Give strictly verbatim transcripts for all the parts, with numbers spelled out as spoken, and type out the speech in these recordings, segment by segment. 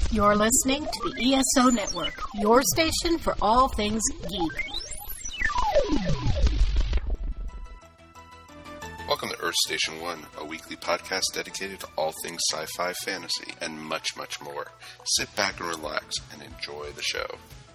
You're listening to the E S O Network, your station for all things geek. Welcome to Earth Station One, a weekly podcast dedicated to all things sci-fi, fantasy, and much, much more. Sit back and relax and enjoy the show.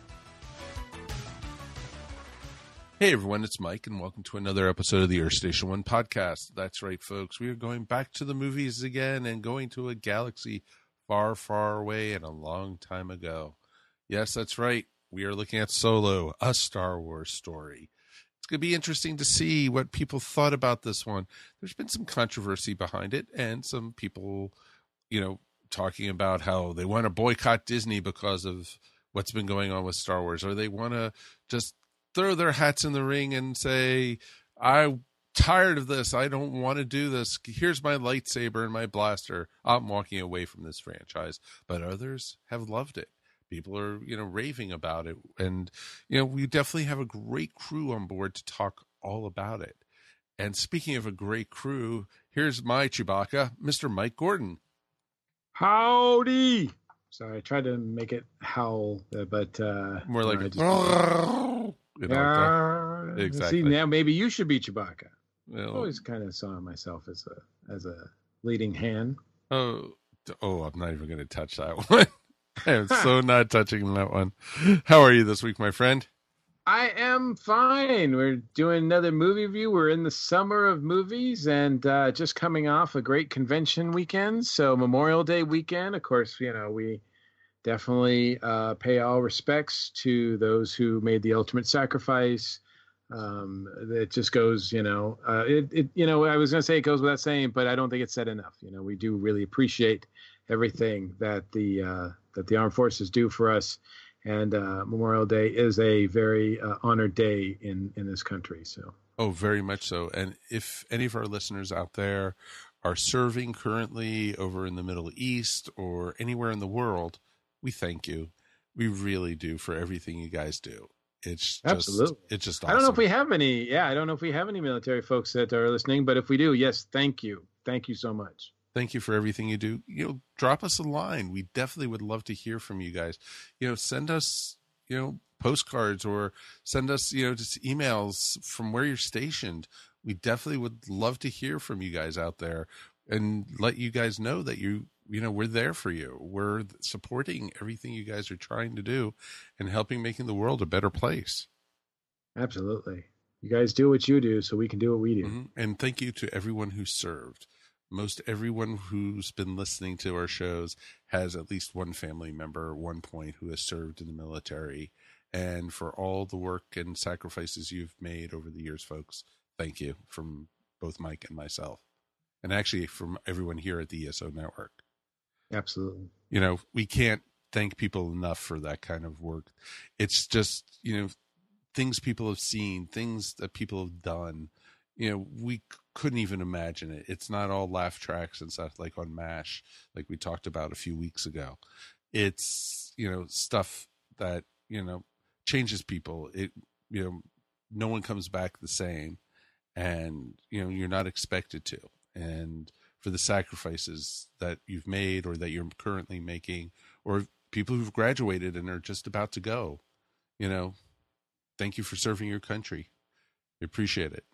Hey everyone, it's Mike, and welcome to another episode of the Earth Station One podcast. That's right, folks. We are going back to the movies again and going to a galaxy far, far away and a long time ago. Yes, that's right. We are looking at Solo, a Star Wars story. It's going to be interesting to see what people thought about this one. There's been some controversy behind it, and some people, you know, talking about how they want to boycott Disney because of what's been going on with Star Wars, or they want to just throw their hats in the ring and say, I'm tired of this. I don't want to do this. Here's my lightsaber and my blaster. I'm walking away from this franchise. But others have loved it. People are, you know, raving about it. And, you know, we definitely have a great crew on board to talk all about it. And speaking of a great crew, here's my Chewbacca, Mister Mike Gordon. Howdy. Sorry, I tried to make it howl, but uh, more like no, a just, you know, uh, exactly. See, now maybe you should be Chewbacca. Well, I always kind of saw myself as a as a leading hand. Oh, oh, I'm not even going to touch that one. I am so not touching that one. How are you this week, my friend? I am fine. We're doing another movie review. We're in the summer of movies and uh, just coming off a great convention weekend. So Memorial Day weekend, of course, you know, we definitely uh, pay all respects to those who made the ultimate sacrifice. Um, it just goes, you know, uh, it, it, you know, I was going to say it goes without saying, but I don't think it's said enough. You know, we do really appreciate everything that the, uh, that the armed forces do for us. And uh, Memorial Day is a very uh, honored day in, in this country. So, oh, very much so. And if any of our listeners out there are serving currently over in the Middle East or anywhere in the world, we thank you. We really do for everything you guys do. It's just, absolutely. It's just awesome. I don't know if we have any. Yeah, I don't know if we have any military folks that are listening, but if we do, yes, thank you. Thank you so much. Thank you for everything you do. You know, drop us a line. We definitely would love to hear from you guys. You know, send us, you know, postcards or send us, you know, just emails from where you're stationed. We definitely would love to hear from you guys out there and let you guys know that you, you know, we're there for you. We're supporting everything you guys are trying to do and helping making the world a better place. Absolutely. You guys do what you do so we can do what we do. Mm-hmm. And thank you to everyone who served. Most everyone who's been listening to our shows has at least one family member at one point who has served in the military. And for all the work and sacrifices you've made over the years, folks, thank you from both Mike and myself. And actually from everyone here at the E S O Network. Absolutely. You know, we can't thank people enough for that kind of work. It's just, you know, things people have seen, things that people have done. You know, we couldn't even imagine it. It's not all laugh tracks and stuff like on MASH, like we talked about a few weeks ago. It's, you know, stuff that, you know, changes people. It, you know, no one comes back the same, and, you know, you're not expected to. And for the sacrifices that you've made or that you're currently making, or people who've graduated and are just about to go, you know, thank you for serving your country. We appreciate it.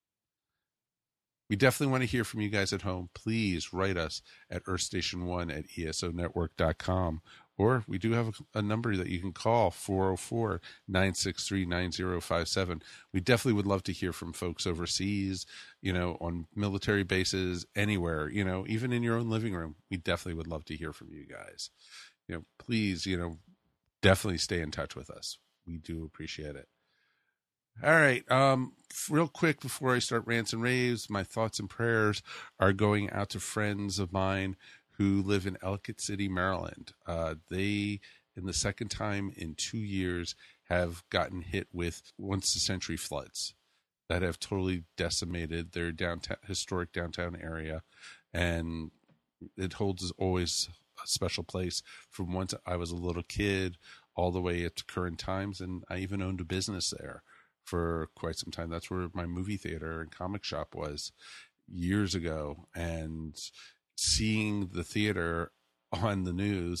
We definitely want to hear from you guys at home. Please write us at earthstation one at E S O network dot com. Or we do have a, a number that you can call, four oh four, nine six three, nine oh five seven. We definitely would love to hear from folks overseas, you know, on military bases, anywhere, you know, even in your own living room. We definitely would love to hear from you guys. You know, please, you know, definitely stay in touch with us. We do appreciate it. All right. Um, real quick before I start rants and raves, my thoughts and prayers are going out to friends of mine who live in Ellicott City, Maryland. Uh, they, in the second time in two years, have gotten hit with once-a-century floods that have totally decimated their downtown, historic downtown area, and it holds always a special place from once I was a little kid all the way up to current times, and I even owned a business there for quite some time. That's where my movie theater and comic shop was years ago. And seeing the theater on the news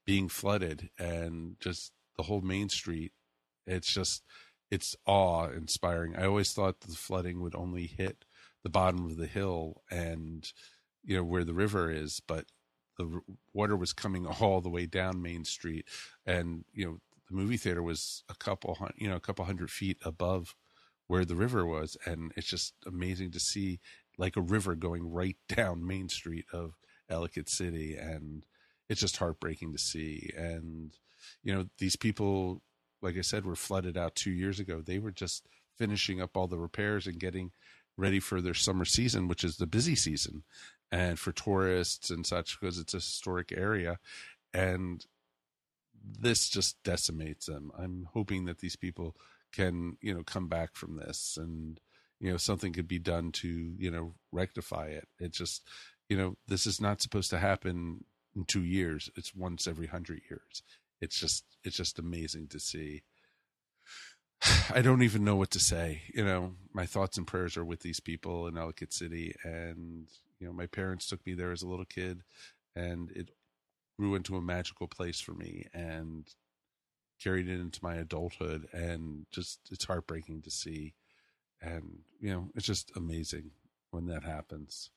being flooded, and just the whole main street. It's just, it's awe inspiring. I always thought the flooding would only hit the bottom of the hill and, you know, where the river is, but the r- water was coming all the way down Main Street. And, you know, the movie theater was a couple, hun- you know, a couple hundred feet above where the river was. And it's just amazing to see like a river going right down Main Street of Ellicott City. And it's just heartbreaking to see. And, you know, these people, like I said, were flooded out two years ago. They were just finishing up all the repairs and getting ready for their summer season, which is the busy season, and for tourists and such, because it's a historic area. And this just decimates them. I'm hoping that these people can, you know, come back from this, and, you know, something could be done to, you know, rectify it. It just, you know, this is not supposed to happen in two years. It's once every hundred years. It's just, it's just amazing to see. I don't even know what to say. You know, my thoughts and prayers are with these people in Ellicott City. And, you know, my parents took me there as a little kid, and it grew into a magical place for me and carried it into my adulthood. And just, it's heartbreaking to see. And, you know, it's just amazing when that happens.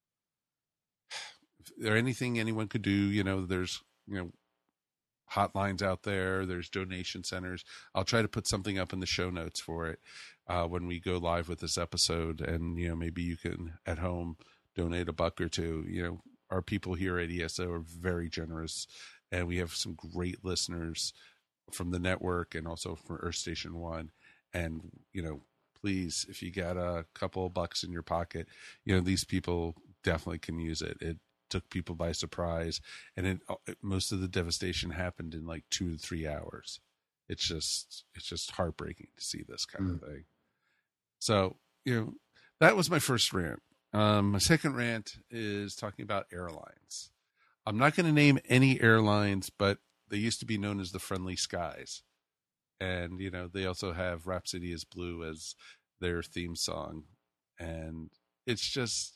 If there anything anyone could do, you know, there's, you know, hotlines out there, there's donation centers. I'll try to put something up in the show notes for it uh, when we go live with this episode. And, you know, maybe you can at home donate a buck or two. You know, our people here at E S O are very generous, and we have some great listeners from the network and also from Earth Station One. And, you know, please, if you got a couple of bucks in your pocket, you know, these people definitely can use it. It took people by surprise, and it, most of the devastation happened in like two to three hours. It's just, it's just heartbreaking to see this kind mm. of thing. So, you know, that was my first rant. Um, my second rant is talking about airlines. I'm not going to name any airlines, but they used to be known as the Friendly Skies. And, you know, they also have Rhapsody is Blue as their theme song. And it's just,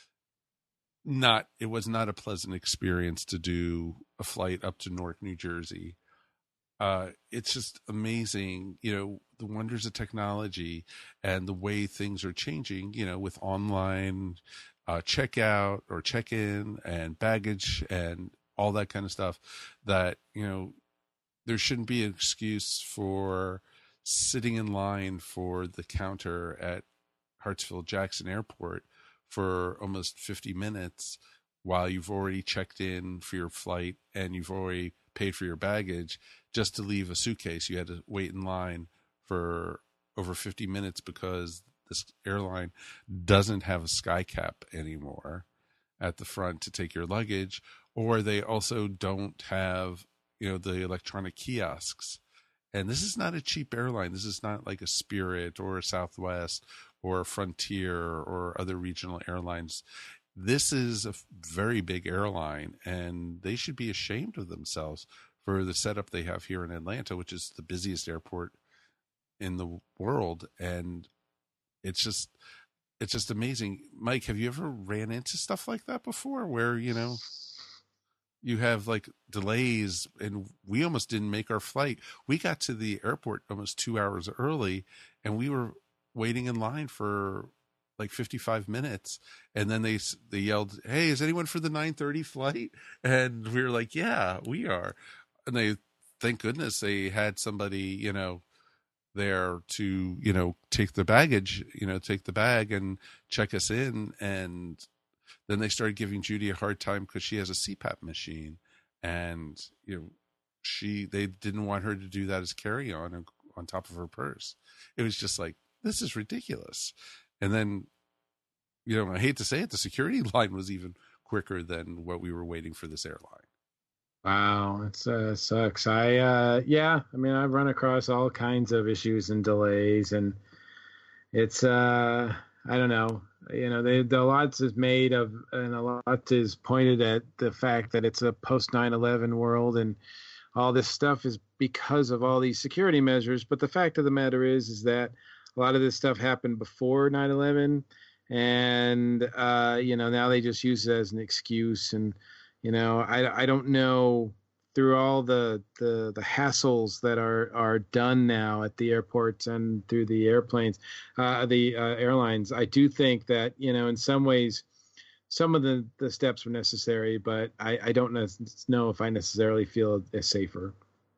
Not, it was not a pleasant experience to do a flight up to Newark, New Jersey. Uh, it's just amazing, you know, the wonders of technology and the way things are changing, you know, with online uh, checkout or check-in and baggage and all that kind of stuff, that, you know, there shouldn't be an excuse for sitting in line for the counter at Hartsfield-Jackson Airport for almost fifty minutes while you've already checked in for your flight and you've already paid for your baggage, just to leave a suitcase. You had to wait in line for over fifty minutes because this airline doesn't have a sky cap anymore at the front to take your luggage, or they also don't have, you know, the electronic kiosks. And this is not a cheap airline. This is not like a Spirit or a Southwest or a Frontier or other regional airlines. This is a very big airline, and they should be ashamed of themselves for the setup they have here in Atlanta, which is the busiest airport in the world. And it's just, it's just amazing. Mike, have you ever ran into stuff like that before, where, you know, you have like delays, and we almost didn't make our flight. We got to the airport almost two hours early, and we were waiting in line for like fifty-five minutes. And then they, they yelled, "Hey, is anyone for the nine thirty flight?" And we were like, "Yeah, we are." And they, thank goodness they had somebody, you know, there to, you know, take the baggage, you know, take the bag and check us in. And then they started giving Judy a hard time because she has a C PAP machine, and, you know, she, they didn't want her to do that as carry-on on top of her purse. It was just like, this is ridiculous. And then, you know, I hate to say it, the security line was even quicker than what we were waiting for this airline. Wow, it uh, sucks. I, uh, yeah, I mean, I've run across all kinds of issues and delays, and it's, uh, I don't know, you know, they, the lots is made of, and a lot is pointed at the fact that it's a post nine eleven world, and all this stuff is because of all these security measures. But the fact of the matter is, is that a lot of this stuff happened before nine eleven, and, uh, you know, now they just use it as an excuse. And, you know, I, I don't know through all the, the, the hassles that are, are done now at the airports and through the airplanes, uh, the uh, airlines, I do think that, you know, in some ways, some of the, the steps were necessary, but I, I don't know if I necessarily feel it's safer.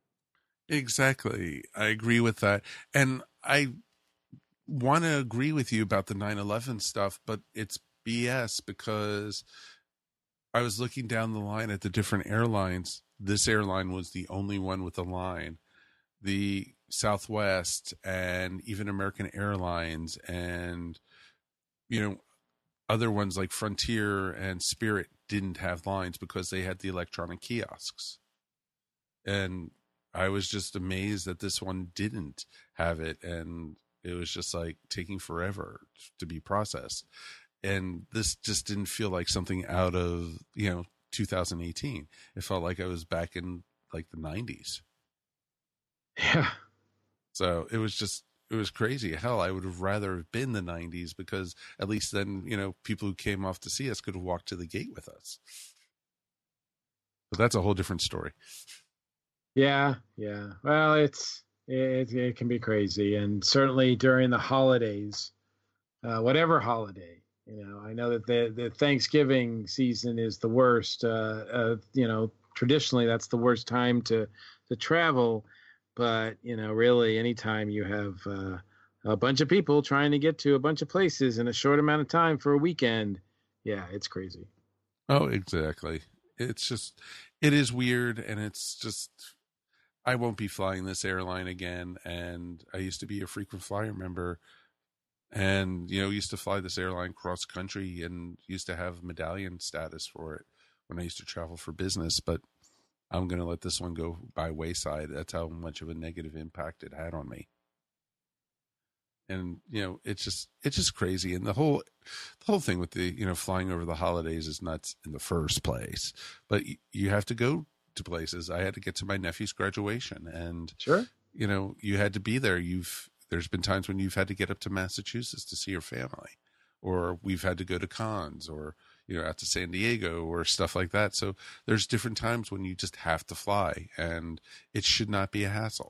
Exactly. I agree with that. And I want to agree with you about the nine eleven stuff, but it's B S because I was looking down the line at the different airlines. This airline was the only one with a line. The Southwest and even American Airlines and, you know, other ones like Frontier and Spirit didn't have lines because they had the electronic kiosks. And I was just amazed that this one didn't have it. And it was just like taking forever to be processed. And this just didn't feel like something out of, you know, two thousand eighteen. It felt like I was back in like the nineties. Yeah. So it was just, it was crazy. Hell, I would have rather have been the nineties because at least then, you know, people who came off to see us could have walked to the gate with us. But that's a whole different story. Yeah. Yeah. Well, it's, it, it can be crazy. And certainly during the holidays, uh, whatever holiday, you know, I know that the, the Thanksgiving season is the worst. Uh, uh, you know, traditionally that's the worst time to to travel. But, you know, really anytime you have uh, a bunch of people trying to get to a bunch of places in a short amount of time for a weekend, yeah, it's crazy. Oh, exactly. It's just, it is weird. And it's just, I won't be flying this airline again. And I used to be a frequent flyer member. And, you know, used to fly this airline cross country and used to have medallion status for it when I used to travel for business. But I'm going to let this one go by wayside. That's how much of a negative impact it had on me. And, you know, it's just, it's just crazy. And the whole, the whole thing with the, you know, flying over the holidays is nuts in the first place. But y- you have to go to places. I had to get to my nephew's graduation and, Sure. you know, you had to be there. You've, There's been times when you've had to get up to Massachusetts to see your family, or we've had to go to cons or, you know, out to San Diego or stuff like that. So there's different times when you just have to fly and it should not be a hassle.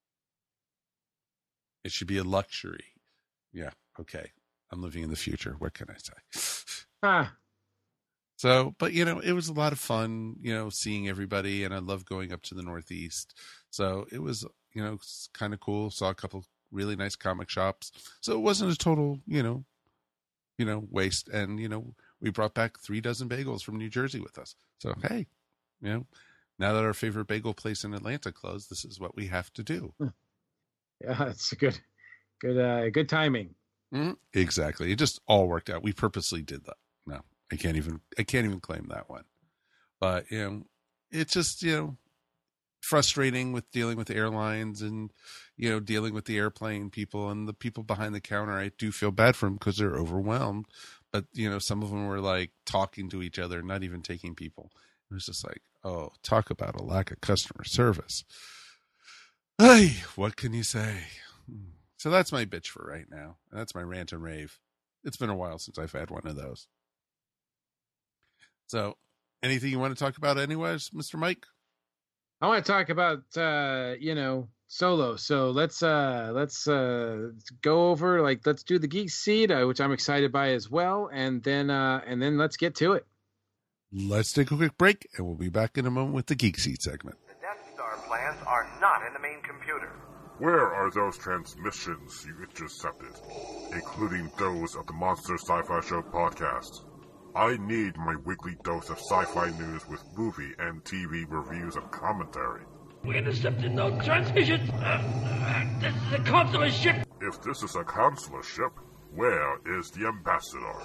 It should be a luxury. Yeah. Okay. I'm living in the future. What can I say? Ah. So, but you know, it was a lot of fun, you know, seeing everybody, and I love going up to the Northeast. So it was, you know, kind of cool. Saw a couple really nice comic shops. So it wasn't a total, you know, you know, waste. And, you know, we brought back three dozen bagels from New Jersey with us. So, hey, you know, now that our favorite bagel place in Atlanta closed, this is what we have to do. Yeah, it's a good, good, uh, good timing. Mm-hmm. Exactly. It just all worked out. We purposely did that. No, I can't even, I can't even claim that one. But, you know, it's just, you know, frustrating with dealing with airlines and, you know, dealing with the airplane people and the people behind the counter. I do feel bad for them because they're overwhelmed. But, you know, some of them were like talking to each other, not even taking people. It was just like, oh, talk about a lack of customer service. Hey, what can you say? So that's my bitch for right now. And that's my rant and rave. It's been a while since I've had one of those. So anything you want to talk about anyways, Mister Mike? I want to talk about, uh, you know, Solo. So let's uh, let's uh, go over, like, let's do the Geek Seat, uh, which I'm excited by as well. And then uh, and then let's get to it. Let's take a quick break, and we'll be back in a moment with the Geek Seat segment. The Death Star plans are not in the main computer. Where are those transmissions you intercepted, including those of the Monster Sci-Fi Show podcast? I need my weekly dose of sci-fi news with movie and T V reviews and commentary. We intercepted no transmissions. Uh, uh, this is a consular ship. If this is a consular ship, where is the ambassador?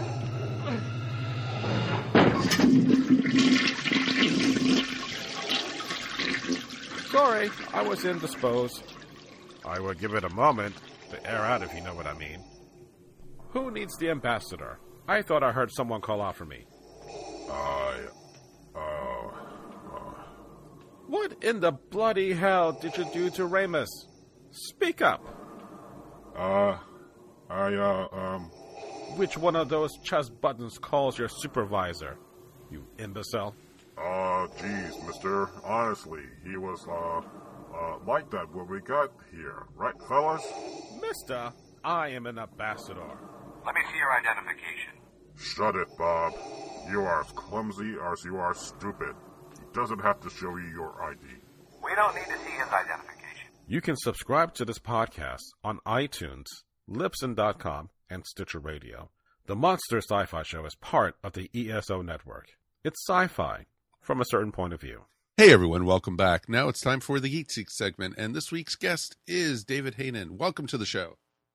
Sorry, I was indisposed. I would give it a moment to air out, if you know what I mean. Who needs the ambassador? I thought I heard someone call out for me. I... Uh... uh What in the bloody hell did you do to Ramus? Speak up. Uh... I, uh, um... Which one of those chest buttons calls your supervisor, you imbecile? Uh, geez, Mister Monster, honestly, he was, uh, uh, like that when we got here. Right, fellas? Mister, I am an ambassador. Let me see your identification. Shut it, Bob. You are as clumsy as you are stupid. He doesn't have to show you your I D. We don't need to see his identification. You can subscribe to this podcast on iTunes, Libsyn dot com, and Stitcher Radio. The Monster Sci-Fi Show is part of the E S O Network. It's sci-fi from a certain point of view. Hey everyone, welcome back. Now it's time for the Geek Seek segment, and this week's guest is David Haynen. Welcome to the show.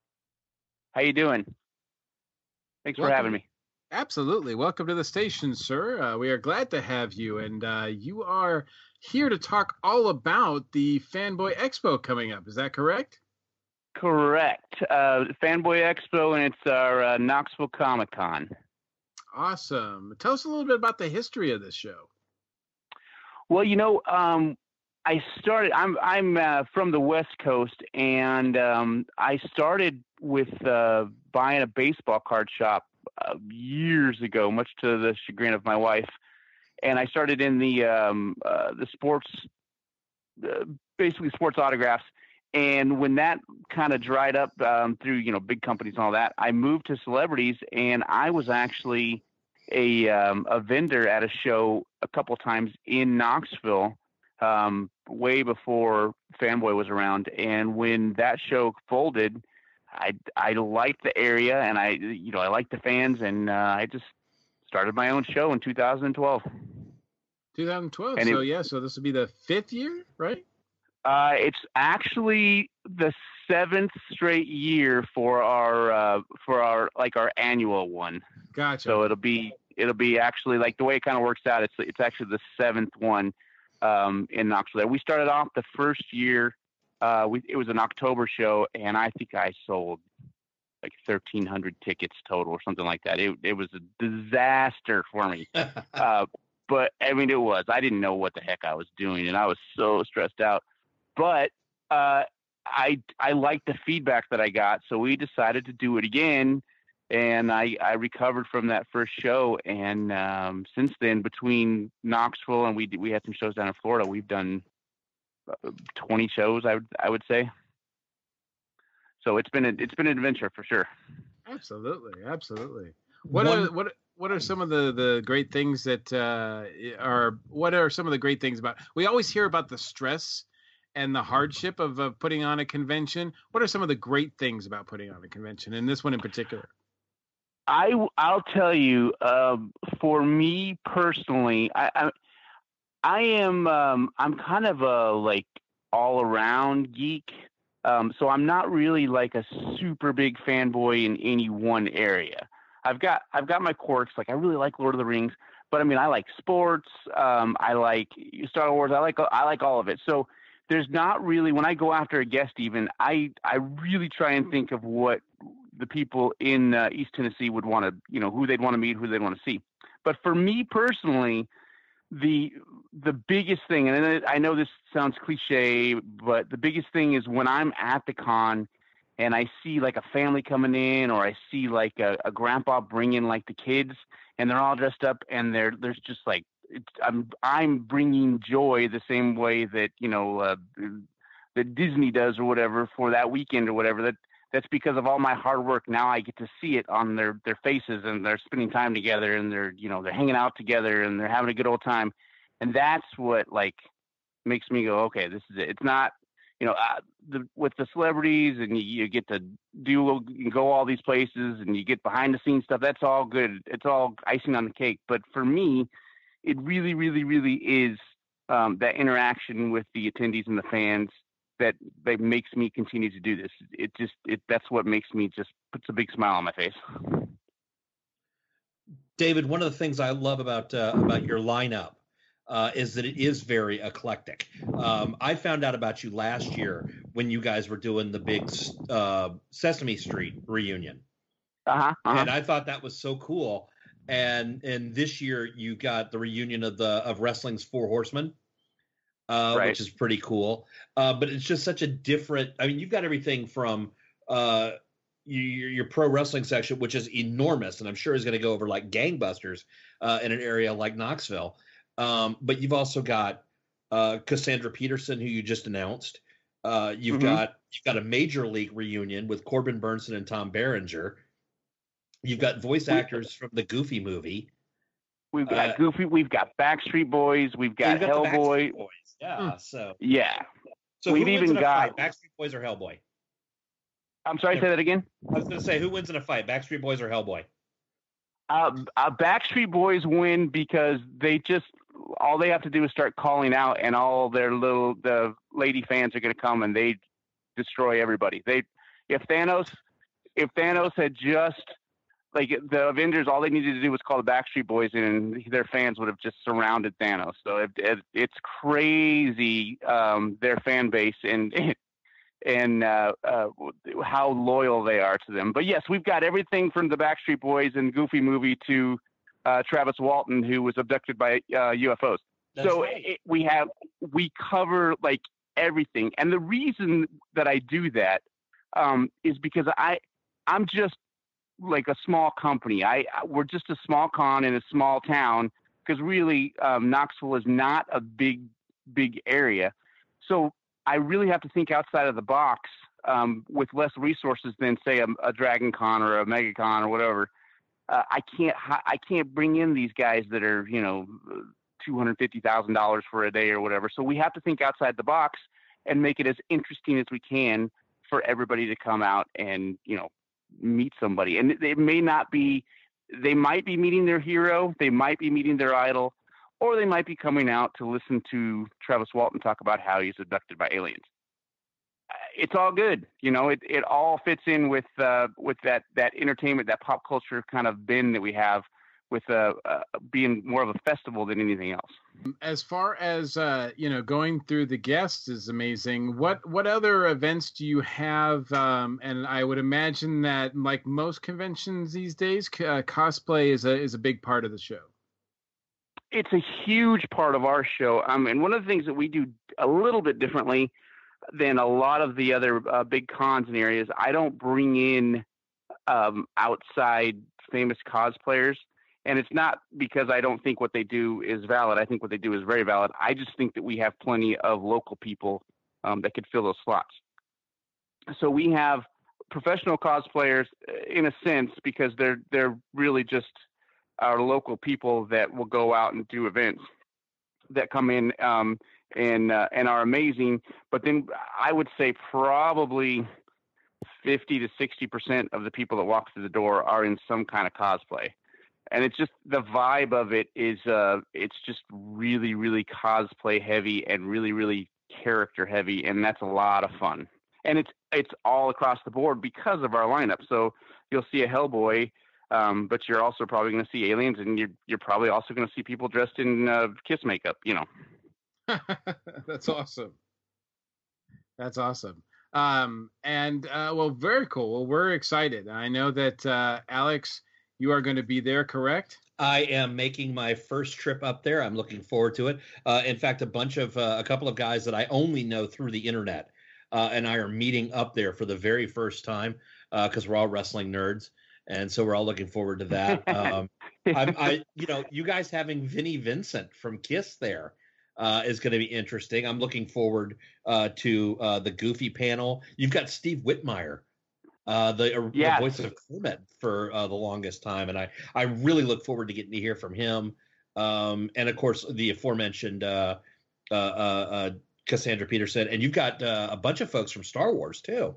How you doing? Thanks Welcome. for having me. Absolutely. Welcome to the station, sir. Uh, we are glad to have you, and uh, you are here to talk all about the Fanboy Expo coming up. Is that correct? Correct. Uh, Fanboy Expo, and it's our uh, Knoxville Comic Con. Awesome. Tell us a little bit about the history of this show. Well, you know, um, I started. I'm I'm uh, from the West Coast, and um, I started with uh, buying a baseball card shop uh, years ago, much to the chagrin of my wife. And I started in the um, uh, the sports, uh, basically sports autographs. And when that kind of dried up um, through, you know, big companies and all that, I moved to celebrities, and I was actually a um, a vendor at a show a couple times in Knoxville, um, way before Fanboy was around. And when that show folded, I I liked the area, and I you know I liked the fans, and uh, I just started my own show in two thousand twelve. twenty twelve. And so it- yeah, so this will be the fifth year, right? Uh, it's actually the seventh straight year for our uh, for our like our annual one. Gotcha. So it'll be it'll be actually like the way it kind of works out. It's it's actually the seventh one um, in Knoxville. We started off the first year. Uh, we, it was an October show, and I think I sold like thirteen hundred tickets total or something like that. It it was a disaster for me. uh, but I mean, it was. I didn't know what the heck I was doing, and I was so stressed out. But uh, I I liked the feedback that I got, so we decided to do it again. And I, I recovered from that first show, and um, since then, between Knoxville and we we had some shows down in Florida, we've done twenty shows. I would I would say. So it's been a, it's been an adventure for sure. Absolutely, absolutely. What One- are what what are some of the, the great things that uh, are what are some of the great things about? We always hear about the stress and the hardship of uh, putting on a convention. What are some of the great things about putting on a convention, and this one in particular? I I'll tell you, um, for me personally, I I, I am um, I'm kind of a like all around geek. Um, so I'm not really like a super big fanboy in any one area. I've got I've got my quirks. Like I really like Lord of the Rings, but I mean I like sports. Um, I like Star Wars. I like I like all of it. So there's not really, when I go after a guest even, I I really try and think of what the people in uh, East Tennessee would want to, you know, who they'd want to meet, who they'd want to see. But for me personally, the the biggest thing, and I know this sounds cliche, but the biggest thing is when I'm at the con and I see like a family coming in, or I see like a, a grandpa bringing like the kids, and they're all dressed up, and they're there's just like it's, I'm I'm bringing joy the same way that you know uh, that Disney does or whatever for that weekend or whatever. That that's because of all my hard work. Now I get to see it on their their faces, and they're spending time together, and they're you know they're hanging out together, and they're having a good old time. And that's what like makes me go, okay, this is it. It's not, you know, uh, the, with the celebrities and you, you get to do, you go all these places and you get behind the scenes stuff. That's all good. It's all icing on the cake. But for me, it really, really, really is um, that interaction with the attendees and the fans that, that makes me continue to do this. It just, it, that's what makes me just puts a big smile on my face. David, one of the things I love about uh, about your lineup uh, is that it is very eclectic. Um, I found out about you last year when you guys were doing the big uh, Sesame Street reunion, uh-huh, uh-huh. and I thought that was so cool. And and this year you got the reunion of the of wrestling's Four Horsemen, uh, right. which is pretty cool. Uh, but it's just such a different. I mean, you've got everything from. Uh, Your, your pro wrestling section, which is enormous, and I'm sure is going to go over like gangbusters uh, in an area like Knoxville. Um, but you've also got uh, Cassandra Peterson, who you just announced. Uh, you've Mhm. got you've got a major league reunion with Corbin Burnson and Tom Berenger. You've got voice actors from the Goofy movie. We've got Uh, Goofy. We've got Backstreet Boys. We've Yeah, got you've got the Hellboy. Backstreet Boys. Yeah, so Yeah. so We've who wins even in a got- fight, Backstreet Boys or Hellboy? I'm sorry. Say that again. I was going to say, who wins in a fight, Backstreet Boys or Hellboy? Uh, uh, Backstreet Boys win because they just all they have to do is start calling out, and all their little the lady fans are going to come and they destroy everybody. They if Thanos if Thanos had just like the Avengers, all they needed to do was call the Backstreet Boys in, and their fans would have just surrounded Thanos. So it, it, it's crazy um, their fan base and and uh, uh, how loyal they are to them. But yes, we've got everything from the Backstreet Boys and Goofy movie to uh, Travis Walton, who was abducted by uh, U F Os. That's so right. it, we have we cover like everything, and the reason that I do that um, is because I I'm just like a small company. I we're just a small con in a small town because really um, Knoxville is not a big big area, so I really have to think outside of the box um, with less resources than say a, a Dragon Con or a MegaCon or whatever. Uh, I can't I can't bring in these guys that are you know two hundred fifty thousand dollars for a day or whatever. So we have to think outside the box and make it as interesting as we can for everybody to come out and you know meet somebody. And it may not be, they might be meeting their hero, they might be meeting their idol, or they might be coming out to listen to Travis Walton talk about how he's abducted by aliens. It's all good, you know. It it all fits in with uh, with that that entertainment, that pop culture kind of bin that we have, with uh, uh, being more of a festival than anything else. As far as uh, you know, going through the guests is amazing. What what other events do you have? Um, and I would imagine that, like most conventions these days, uh, cosplay is a is a big part of the show. It's a huge part of our show. Um, and one of the things that we do a little bit differently than a lot of the other uh, big cons and areas, I don't bring in um, outside famous cosplayers. And it's not because I don't think what they do is valid. I think what they do is very valid. I just think that we have plenty of local people um, that could fill those slots. So we have professional cosplayers in a sense because they're they're really just our local people that will go out and do events that come in um, and uh, and are amazing. But then I would say probably fifty to sixty percent of the people that walk through the door are in some kind of cosplay. And it's just the vibe of it is uh, it's just really, really cosplay heavy and really, really character heavy. And that's a lot of fun. And it's it's all across the board because of our lineup. So you'll see a Hellboy, um, but you're also probably going to see aliens, and you're, you're probably also going to see people dressed in uh, Kiss makeup, you know. That's awesome. That's awesome. Um, and, uh, well, very cool. Well, we're excited. I know that, uh, Alex, you are going to be there, correct? I am making my first trip up there. I'm looking forward to it. Uh, in fact, a bunch of, uh, a couple of guys that I only know through the internet, uh, and I are meeting up there for the very first time, uh, cause we're all wrestling nerds. And so we're all looking forward to that. Um, I'm, I, you know, you guys having Vinnie Vincent from Kiss there, uh, is going to be interesting. I'm looking forward, uh, to, uh, the Goofy panel. You've got Steve Whitmire, uh, the, uh, Yes. the voice of Kermit for, uh, the longest time. And I, I really look forward to getting to hear from him. Um, and of course the aforementioned, uh, uh, uh, uh Cassandra Peterson, and you've got, uh, a bunch of folks from Star Wars too.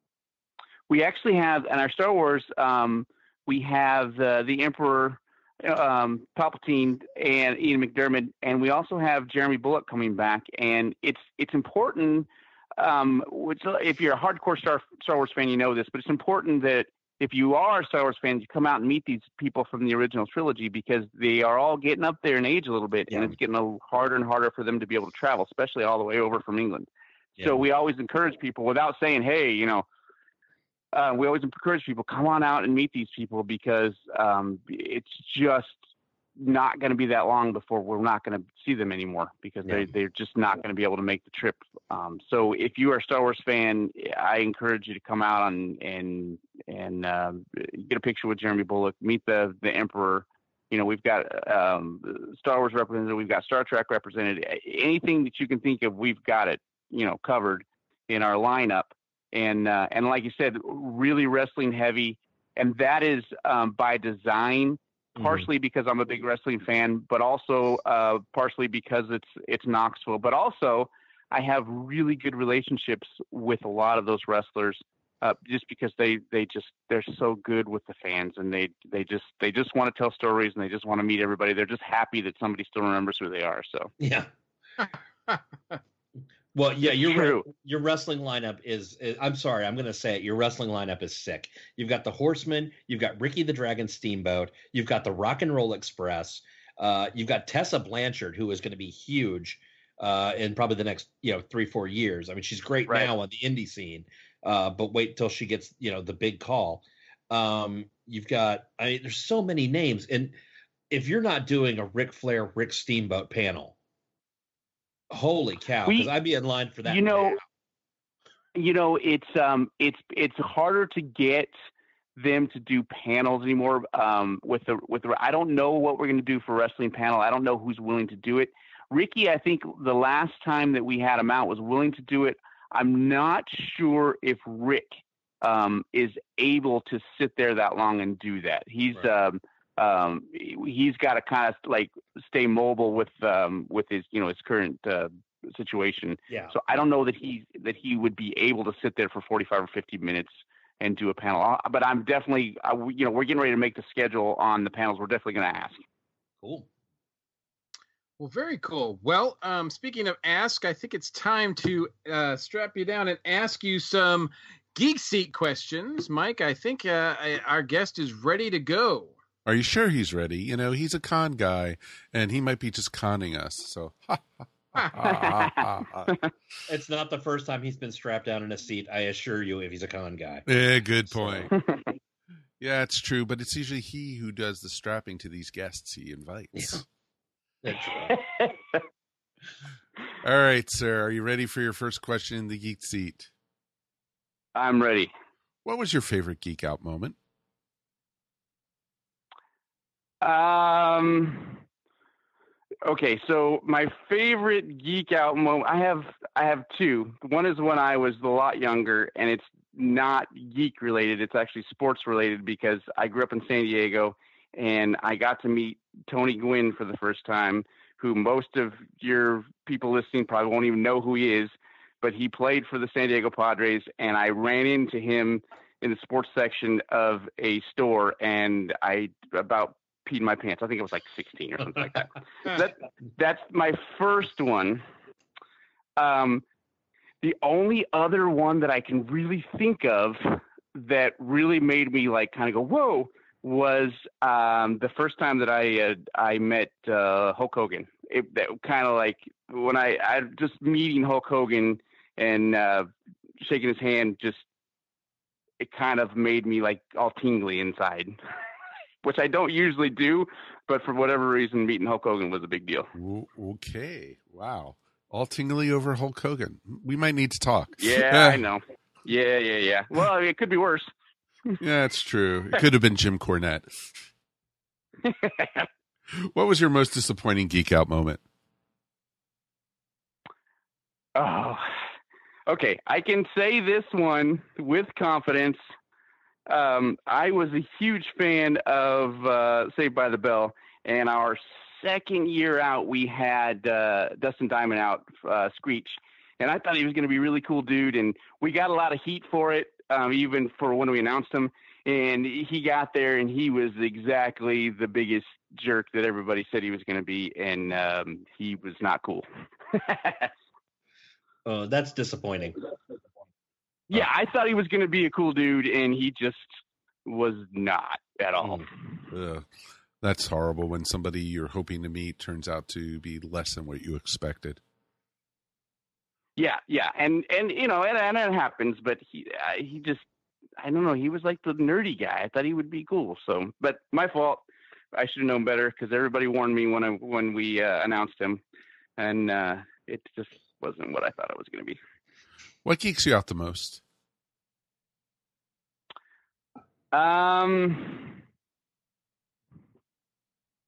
We actually have, in our Star Wars, um, we have uh, the Emperor um, Palpatine and Ian McDiarmid, and we also have Jeremy Bullock coming back. And it's it's important, um, which if you're a hardcore Star Star Wars fan, you know this, but it's important that if you are a Star Wars fan, you come out and meet these people from the original trilogy because they are all getting up there in age a little bit, Yeah. and it's getting a harder and harder for them to be able to travel, especially all the way over from England. Yeah. So we always encourage people without saying, hey, you know, Uh, we always encourage people, come on out and meet these people because um, it's just not going to be that long before we're not going to see them anymore because Yeah. they, they're just not going to be able to make the trip. Um, so if you are a Star Wars fan, I encourage you to come out and and, and uh, get a picture with Jeremy Bullock, meet the, the Emperor, You know, we've got um, Star Wars represented. We've got Star Trek represented. Anything that you can think of, we've got it, you know, covered in our lineup. And uh, and like you said, really wrestling heavy. And that is um, by design, partially mm-hmm. because I'm a big wrestling fan, but also uh, partially because it's it's Knoxville. But also, I have really good relationships with a lot of those wrestlers. Uh, just because they, they just they're so good with the fans, and they they just they just want to tell stories, and they just want to meet everybody. They're just happy that somebody still remembers who they are. So yeah. Well, yeah, it's your true. your wrestling lineup is, is I'm sorry, I'm going to say it. Your wrestling lineup is sick. You've got the Horseman, you've got Ricky the Dragon Steamboat, you've got the Rock and Roll Express, uh, you've got Tessa Blanchard, who is going to be huge uh, in probably the next you know three four years. I mean, she's great right. now on the indie scene. Uh, but wait till she gets, you know, the big call. Um, you've got, I mean, there's so many names. And if you're not doing a Ric Flair, Rick Steamboat panel, holy cow, because I'd be in line for that. You know, now. you know, it's, um, it's, it's harder to get them to do panels anymore. Um, with the, with the, I don't know what we're going to do for wrestling panel. I don't know who's willing to do it. Ricky, I think the last time that we had him out was willing to do it. I'm not sure if Rick um, is able to sit there that long and do that. He's right. um, um, he's got to kind of like stay mobile with um, with his you know his current uh, situation. Yeah. So I don't know that he that he would be able to sit there for forty-five or fifty minutes and do a panel. But I'm definitely uh, you know we're getting ready to make the schedule on the panels. We're definitely going to ask. Cool. Well, very cool. Well, um, speaking of ask, I think it's time to uh, strap you down and ask you some Geek Seat questions. Mike, I think uh, I, our guest is ready to go. Are you sure he's ready? You know, he's a con guy, and he might be just conning us. So, it's not the first time he's been strapped down in a seat, I assure you, if he's a con guy. Yeah, good point. Yeah, it's true, but it's usually he who does the strapping to these guests he invites. Yeah. That's right. All right, sir. Are you ready for your first question in the Geek Seat? I'm ready. What was your favorite Geek Out moment? Um. Okay, so my favorite Geek Out moment, I have I have two. One is when I was a lot younger, and it's not geek related. It's actually sports related because I grew up in San Diego, and I got to meet Tony Gwynn for the first time, who most of your people listening probably won't even know who he is, but he played for the San Diego Padres, and I ran into him in the sports section of a store, and I about peed my pants. I think it was like sixteen or something like that. that. That's my first one. Um, the only other one that I can really think of that really made me like kind of go, whoa, was um, the first time that I uh, I met uh, Hulk Hogan. It that kind of like when I, I just meeting Hulk Hogan and uh, shaking his hand, just it kind of made me like all tingly inside, which I don't usually do, but for whatever reason, meeting Hulk Hogan was a big deal. Okay, wow, all tingly over Hulk Hogan. We might need to talk. Yeah, I know. Yeah, yeah, yeah. Well, I mean, it could be worse. Yeah, it's true. It could have been Jim Cornette. What was your most disappointing Geek Out moment? Oh, okay. I can say this one with confidence. Um, I was a huge fan of uh, Saved by the Bell, and our second year out, we had uh, Dustin Diamond out, uh, Screech, and I thought he was going to be a really cool dude, and we got a lot of heat for it. Um, even for when we announced him, and he got there and he was exactly the biggest jerk that everybody said he was going to be. And um, he was not cool. Oh, that's disappointing. Yeah. I thought he was going to be a cool dude, and he just was not at all. Ugh. That's horrible when somebody you're hoping to meet turns out to be less than what you expected. Yeah, yeah, and and you know, and, and it happens, but he uh, he just I don't know. He was like the nerdy guy. I thought he would be cool. So, but my fault. I should have known better because everybody warned me when I when we uh, announced him, and uh, it just wasn't what I thought it was going to be. What geeks you out the most? Um,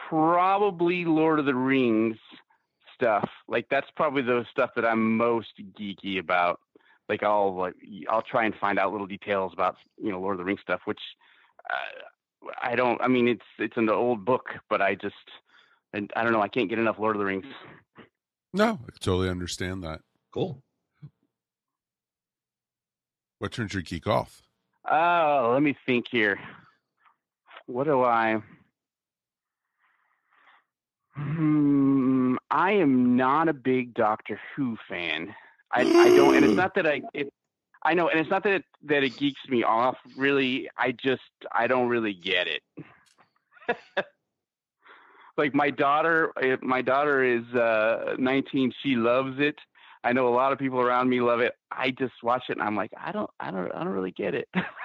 probably Lord of the Rings stuff. Like that's probably the stuff that I'm most geeky about. Like I'll like I'll try and find out little details about you know Lord of the Rings stuff, which uh, I don't. I mean, it's it's an old book, but I just and I don't know. I can't get enough Lord of the Rings. No, I totally understand that. Cool. What turns your geek off? Oh, let me think here. What do I? Hmm, I am not a big Doctor Who fan. I, I don't, and it's not that I. It, I know, and it's not that it, that it geeks me off. Really, I just I don't really get it. Like my daughter, my daughter is uh, nineteen. She loves it. I know a lot of people around me love it. I just watch it and I'm like, I don't, I don't, I don't really get it.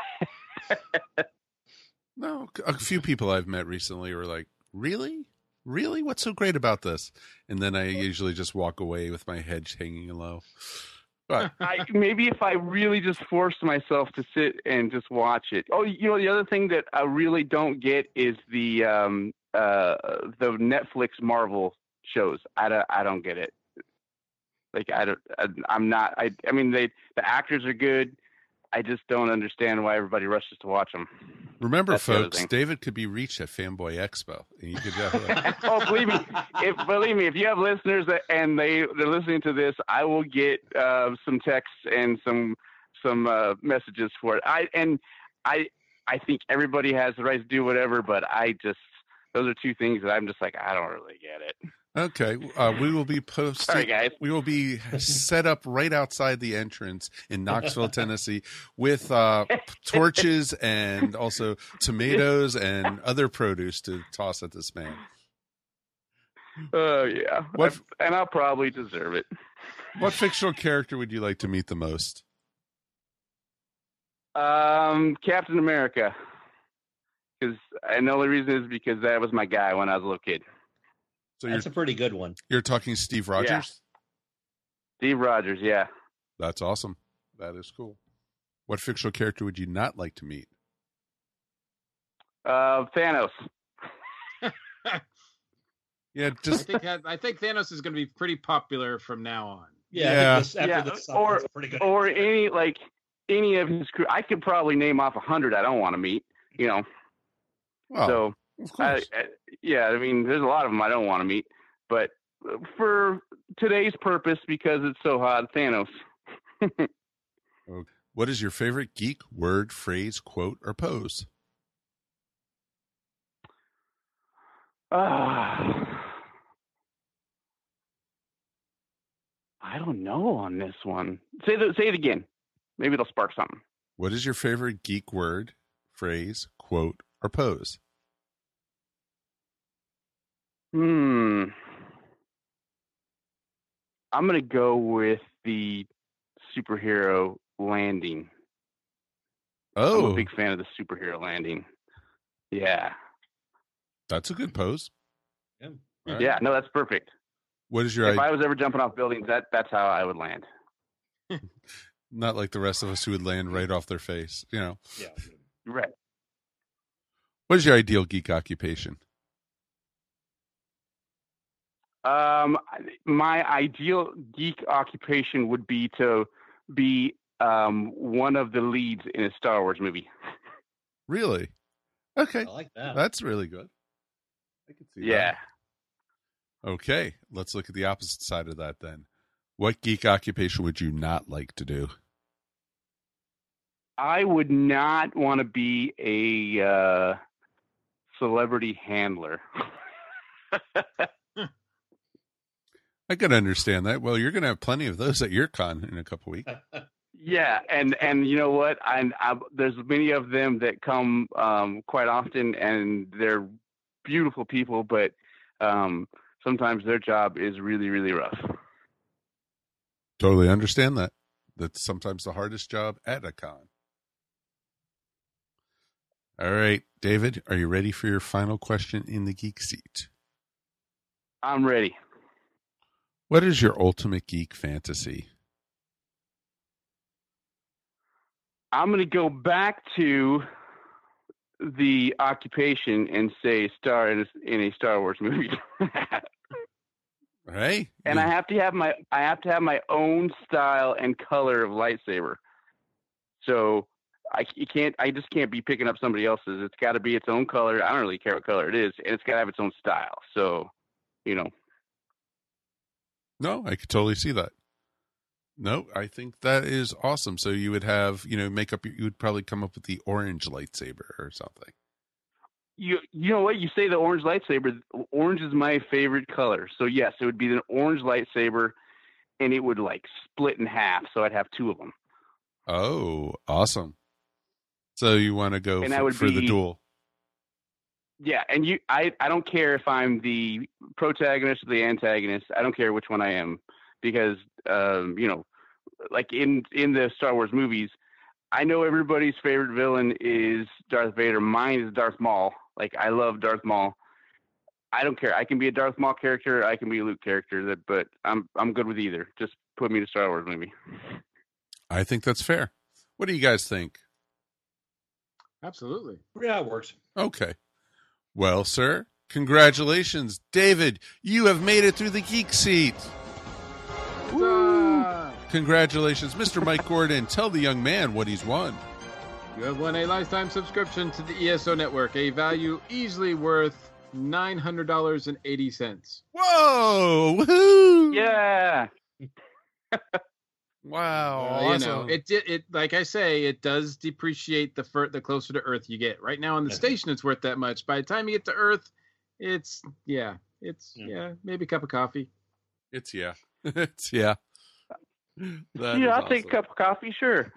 No, a few people I've met recently were like, really? Really? What's so great about this? And then I usually just walk away with my head hanging low. But I, maybe if I really just forced myself to sit and just watch it. Oh, you know, the other thing that I really don't get is the um, uh, the Netflix Marvel shows. I don't, I don't get it. Like I don't, I, I'm not. I, I mean, they the actors are good. I just don't understand why everybody rushes to watch them. Remember, That's folks, David could be reached at Fanboy Expo, and you could definitely. Oh, believe me, if believe me, if you have listeners that, and they they're listening to this, I will get uh, some texts and some some uh, messages for it. I and I I think everybody has the right to do whatever, but I just those are two things that I'm just like I don't really get it. Okay, uh, we will be posting. Sorry, guys. We will be set up right outside the entrance in Knoxville, Tennessee, with uh, torches and also tomatoes and other produce to toss at this man. Oh uh, yeah, what, and I'll probably deserve it. What fictional character would you like to meet the most? Um, Captain America, because and the only reason is because that was my guy when I was a little kid. So that's a pretty good one. You're talking Steve Rogers? Yeah. Steve Rogers, yeah. That's awesome. That is cool. What fictional character would you not like to meet? Uh, Thanos. Yeah, just I think, I think Thanos is going to be pretty popular from now on. Yeah, yeah. This, after yeah. this, or pretty good. or any like any of his crew. I could probably name off a hundred I don't want to meet. You know. Well, so. Of I, course. I, yeah, I mean, there's a lot of them I don't want to meet, but for today's purpose, because it's so hot, Thanos. Okay. What is your favorite geek word, phrase, quote, or pose? Uh, I don't know on this one. Say the, say it again. Maybe it'll spark something. What is your favorite geek word, phrase, quote, or pose? Hmm. I'm going to go with the superhero landing. Oh. I'm a big fan of the superhero landing. Yeah. That's a good pose. Yeah, right. Yeah, no, that's perfect. What is your If idea? I was ever jumping off buildings, that that's how I would land. Not like the rest of us who would land right off their face, you know. Yeah. Right. What is your ideal geek occupation? Um, my ideal geek occupation would be to be um, one of the leads in a Star Wars movie. Really? Okay. I like that. That's really good. I can see Yeah. that. Okay. Let's look at the opposite side of that then. What geek occupation would you not like to do? I would not want to be a uh, celebrity handler. I could understand that. Well, you're going to have plenty of those at your con in a couple weeks. Yeah, and and you know what? I, I, there's many of them that come um, quite often, and they're beautiful people, but um, sometimes their job is really, really rough. Totally understand that. That's sometimes the hardest job at a con. All right, David, are you ready for your final question in the geek seat? I'm ready. What is your ultimate geek fantasy? I'm going to go back to the occupation and say star in a, in a Star Wars movie. Hey, and I have to have my I have to have my own style and color of lightsaber. So I you can't I just can't be picking up somebody else's. It's got to be its own color. I don't really care what color it is, and it's got to have its own style. So, you know. No, I could totally see that. No, I think that is awesome. So you would have, you know, make up. You would probably come up with the orange lightsaber or something. You you know what? You say the orange lightsaber. Orange is my favorite color. So yes, it would be an orange lightsaber, and it would like split in half. So I'd have two of them. Oh, awesome! So you want to go and for, I would for be, the duel? Yeah, and you, I I don't care if I'm the protagonist or the antagonist. I don't care which one I am, because um, you know, like in in the Star Wars movies, I know everybody's favorite villain is Darth Vader. Mine is Darth Maul. Like, I love Darth Maul. I don't care. I can be a Darth Maul character. I can be a Luke character. That, but I'm I'm good with either. Just put me in a Star Wars movie. I think that's fair. What do you guys think? Absolutely. Yeah, it works. Okay. Well, sir, congratulations, David. You have made it through the Geek Seat. Woo! Congratulations, Mister Mike Gordon. Tell the young man what he's won. You have won a lifetime subscription to the E S O Network, a value easily worth nine hundred dollars and eighty cents. Whoa! Woohoo! Yeah. Wow! Uh, awesome. You know, it it it like I say, it does depreciate the fur, the closer to Earth you get. Right now on the Yeah. station, it's worth that much. By the time you get to Earth, it's yeah, it's Yeah. yeah, maybe a cup of coffee. It's yeah. It's yeah. That yeah, is I'll take a awesome. cup of coffee, sure.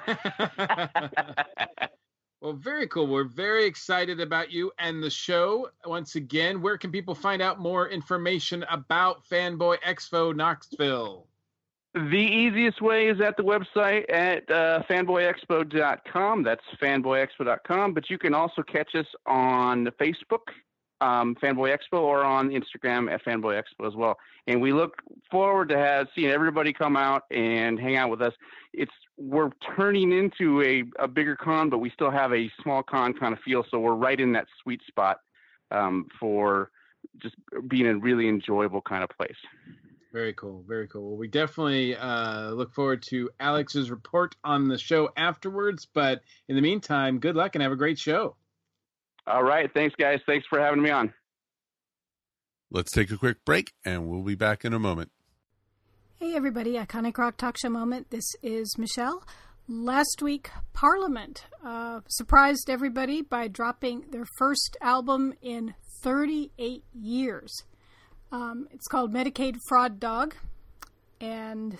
Well, very cool. We're very excited about you and the show. Once again, where can people find out more information about Fanboy Expo Knoxville? The easiest way is at the website at uh, fanboy expo dot com. That's fanboy expo dot com. But you can also catch us on Facebook, um, Fanboy Expo, or on Instagram at Fanboy Expo as well. And we look forward to have, seeing everybody come out and hang out with us. It's we're turning into a, a bigger con, but we still have a small con kind of feel. So we're right in that sweet spot um, for just being a really enjoyable kind of place. Very cool. Very cool. Well, we definitely uh, look forward to Alex's report on the show afterwards. But in the meantime, good luck and have a great show. All right. Thanks, guys. Thanks for having me on. Let's take a quick break, and we'll be back in a moment. Hey, everybody. Iconic Rock Talk Show Moment. This is Michelle. Last week, Parliament uh, surprised everybody by dropping their first album in thirty-eight years. Um, it's called Medicaid Fraud Dog, and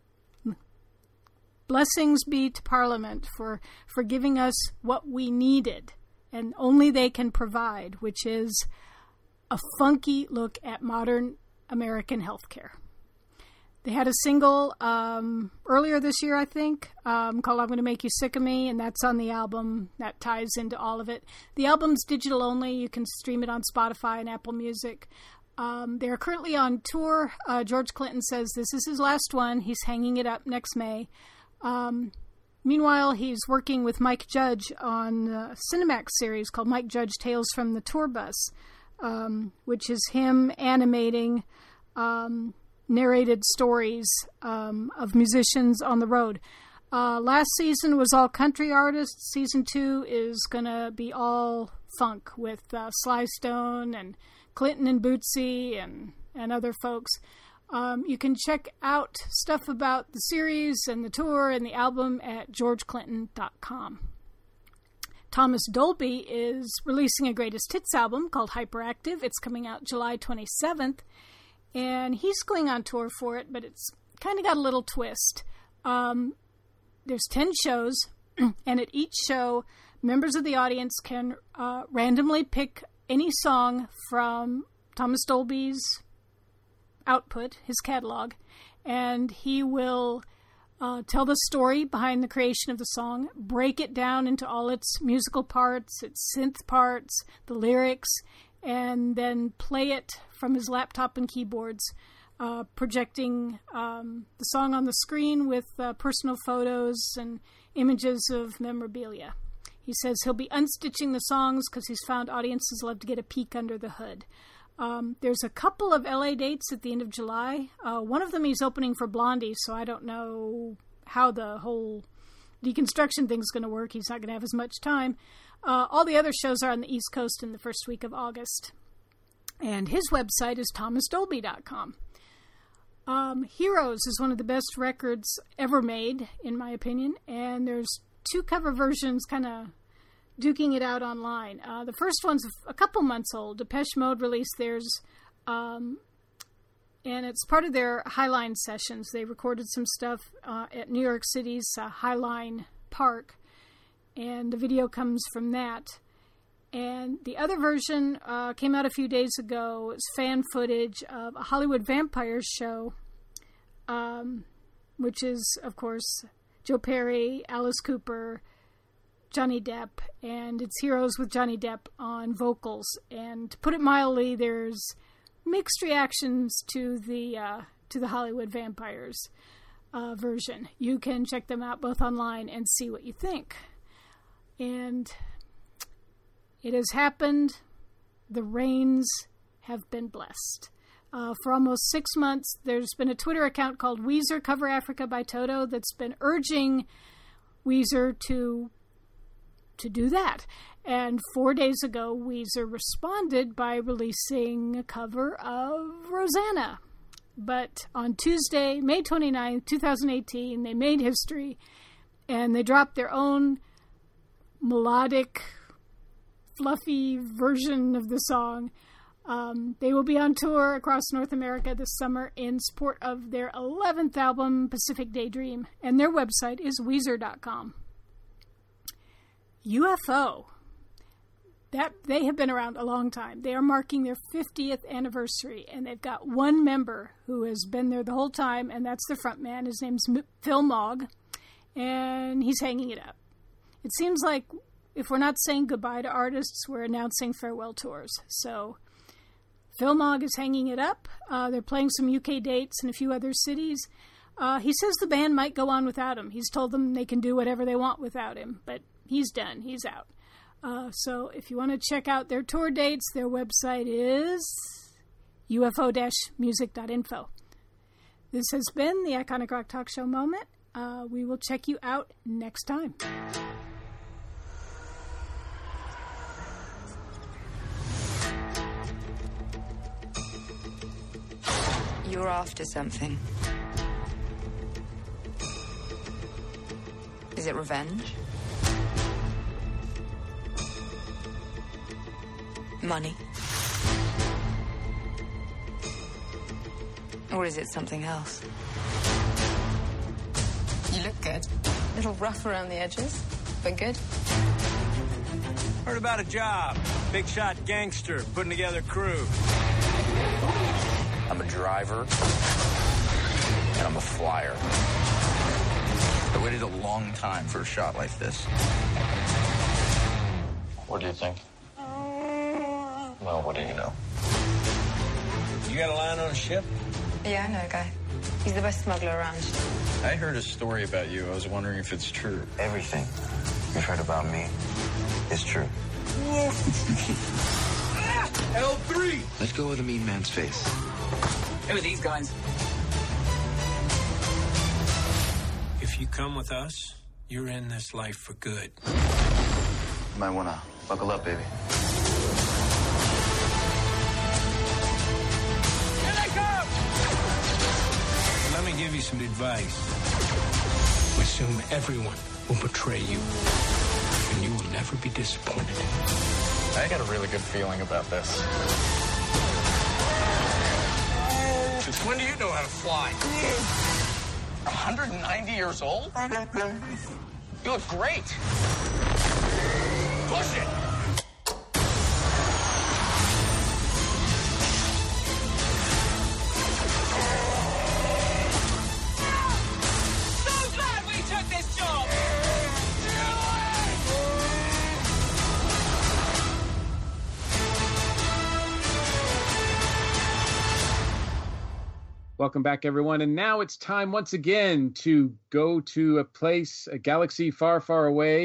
blessings be to Parliament for, for giving us what we needed, and only they can provide, which is a funky look at modern American healthcare. They had a single um, earlier this year, I think, um, called I'm Going to Make You Sick of Me, and that's on the album. That ties into all of it. The album's digital only. You can stream it on Spotify and Apple Music. Um, they're currently on tour. Uh, George Clinton says this is his last one. He's hanging it up next May. Um, meanwhile, he's working with Mike Judge on a Cinemax series called Mike Judge Tales from the Tour Bus, um, which is him animating um, narrated stories um, of musicians on the road. Uh, last season was all country artists. Season two is going to be all funk with uh, Sly Stone and Clinton and Bootsy and, and other folks. Um, you can check out stuff about the series and the tour and the album at george clinton dot com. Thomas Dolby is releasing a greatest hits album called Hyperactive. It's coming out July twenty-seventh, and he's going on tour for it, but it's kind of got a little twist. Um, there's ten shows, and at each show, members of the audience can uh, randomly pick any song from Thomas Dolby's output, his catalog, and he will uh, tell the story behind the creation of the song, break it down into all its musical parts, its synth parts, the lyrics, and then play it from his laptop and keyboards, uh, projecting um, the song on the screen with uh, personal photos and images of memorabilia. He says he'll be unstitching the songs because he's found audiences love to get a peek under the hood. Um, there's a couple of L A dates at the end of July. Uh, one of them he's opening for Blondie, so I don't know how the whole deconstruction thing's going to work. He's not going to have as much time. Uh, all the other shows are on the East Coast in the first week of August. And his website is thomas dolby dot com. Um, Heroes is one of the best records ever made, in my opinion. And there's two cover versions kind of duking it out online. Uh, the first one's a couple months old. Depeche Mode released theirs, um, and it's part of their Highline sessions. They recorded some stuff uh, at New York City's uh, Highline Park, and the video comes from that. And the other version uh, came out a few days ago. It's fan footage of a Hollywood Vampires show, um, which is, of course, Joe Perry, Alice Cooper, Johnny Depp, and it's Heroes with Johnny Depp on vocals. And to put it mildly, there's mixed reactions to the uh, to the Hollywood Vampires uh, version. You can check them out both online and see what you think. And it has happened. The rains have been blessed. Uh, for almost six months, there's been a Twitter account called Weezer Cover Africa by Toto that's been urging Weezer to to do that. And four days ago, Weezer responded by releasing a cover of Rosanna. But on Tuesday, May twenty-ninth, twenty eighteen, they made history, and they dropped their own melodic, fluffy version of the song. Um, they will be on tour across North America this summer in support of their eleventh album, Pacific Daydream, and their website is Weezer dot com. U F O. That they have been around a long time. They are marking their fiftieth anniversary, and they've got one member who has been there the whole time, and that's the front man. His name's M- Phil Mogg, and he's hanging it up. It seems like if we're not saying goodbye to artists, we're announcing farewell tours. So Phil Mogg is hanging it up. Uh, they're playing some U K dates in a few other cities. Uh, he says the band might go on without him. He's told them they can do whatever they want without him, but he's done. He's out. Uh, so if you want to check out their tour dates, their website is U F O music dot info. This has been the Iconic Rock Talk Show moment. Uh, we will check you out next time. You're after something. Is it revenge? Money? Or is it something else? You look good. A little rough around the edges, but good. Heard about a job. Big shot gangster putting together crew. I'm a driver, and I'm a flyer. I waited a long time for a shot like this. What do you think? Well, what do you know? You got a line on a ship? Yeah, I know a guy. He's the best smuggler around. I heard a story about you. I was wondering if it's true. Everything you've heard about me is true. L three! Let's go with a mean man's face. Who are these guys? If you come with us, you're in this life for good. You might want to buckle up, baby. Here they come! Let me give you some advice. Assume everyone will betray you, and you will never be disappointed. I got a really good feeling about this. Since when do you know how to fly? one hundred ninety years old? You look great. Push it! So glad we took this job! Welcome back, everyone. And now it's time once again to go to a place, a galaxy far, far away.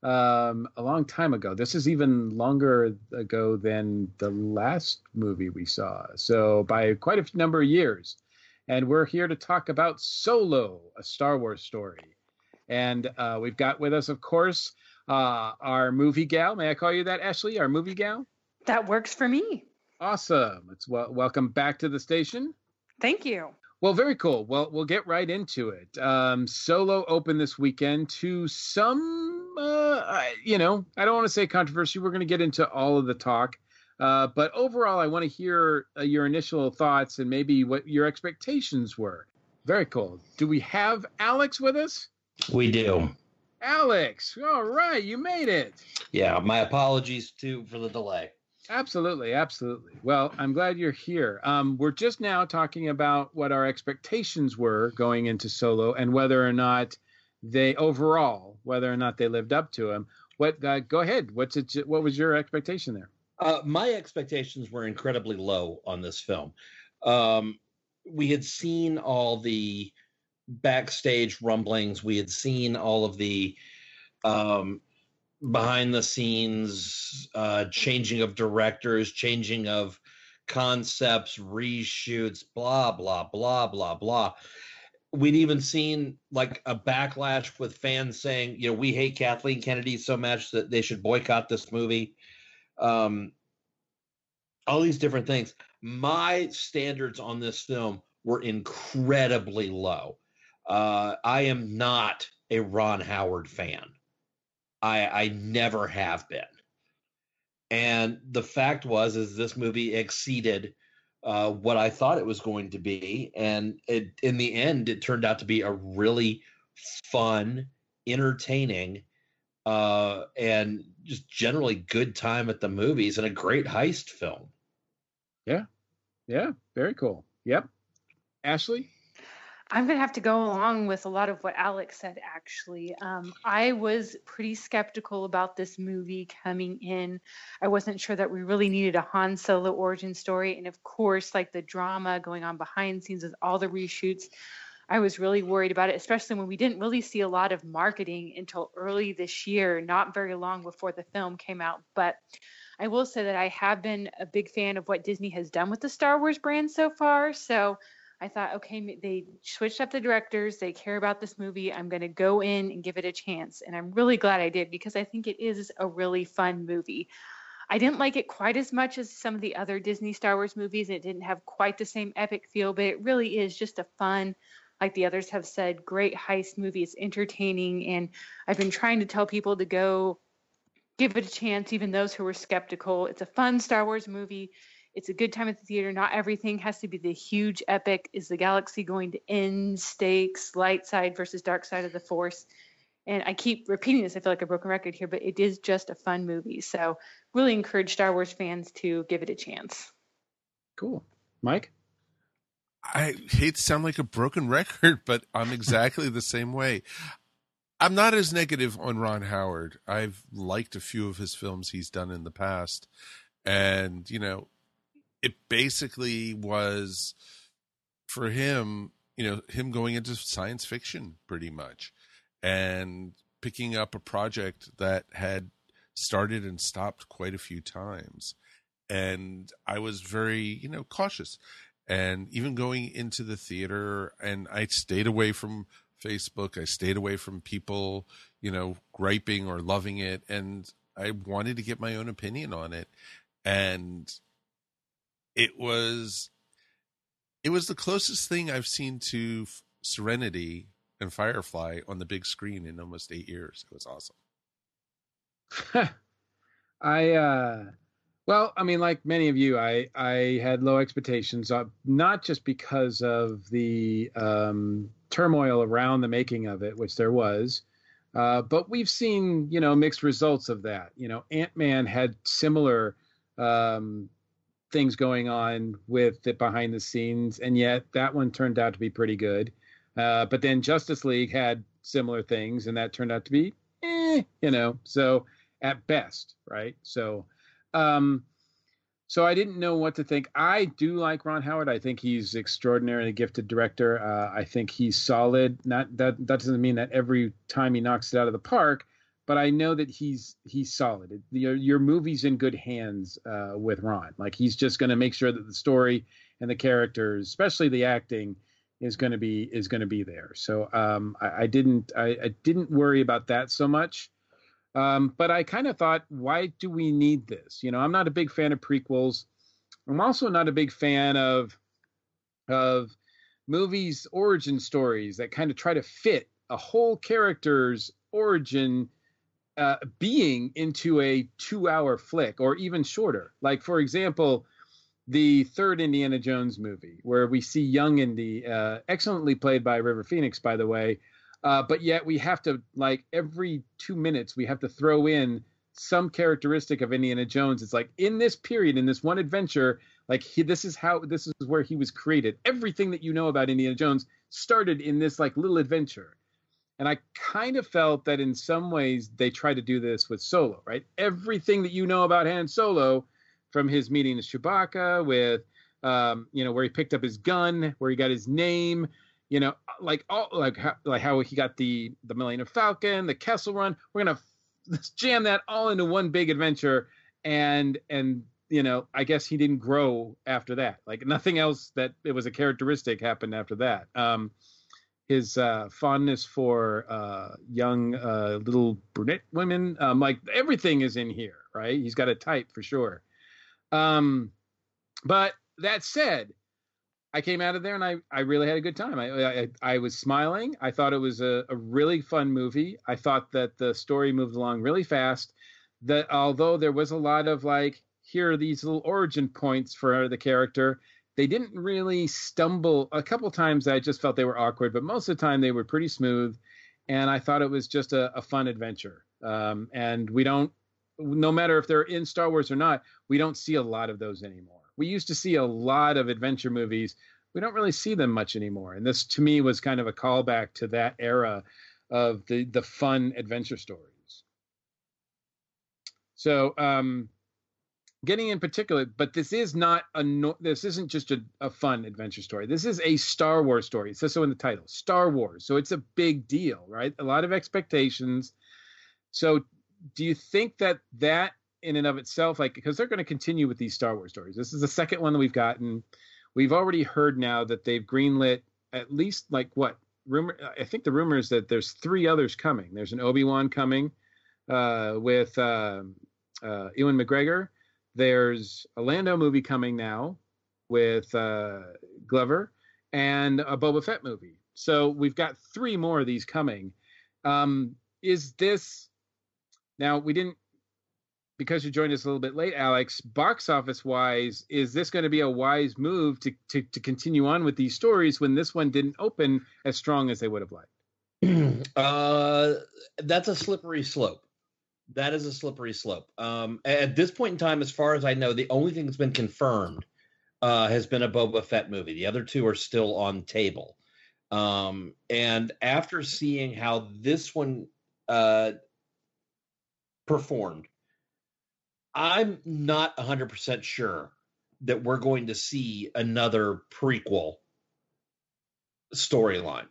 um, a long time ago. This is even longer ago than the last movie we saw. So by quite a number of years. And we're here to talk about Solo, a Star Wars story. And uh, we've got with us, of course, uh, our movie gal. May I call you that, Ashley? Our movie gal? That works for me. Awesome. It's well, welcome back to the station. Thank you. Well, very cool. Well, we'll get right into it. Um, Solo opened this weekend to some, uh, you know, I don't want to say controversy. We're going to get into all of the talk. Uh, but overall, I want to hear uh, your initial thoughts and maybe what your expectations were. Very cool. Do we have Alex with us? We do. Alex, all right, you made it. Yeah, my apologies too for the delay. Absolutely, absolutely. Well, I'm glad you're here. Um, we're just now talking about what our expectations were going into Solo and whether or not they overall, whether or not they lived up to them. What? Uh, go ahead. What's it? What was your expectation there? Uh, my expectations were incredibly low on this film. Um, we had seen all the backstage rumblings. We had seen all of the um, behind the scenes uh, changing of directors, changing of concepts, reshoots, blah, blah, blah, blah, blah. We'd even seen like a backlash with fans saying, you know, we hate Kathleen Kennedy so much that they should boycott this movie. Um, all these different things. My standards on this film were incredibly low. Uh, I am not a Ron Howard fan. I, I never have been. And the fact was, is this movie exceeded uh, what I thought it was going to be. And it, in the end, it turned out to be a really fun, entertaining, uh, and just generally good time at the movies and a great heist film. Yeah. Yeah. Very cool. Yep. Ashley? I'm going to have to go along with a lot of what Alex said, actually. Um, I was pretty skeptical about this movie coming in. I wasn't sure that we really needed a Han Solo origin story. And of course, like the drama going on behind the scenes with all the reshoots, I was really worried about it, especially when we didn't really see a lot of marketing until early this year, not very long before the film came out. But I will say that I have been a big fan of what Disney has done with the Star Wars brand so far. So I thought, okay, they switched up the directors. They care about this movie. I'm going to go in and give it a chance. And I'm really glad I did because I think it is a really fun movie. I didn't like it quite as much as some of the other Disney Star Wars movies. It didn't have quite the same epic feel, but it really is just a fun, like the others have said, great heist movie. It's entertaining. And I've been trying to tell people to go give it a chance, even those who were skeptical. It's a fun Star Wars movie. It's a good time at the theater. Not everything has to be the huge epic. Is the galaxy going to end? Stakes, light side versus dark side of the Force. And I keep repeating this. I feel like a broken record here, but it is just a fun movie. So really encourage Star Wars fans to give it a chance. Cool. Mike? I hate to sound like a broken record, but I'm exactly the same way. I'm not as negative on Ron Howard. I've liked a few of his films he's done in the past. And, you know, it basically was for him, you know, him going into science fiction pretty much and picking up a project that had started and stopped quite a few times. And I was very, you know, cautious. And even going into the theater, and I stayed away from Facebook. I stayed away from people, you know, griping or loving it. And I wanted to get my own opinion on it. And it was, it was the closest thing I've seen to Serenity and Firefly on the big screen in almost eight years. It was awesome. I, uh, well, I mean, like many of you, I, I had low expectations, uh, not just because of the um, turmoil around the making of it, which there was, uh, but we've seen, you know, mixed results of that. You know, Ant-Man had similar um, things going on with it behind the scenes, and yet that one turned out to be pretty good. Uh, but then Justice League had similar things, and that turned out to be, eh, you know, so at best, right? So, um, so I didn't know what to think. I do like Ron Howard. I think he's extraordinarily gifted director. Uh, I think he's solid. Not that that doesn't mean that every time he knocks it out of the park, but I know that he's he's solid. Your your movie's in good hands uh, with Ron. Like he's just going to make sure that the story and the characters, especially the acting, is going to be is going to be there. So um, I, I didn't I, I didn't worry about that so much. Um, but I kind of thought, why do we need this? You know, I'm not a big fan of prequels. I'm also not a big fan of of movies' origin stories that kind of try to fit a whole character's origin uh, being into a two-hour flick or even shorter. Like, for example, the third Indiana Jones movie, where we see young Indy, uh, excellently played by River Phoenix, by the way, uh, but yet we have to, like, every two minutes, we have to throw in some characteristic of Indiana Jones. It's like, in this period, in this one adventure, like, he, this is how, this is where he was created. Everything that you know about Indiana Jones started in this, like, little adventure. And I kind of felt that in some ways they try to do this with Solo, right? Everything that you know about Han Solo, from his meeting with Chewbacca, with, um, you know, where he picked up his gun, where he got his name, you know, like all, like how, like how he got the the Millennium Falcon, the Kessel Run. We're gonna f- jam that all into one big adventure, and and you know, I guess he didn't grow after that. Like nothing else that it was a characteristic happened after that. Um, his uh, fondness for uh, young uh, little brunette women, um, like everything is in here, right? He's got a type for sure. Um, but that said, I came out of there and I, I really had a good time. I, I, I was smiling. I thought it was a, a really fun movie. I thought that the story moved along really fast, that although there was a lot of like, here are these little origin points for the character, they didn't really stumble. A couple times I just felt they were awkward, but most of the time they were pretty smooth. And I thought it was just a, a fun adventure. Um, and we don't, no matter if they're in Star Wars or not, we don't see a lot of those anymore. We used to see a lot of adventure movies. We don't really see them much anymore. And this, to me, was kind of a callback to that era of the, the fun adventure stories. So, um, getting in particular, but this is not a, no, this isn't just a, a fun adventure story. This is a Star Wars story. It says so in the title, Star Wars. So it's a big deal, right? A lot of expectations. So do you think that that in and of itself, like, because they're going to continue with these Star Wars stories. This is the second one that we've gotten. We've already heard now that they've greenlit at least like what rumor. I think the rumor is that there's three others coming. There's an Obi-Wan coming uh, with uh, uh, Ewan McGregor. There's a Lando movie coming now with uh, Glover, and a Boba Fett movie. So we've got three more of these coming. Um, is this now? We didn't. Because you joined us a little bit late, Alex, box office wise, is this going to be a wise move to, to, to continue on with these stories when this one didn't open as strong as they would have liked? uh, that's a slippery slope. That is a slippery slope. Um, at this point in time, as far as I know, the only thing that's been confirmed uh, has been a Boba Fett movie. The other two are still on table. Um, and after seeing how this one uh, performed, I'm not one hundred percent sure that we're going to see another prequel storyline.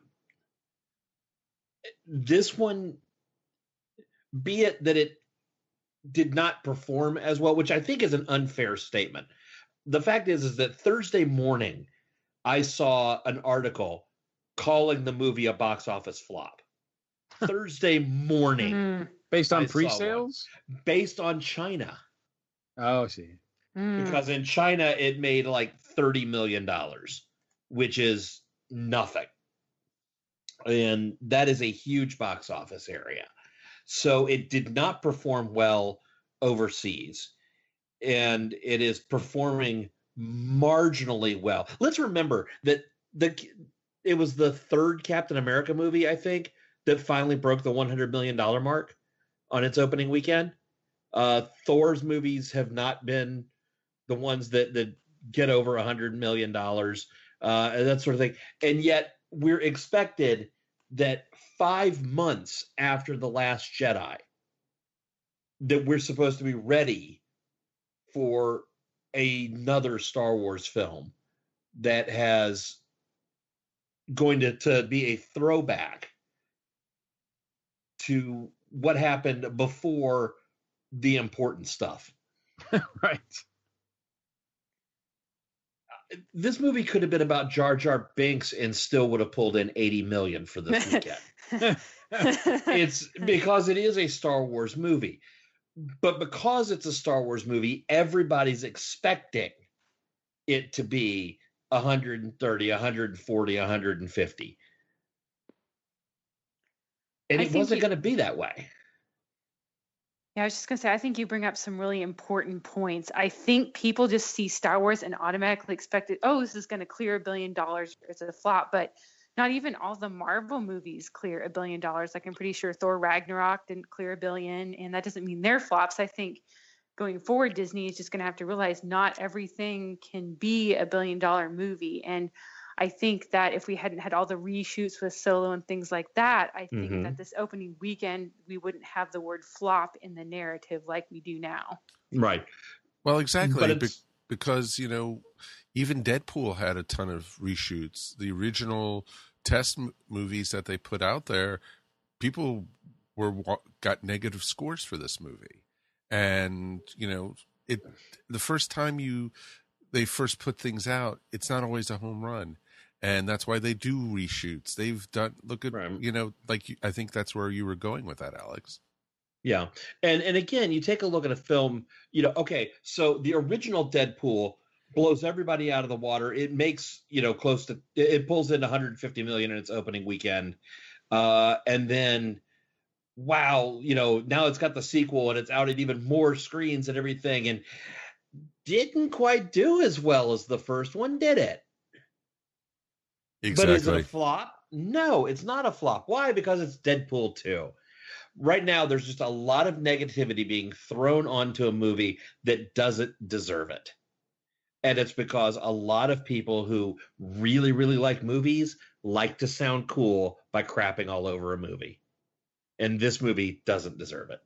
This one, be it that it did not perform as well, which I think is an unfair statement. The fact is, is that Thursday morning, I saw an article calling the movie a box office flop. Thursday morning. Mm. Based on I pre-sales? Based on China. Oh, I see. Mm. Because in China, it made like thirty million dollars, which is nothing. And that is a huge box office area. So it did not perform well overseas. And it is performing marginally well. Let's remember that the it was the third Captain America movie, I think, that finally broke the one hundred million dollars mark on its opening weekend. Uh, Thor's movies have not been the ones that, that get over one hundred million dollars, uh, and that sort of thing. And yet we're expected that five months after The Last Jedi, that we're supposed to be ready for another Star Wars film that has going to, to be a throwback to what happened before the important stuff. Right. This movie could have been about Jar Jar Binks and still would have pulled in eighty million for this weekend. It's because it is a Star Wars movie. But because it's a Star Wars movie, everybody's expecting it to be one hundred thirty, one hundred forty, one hundred fifty. And I it think wasn't you- going to be that way. Yeah, I was just going to say, I think you bring up some really important points. I think people just see Star Wars and automatically expect it, oh, this is going to clear a billion dollars. It's a flop. But not even all the Marvel movies clear a billion dollars. Like I'm pretty sure Thor Ragnarok didn't clear a billion. And that doesn't mean they're flops. I think going forward, Disney is just going to have to realize not everything can be a billion dollar movie. And I think that if we hadn't had all the reshoots with Solo and things like that, I think Mhm. that this opening weekend, we wouldn't have the word flop in the narrative like we do now. Right. Well, exactly. But be- it's- because, you know, even Deadpool had a ton of reshoots. The original test m- movies that they put out there, people were wa- got negative scores for this movie. And, you know, it the first time you they first put things out, it's not always a home run. And that's why they do reshoots. They've done, look at, Right. you know, like, you, I think that's where you were going with that, Alex. Yeah. And and again, you take a look at a film, you know, okay, so the original Deadpool blows everybody out of the water. It makes, you know, close to it it pulls in one hundred fifty million in its opening weekend. Uh and then wow, you know, now it's got the sequel and it's out at even more screens and everything and didn't quite do as well as the first one, did it? Exactly. But is it a flop? No, it's not a flop. Why? Because it's Deadpool two. Right now, there's just a lot of negativity being thrown onto a movie that doesn't deserve it. And it's because a lot of people who really, really like movies like to sound cool by crapping all over a movie. And this movie doesn't deserve it.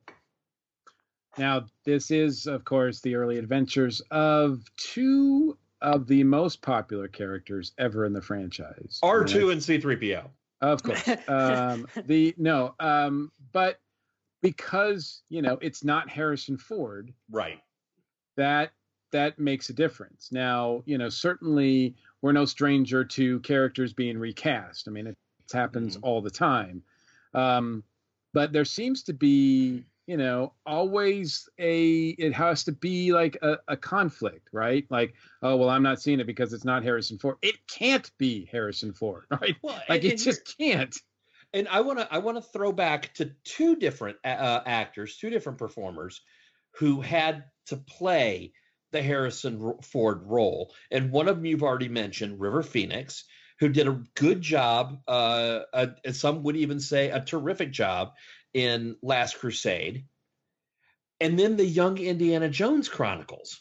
Now, this is, of course, the early adventures of two of the most popular characters ever in the franchise. R two And I- and C three P O. Of course. um, the no, um, but because you know it's not Harrison Ford, Right. that that makes a difference. Now, you know, certainly we're no stranger to characters being recast. I mean, it happens all the time. Um, but there seems to be, you know, always a, it has to be like a, a conflict, right? Like, oh, well, I'm not seeing it because it's not Harrison Ford. It can't be Harrison Ford, right? Well, Like, and- it and just can't. And I want to I want to throw back to two different uh, actors, two different performers who had to play the Harrison Ford role. And one of them you've already mentioned, River Phoenix, who did a good job, uh, uh, and some would even say a terrific job in Last Crusade. And then the Young Indiana Jones Chronicles,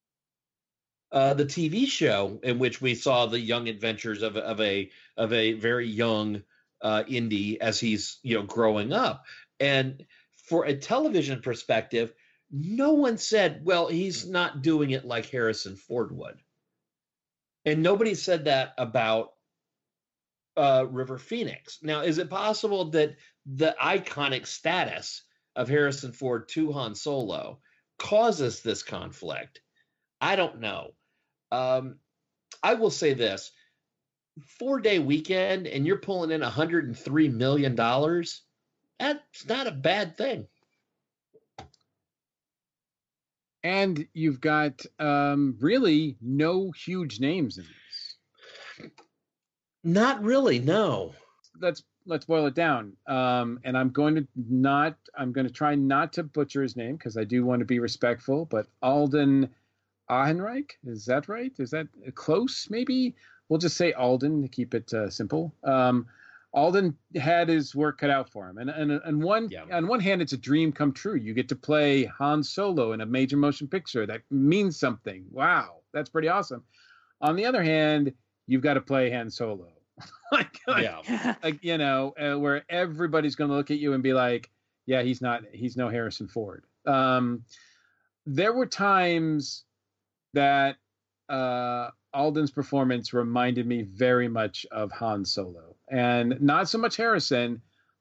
uh, the T V show in which we saw the young adventures of, of a of a very young uh, Indy as he's you know growing up. And for a television perspective, no one said, well, he's not doing it like Harrison Ford would. And nobody said that about uh, River Phoenix. Now, is it possible that the iconic status of Harrison Ford to Han Solo causes this conflict? I don't know. Um, I will say this. Four-day weekend and you're pulling in one hundred three million dollars, that's not a bad thing. And you've got um, really no huge names in this. Not really, no. Let's let's boil it down. Um, and I'm going to not I'm going to try not to butcher his name because I do want to be respectful. But Alden Ehrenreich, is that right? Is that close? Maybe we'll just say Alden to keep it uh, simple. Um, Alden had his work cut out for him, and and, and one Yeah. on one hand, it's a dream come true. You get to play Han Solo in a major motion picture that means something. Wow, that's pretty awesome. On the other hand, you've got to play Han Solo, like, like, Yeah. like you know, uh, where everybody's going to look at you and be like, "Yeah, he's not. He's no Harrison Ford." Um, there were times that uh, Alden's performance reminded me very much of Han Solo, and not so much Harrison,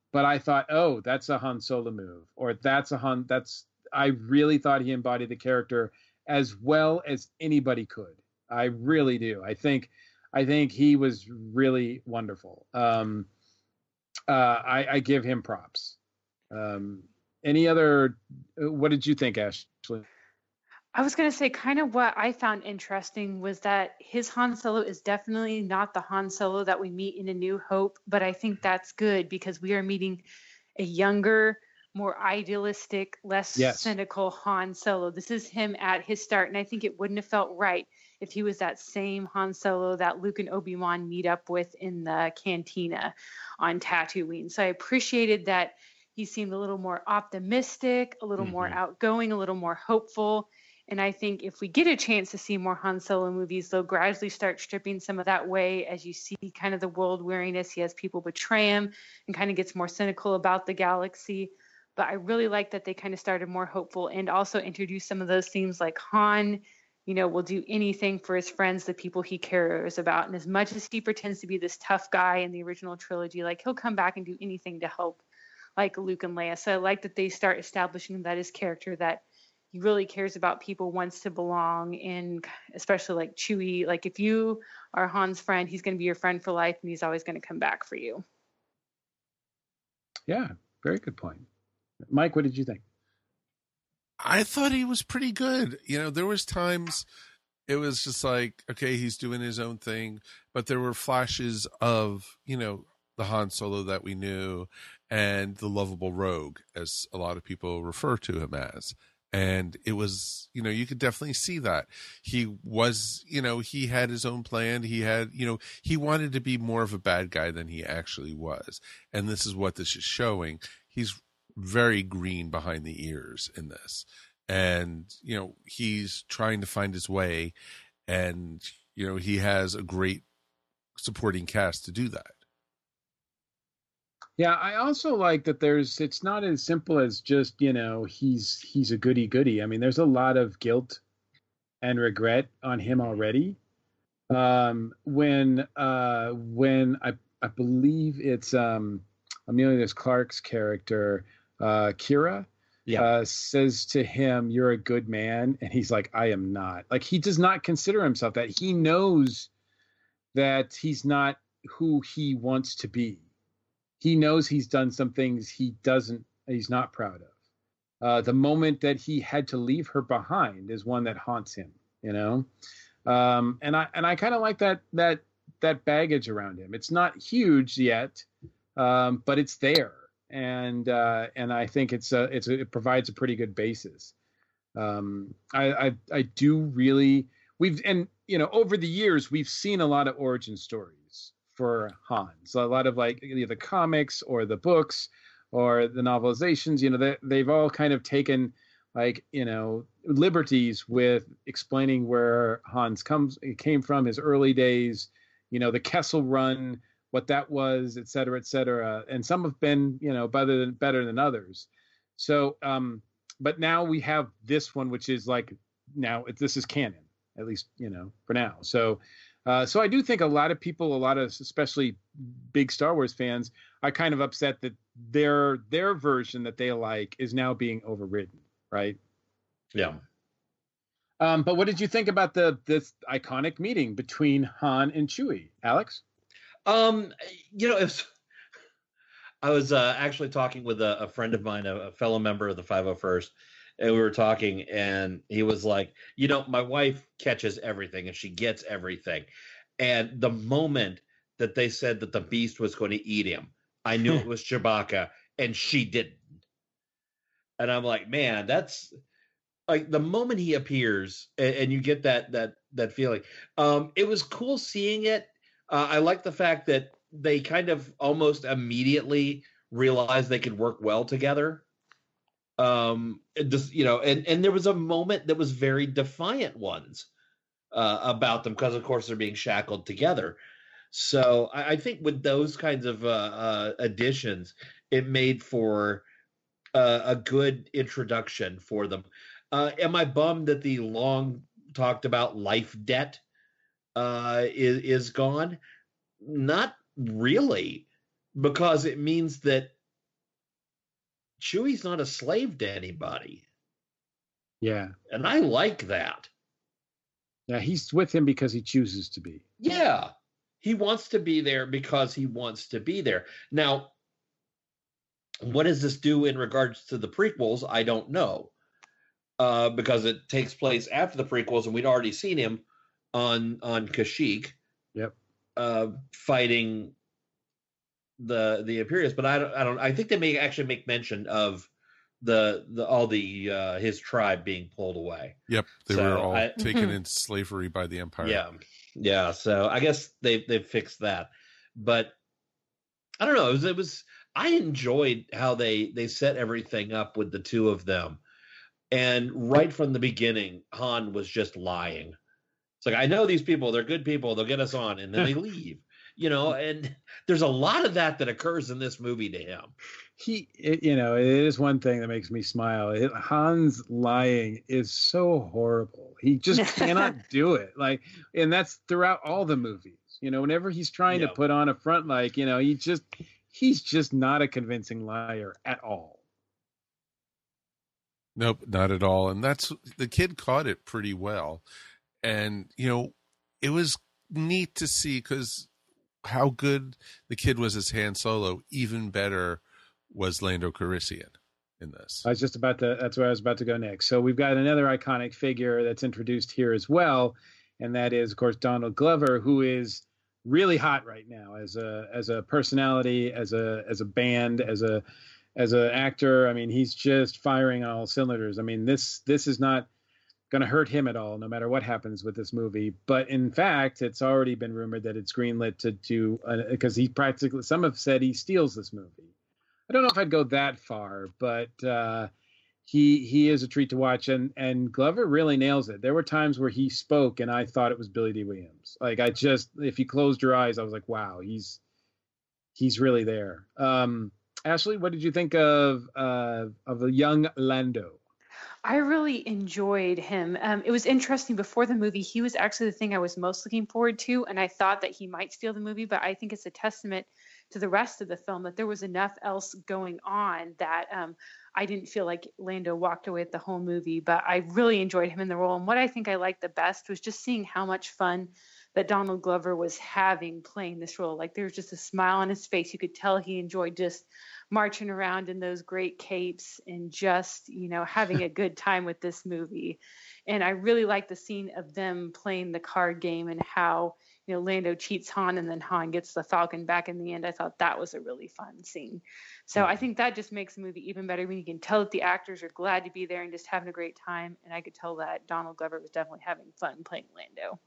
but I thought, oh, that's a Han Solo move, or that's a Han. That's I really thought he embodied the character as well as anybody could. I really do. I think, I think he was really wonderful. Um, uh, I, I give him props. Um, any other? What did you think, Ashley? I was going to say kind of what I found interesting was that his Han Solo is definitely not the Han Solo that we meet in A New Hope, but I think that's good because we are meeting a younger, more idealistic, less yes. cynical Han Solo. This is him at his start, and I think it wouldn't have felt right if he was that same Han Solo that Luke and Obi-Wan meet up with in the cantina on Tatooine. So I appreciated that he seemed a little more optimistic, a little mm-hmm. more outgoing, a little more hopeful. And I think if we get a chance to see more Han Solo movies, they'll gradually start stripping some of that away as you see kind of the world weariness. He has people betray him and kind of gets more cynical about the galaxy. But I really like that they kind of started more hopeful and also introduced some of those themes like Han, you know, will do anything for his friends, the people he cares about. And as much as he pretends to be this tough guy in the original trilogy, like he'll come back and do anything to help like Luke and Leia. So I like that they start establishing that his character, that he really cares about people, wants to belong, and especially like Chewie, like if you are Han's friend, he's going to be your friend for life and he's always going to come back for you. Yeah, very good point. Mike, what did you think? I thought he was pretty good. You know, there was times it was just like, okay, he's doing his own thing, but there were flashes of, you know, the Han Solo that we knew and the lovable rogue, as a lot of people refer to him as. And it was, you know, you could definitely see that he was, you know, he had his own plan. He had, you know, he wanted to be more of a bad guy than he actually was. And this is what this is showing. He's very green behind the ears in this. And, you know, he's trying to find his way. And, you know, he has a great supporting cast to do that. Yeah, I also like that there's, it's not as simple as just, you know, he's he's a goody goody. I mean, there's a lot of guilt and regret on him already. Um, when uh, when I I believe it's um, Amelia Clark's character, uh, Kira, yeah. uh, says to him, "You're a good man," and he's like, "I am not." Like, he does not consider himself that. He knows that he's not who he wants to be. He knows he's done some things he doesn't, he's not proud of. Uh, the moment that he had to leave her behind is one that haunts him, you know? Um, and I, and I kind of like that, that, that baggage around him. It's not huge yet, um, but it's there. And, uh, and I think it's a, it's a, it provides a pretty good basis. Um, I, I, I do really, we've, and, you know, over the years, we've seen a lot of origin stories for Han. So a lot of like either the comics or the books or the novelizations, you know, they, they've all kind of taken like, you know, liberties with explaining where Han's comes, it came from, his early days, you know, the Kessel Run, what that was, et cetera, et cetera. And some have been, you know, better than, better than others. So, um, but now we have this one, which is like, now this is canon, at least, you know, for now. So, Uh, so I do think a lot of people, a lot of especially big Star Wars fans, are kind of upset that their their version that they like is now being overridden, right? Yeah. Um, but what did you think about the this iconic meeting between Han and Chewie, Alex? Um, you know, it's, I was uh, actually talking with a, a friend of mine, a, a fellow member of the five oh first. And we were talking, and he was like, you know, my wife catches everything, and she gets everything. And the moment that they said that the beast was going to eat him, I knew it was Chewbacca, and she didn't. And I'm like, man, that's like the moment he appears, and, and you get that that that feeling. Um, it was cool seeing it. Uh, I like the fact that they kind of almost immediately realized they could work well together. Um, just, you know, and, and there was a moment that was very defiant ones uh, about them because, of course, they're being shackled together. So I, I think with those kinds of uh, uh, additions, it made for uh, a good introduction for them. Uh, am I bummed that the long talked about life debt uh, is, is gone? Not really, because it means that Chewie's not a slave to anybody. Yeah. And I like that. Yeah, he's with him because he chooses to be. Yeah. He wants to be there because he wants to be there. Now, what does this do in regards to the prequels? I don't know. Uh, because it takes place after the prequels, and we'd already seen him on on Kashyyyk. Yep. Uh, fighting the the Imperials, but I don't. I don't. I think they may actually make mention of the the all the uh, his tribe being pulled away. Yep, they So were all I- taken into slavery by the Empire. Yeah, yeah. So I guess they they fixed that, but I don't know. It was, it was I enjoyed how they they set everything up with the two of them, and right from the beginning, Han was just lying. It's like, I know these people; they're good people. They'll get us on, and then they leave. You know, and there's a lot of that that occurs in this movie to him. He, it, you know, it is one thing that makes me smile. It, Han's lying is so horrible. He just cannot do it. Like, and that's throughout all the movies. You know, whenever he's trying Yeah. to put on a front, like, you know, he just, he's just not a convincing liar at all. Nope, not at all. And that's the kid caught it pretty well. And, you know, it was neat to see because how good the kid was as Han Solo, even better was Lando Calrissian in this. I was just about to, that's where I was about to go next. So we've got another iconic figure that's introduced here as well. And that is, of course, Donald Glover, who is really hot right now as a, as a personality, as a, as a band, as a, as an actor. I mean, he's just firing on all cylinders. I mean, this, this is not going to hurt him at all, no matter what happens with this movie. But in fact, it's already been rumored that it's greenlit to do, because he practically, some have said he steals this movie. I don't know if I'd go that far, but uh, he he is a treat to watch, and and Glover really nails it. There were times where he spoke, and I thought it was Billy D. Williams. Like, I just, if you closed your eyes, I was like, wow, he's he's really there. Um, Ashley, what did you think of uh, of a young Lando? I really enjoyed him. Um, it was interesting before the movie. He was actually the thing I was most looking forward to, and I thought that he might steal the movie. But I think it's a testament to the rest of the film that there was enough else going on that um, I didn't feel like Lando walked away with the whole movie. But I really enjoyed him in the role, and what I think I liked the best was just seeing how much fun that Donald Glover was having playing this role. Like, there was just a smile on his face. You could tell he enjoyed just marching around in those great capes and just, you know, having a good time with this movie. And I really like the scene of them playing the card game and how, you know, Lando cheats Han and then Han gets the Falcon back in the end. I thought that was a really fun scene. So I think that just makes the movie even better when you can tell that the actors are glad to be there and just having a great time. And I could tell that Donald Glover was definitely having fun playing Lando.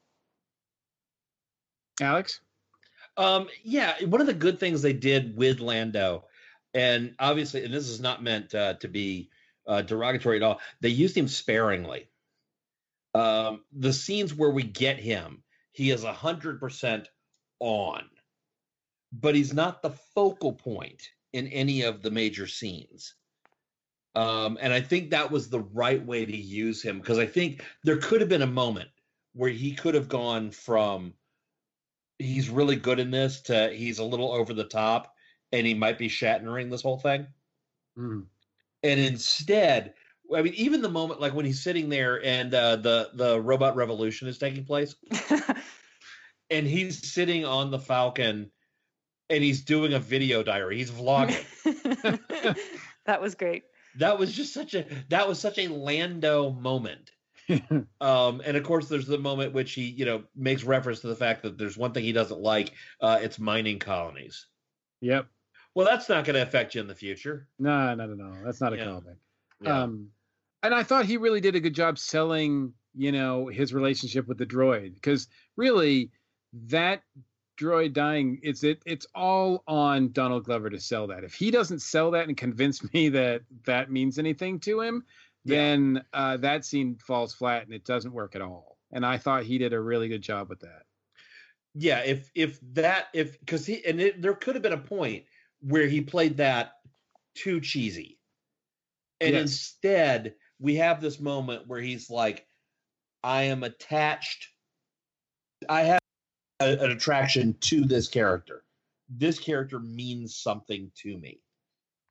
Alex? Um, yeah, one of the good things they did with Lando, and obviously, and this is not meant uh, to be uh, derogatory at all, they used him sparingly. Um, the scenes where we get him, he is one hundred percent on, but he's not the focal point in any of the major scenes. Um, and I think that was the right way to use him, because I think there could have been a moment where he could have gone from he's really good in this to he's a little over the top and he might be Shatnering this whole thing. Mm. And instead, I mean, even the moment like when he's sitting there and uh, the the robot revolution is taking place, and he's sitting on the Falcon and he's doing a video diary, he's vlogging. That was great. That was just such a that was such a Lando moment. um, and of course, there's the moment which he, you know, makes reference to the fact that there's one thing he doesn't like. Uh, it's mining colonies. Yep. Well, that's not going to affect you in the future. No, no, no, no. That's not a Yeah. callback. Yeah. Um, and I thought he really did a good job selling, you know, his relationship with the droid, because really that droid dying, it's it it's all on Donald Glover to sell that. If he doesn't sell that and convince me that that means anything to him, then uh, that scene falls flat and it doesn't work at all. And I thought he did a really good job with that. Yeah, if if that if because he and it, there could have been a point where he played that too cheesy, and Yes. instead we have this moment where he's like, "I am attached. I have a, an attraction to this character. This character means something to me."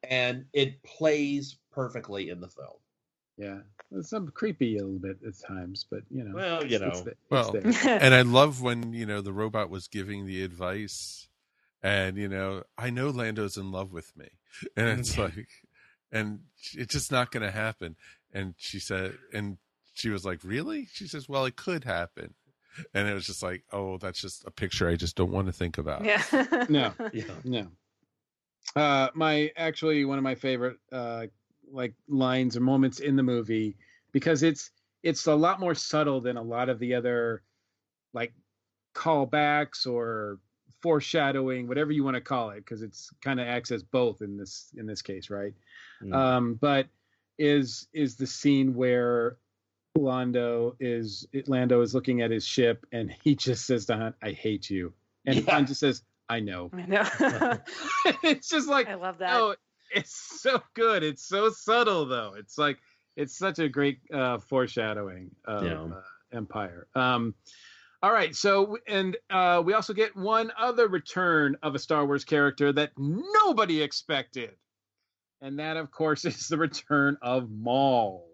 and it plays perfectly in the film. Yeah, it's some creepy a little bit at times, but you know, well, you know, it's, it's well, there. And I love when you know the robot was giving the advice, and you know, I know Lando's in love with me, and it's like, and it's just not going to happen. And she said, and she was like, really? She says, well, it could happen. And it was just like, oh, that's just a picture I just don't want to think about. Yeah. no, yeah. no. Uh, my actually one of my favorite uh, like lines or moments in the movie, because it's it's a lot more subtle than a lot of the other like callbacks or foreshadowing, whatever you want to call it, because it's kind of acts as both in this in this case, right? Mm. Um, but is is the scene where Lando is Lando is looking at his ship and he just says to Hunt, "I hate you," and yeah. Hunt just says, "I know." I know. It's just like, I love that. Oh, it's so good. It's so subtle, though. It's like it's such a great uh, foreshadowing of yeah. uh, Empire. Um, all right, so and uh, we also get one other return of a Star Wars character that nobody expected, and that, of course, is the return of Maul.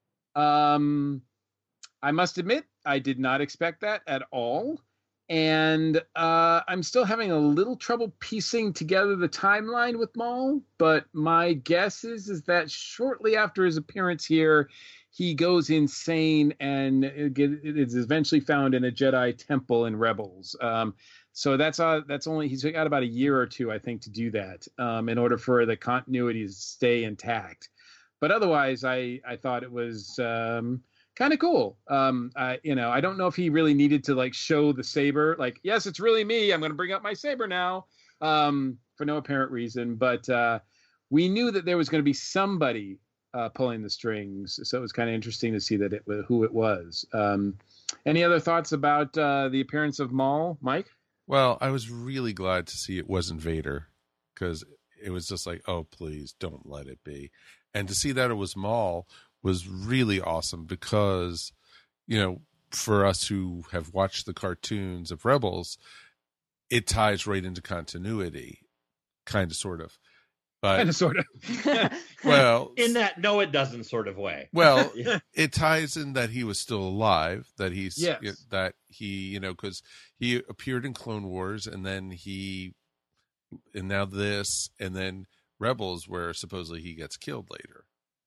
Um, I must admit, I did not expect that at all. And uh, I'm still having a little trouble piecing together the timeline with Maul. But my guess is, is that shortly after his appearance here, he goes insane and it is eventually found in a Jedi temple in Rebels. Um, so that's uh, that's only he's got about a year or two, I think, to do that um, in order for the continuity to stay intact. But otherwise, I, I thought it was um, kind of cool. Um, I, you know, I don't know if he really needed to like show the saber. Like, yes, it's really me. I'm going to bring up my saber now um, for no apparent reason. But uh, we knew that there was going to be somebody uh, pulling the strings. So it was kind of interesting to see that it was who it was. Um, any other thoughts about uh, the appearance of Maul, Mike? Well, I was really glad to see it wasn't Vader, because it was just like, oh, please don't let it be. And to see that it was Maul was really awesome because, you know, for us who have watched the cartoons of Rebels, it ties right into continuity, kind of, sort of. But, kind of, sort of. Well, in that, no, it doesn't sort of way. Well, it ties in that he was still alive, that he's, yes. that he, you know, because he appeared in Clone Wars and then he, and now this, and then Rebels, where supposedly he gets killed later.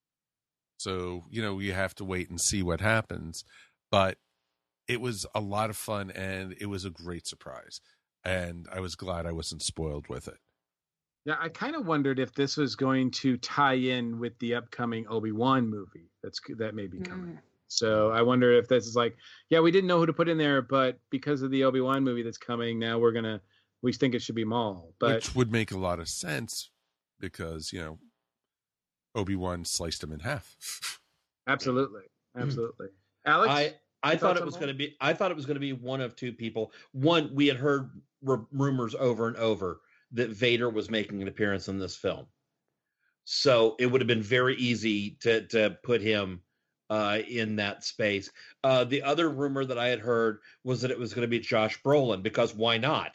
So, you know, you have to wait and see what happens. But it was a lot of fun, and it was a great surprise. And I was glad I wasn't spoiled with it. Yeah, I kind of wondered if this was going to tie in with the upcoming Obi-Wan movie that's that may be coming. Mm. So I wonder if this is like, yeah, we didn't know who to put in there, but because of the Obi-Wan movie that's coming, now we're going to, we think it should be Maul. But which would make a lot of sense. Because, you know, Obi-Wan sliced him in half. Absolutely. Absolutely. Alex? I, I thought it was going to be, I thought it was going to be one of two people. One, we had heard r- rumors over and over that Vader was making an appearance in this film. So it would have been very easy to, to put him uh, in that space. Uh, the other rumor that I had heard was that it was going to be Josh Brolin, because why not?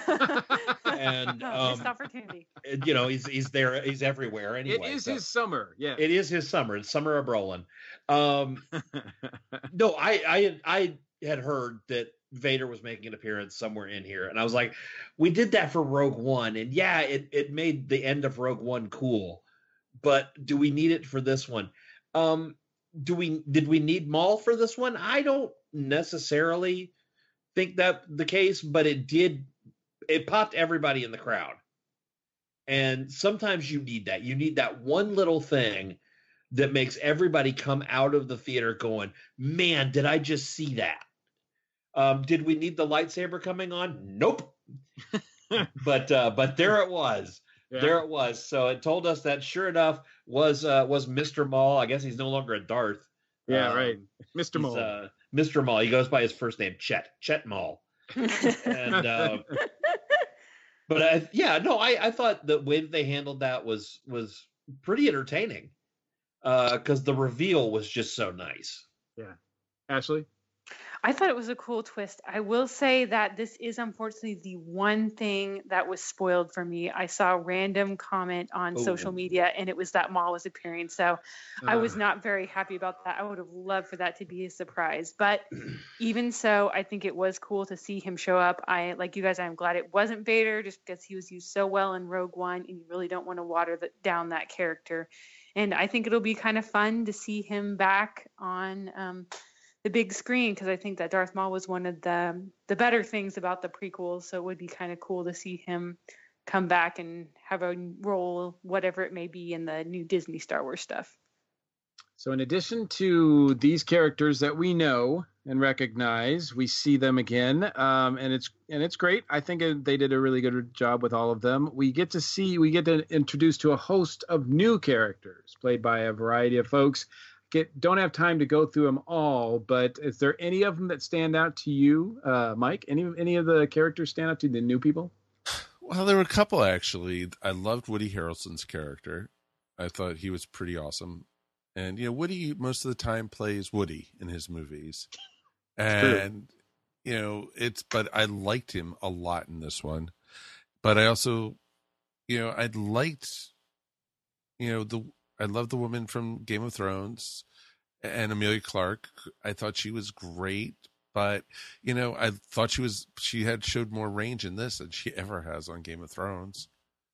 And um, missed opportunity. You know, he's he's there, he's everywhere anyway. It is so. his summer, yeah. It is his summer. It's summer of Brolin. Um, no, I I had, I had heard that Vader was making an appearance somewhere in here, and I was like, we did that for Rogue One, and yeah, it it made the end of Rogue One cool, but do we need it for this one? Um, do we did we need Maul for this one? I don't necessarily think that the case, but it did. It popped everybody in the crowd. And sometimes you need that. You need that one little thing that makes everybody come out of the theater going, man, did I just see that? Um, did we need the lightsaber coming on? Nope. but uh, but there it was. Yeah. There it was. So it told us that, sure enough, was uh, was Mister Maul. I guess he's no longer a Darth. Yeah, um, right. Mister Maul. Uh, Mister Maul. He goes by his first name, Chet. Chet Maul. and uh, but I, yeah, no, I, I thought the way that they handled that was was pretty entertaining because uh, the reveal was just so nice. Yeah, Ashley. I thought it was a cool twist. I will say that this is unfortunately the one thing that was spoiled for me. I saw a random comment on Ooh. social media, and it was that Maul was appearing. So I was Ah. not very happy about that. I would have loved for that to be a surprise. But even so, I think it was cool to see him show up. I, like you guys, I'm glad it wasn't Vader, just because he was used so well in Rogue One, and you really don't want to water the, down that character. And I think it'll be kind of fun to see him back on um, the big screen, because I think that Darth Maul was one of the the better things about the prequels. So it would be kind of cool to see him come back and have a role, whatever it may be, in the new Disney Star Wars stuff. So in addition to these characters that we know and recognize, we see them again, um, and it's and it's great. I think it, they did a really good job with all of them. We get to see, we get to introduce to a host of new characters played by a variety of folks. Get, don't have time to go through them all, but is there any of them that stand out to you, uh, Mike? Any any of the characters stand out to you, the new people? Well, there were a couple, actually. I loved Woody Harrelson's character. I thought he was pretty awesome. And, you know, Woody most of the time plays Woody in his movies. And, you know, it's, but I liked him a lot in this one. But I also, you know, I liked, you know, the, I love the woman from Game of Thrones and Emilia Clarke. I thought she was great, but you know, I thought she was, she had showed more range in this than she ever has on Game of Thrones.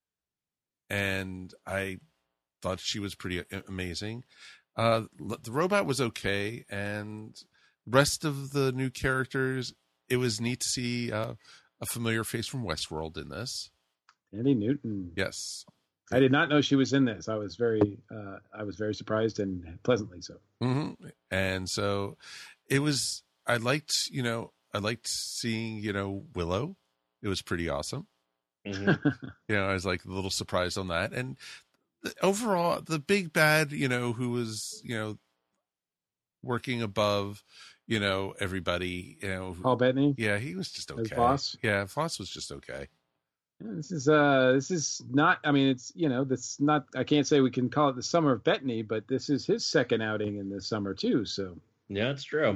And I thought she was pretty amazing. Uh, the robot was okay. And rest of the new characters, it was neat to see uh, a familiar face from Westworld in this. Thandie Newton. Yes. I did not know she was in this. I was very, uh, I was very surprised and pleasantly so. Mm-hmm. And so it was, I liked, you know, I liked seeing, you know, Willow. It was pretty awesome. Mm-hmm. You know, I was like a little surprised on that. And the, overall, the big bad, you know, who was, you know, working above, you know, everybody, you know, Paul Bettany. Yeah, he was just okay. As Voss. Yeah, Voss was just okay. This is uh this is not, I mean, it's, you know, this not, I can't say we can call it the summer of Bettany, but this is his second outing in the summer too. So yeah, it's true.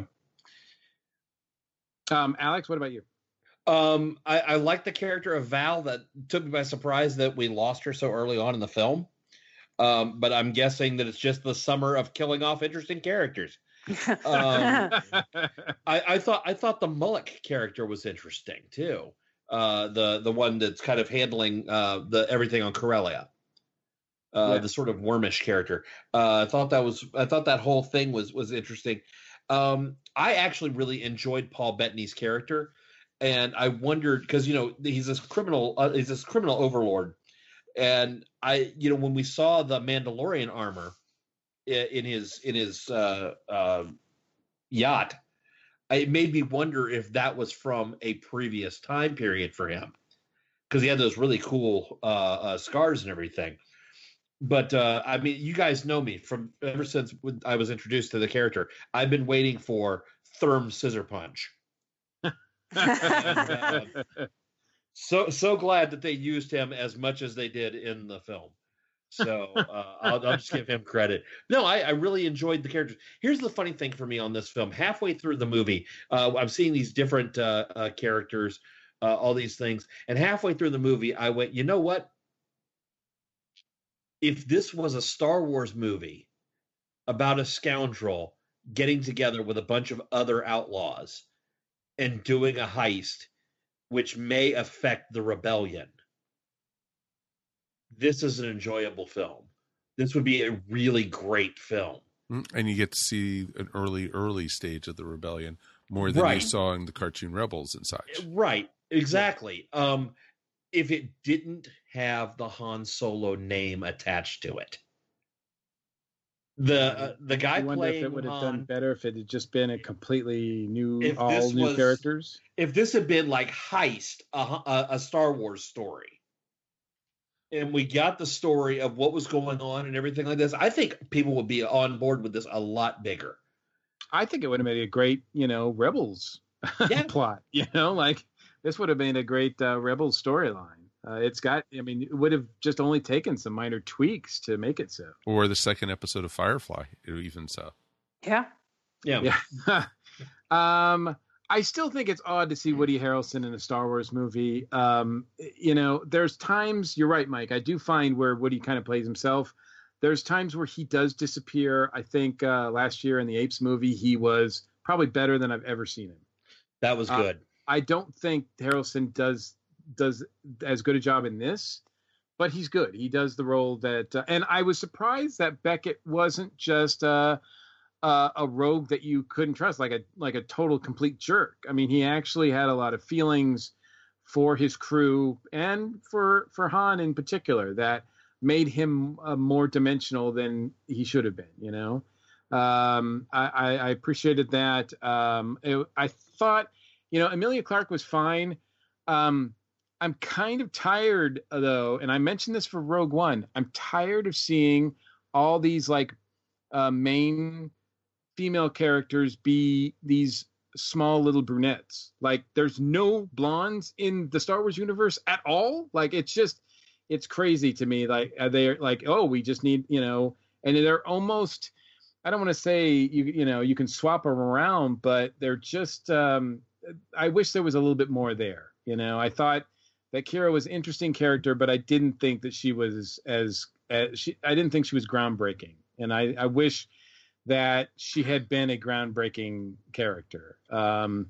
Um, Alex, what about you? Um, I, I like the character of Val. That took me by surprise that we lost her so early on in the film. Um, but I'm guessing that it's just the summer of killing off interesting characters. Um, I, I thought I thought the Mullock character was interesting too. Uh, the the one that's kind of handling uh, the everything on Corellia, uh, Yeah. the sort of wormish character. Uh, I thought that was I thought that whole thing was was interesting. Um, I actually really enjoyed Paul Bettany's character, and I wondered because you know he's this criminal uh, he's this criminal overlord, and I you know when we saw the Mandalorian armor in, in his in his uh, uh, yacht. It made me wonder if that was from a previous time period for him, because he had those really cool uh, uh, scars and everything. But uh, I mean, you guys know me from ever since I was introduced to the character. I've been waiting for Therm Scissor Punch. and, uh, so so glad that they used him as much as they did in the film. So uh, I'll, I'll just give him credit. No, I, I really enjoyed the characters. Here's the funny thing for me on this film. Halfway through the movie, uh, I'm seeing these different uh, uh, characters, uh, all these things. And halfway through the movie, I went, you know what? If this was a Star Wars movie about a scoundrel getting together with a bunch of other outlaws and doing a heist, which may affect the rebellion, this is an enjoyable film. This would be a really great film. And you get to see an early, early stage of the rebellion more than Right. you saw in the cartoon Rebels and such. Right, exactly. Um, if it didn't have the Han Solo name attached to it. The uh, the guy I wonder playing if it would have Han, done better if it had just been a completely new, If all this new was- characters. if this had been like Heist, a, a, a Star Wars story, and we got the story of what was going on and everything like this, I think people would be on board with this a lot bigger. I think it would have made a great, you know, Rebels plot. You know, like this would have been a great uh, Rebels storyline. Uh, it's got, I mean, it would have just only taken some minor tweaks to make it so. Or the second episode of Firefly, even so. Yeah. Yeah. Yeah. Um, I still think it's odd to see Woody Harrelson in a Star Wars movie. Um, you know, there's times, you're right, Mike, I do find where Woody kind of plays himself. There's times where he does disappear. I think uh, last year in the Apes movie, he was probably better than I've ever seen him. That was good. Uh, I don't think Harrelson does does as good a job in this, but he's good. He does the role that, uh, and I was surprised that Beckett wasn't just uh, uh, a rogue that you couldn't trust, like a like a total complete jerk. I mean, he actually had a lot of feelings for his crew and for for Han in particular that made him uh, more dimensional than he should have been. You know, um, I, I, I appreciated that. Um, it, I thought, you know, Emilia Clarke was fine. Um, I'm kind of tired though, and I mentioned this for Rogue One. I'm tired of seeing all these like uh, main female characters be these small little brunettes. Like there's no blondes in the Star Wars universe at all. Like it's just, it's crazy to me. Like they're like, oh, we just need, you know, and they're almost, I don't want to say you, you know, you can swap them around, but they're just, um, I wish there was a little bit more there. You know, I thought that Kira was an interesting character, but I didn't think that she was as, as she, I didn't think she was groundbreaking. And I, I wish that she had been a groundbreaking character. Um,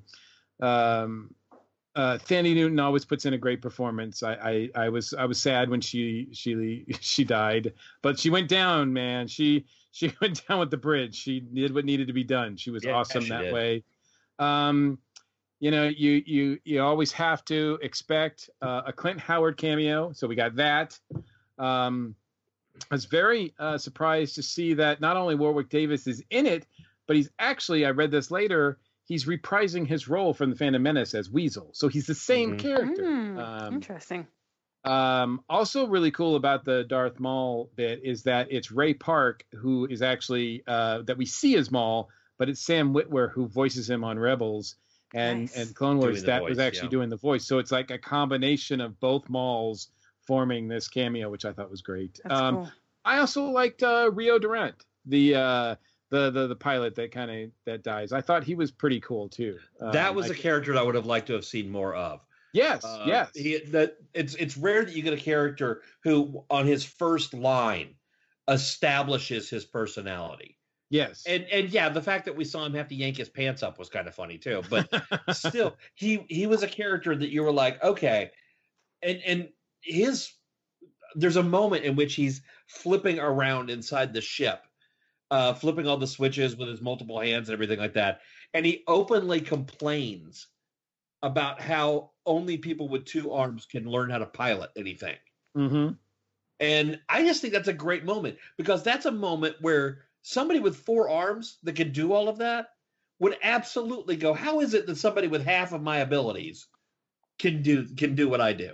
um, uh, Thandie Newton always puts in a great performance. I, I, I was, I was sad when she, she, she died, but she went down, man. She, she went down with the bridge. She did what needed to be done. She was Yeah, awesome she that did. way. Um, you know, you, you, you always have to expect uh, a Clint Howard cameo. So we got that. Um, I was very uh, surprised to see that not only Warwick Davis is in it, but he's actually, I read this later, he's reprising his role from The Phantom Menace as Weasel. So he's the same Mm-hmm. character. Mm, Um, interesting. um, also really cool about the Darth Maul bit is that it's Ray Park who is actually, uh, that we see as Maul, but it's Sam Witwer who voices him on Rebels and, Nice. and Clone Wars Doing the that voice, was actually yeah. doing the voice. So it's like a combination of both Mauls forming this cameo, which I thought was great. That's Um, cool. I also liked uh, Rio Durant, the uh, the the the pilot that kind of that dies. I thought he was pretty cool too. Um, That was I- a character I would have liked to have seen more of. yes, Uh, yes, He, that it's it's rare that you get a character who, on his first line, establishes his personality. yes. And and yeah, the fact that we saw him have to yank his pants up was kind of funny too. But still, he he was a character that you were like, okay, and and his there's a moment in which he's flipping around inside the ship, uh, flipping all the switches with his multiple hands and everything like that, and he openly complains about how only people with two arms can learn how to pilot anything. Mm-hmm. And I just think that's a great moment because that's a moment where somebody with four arms that can do all of that would absolutely go, how is it that somebody with half of my abilities can do can do what I do?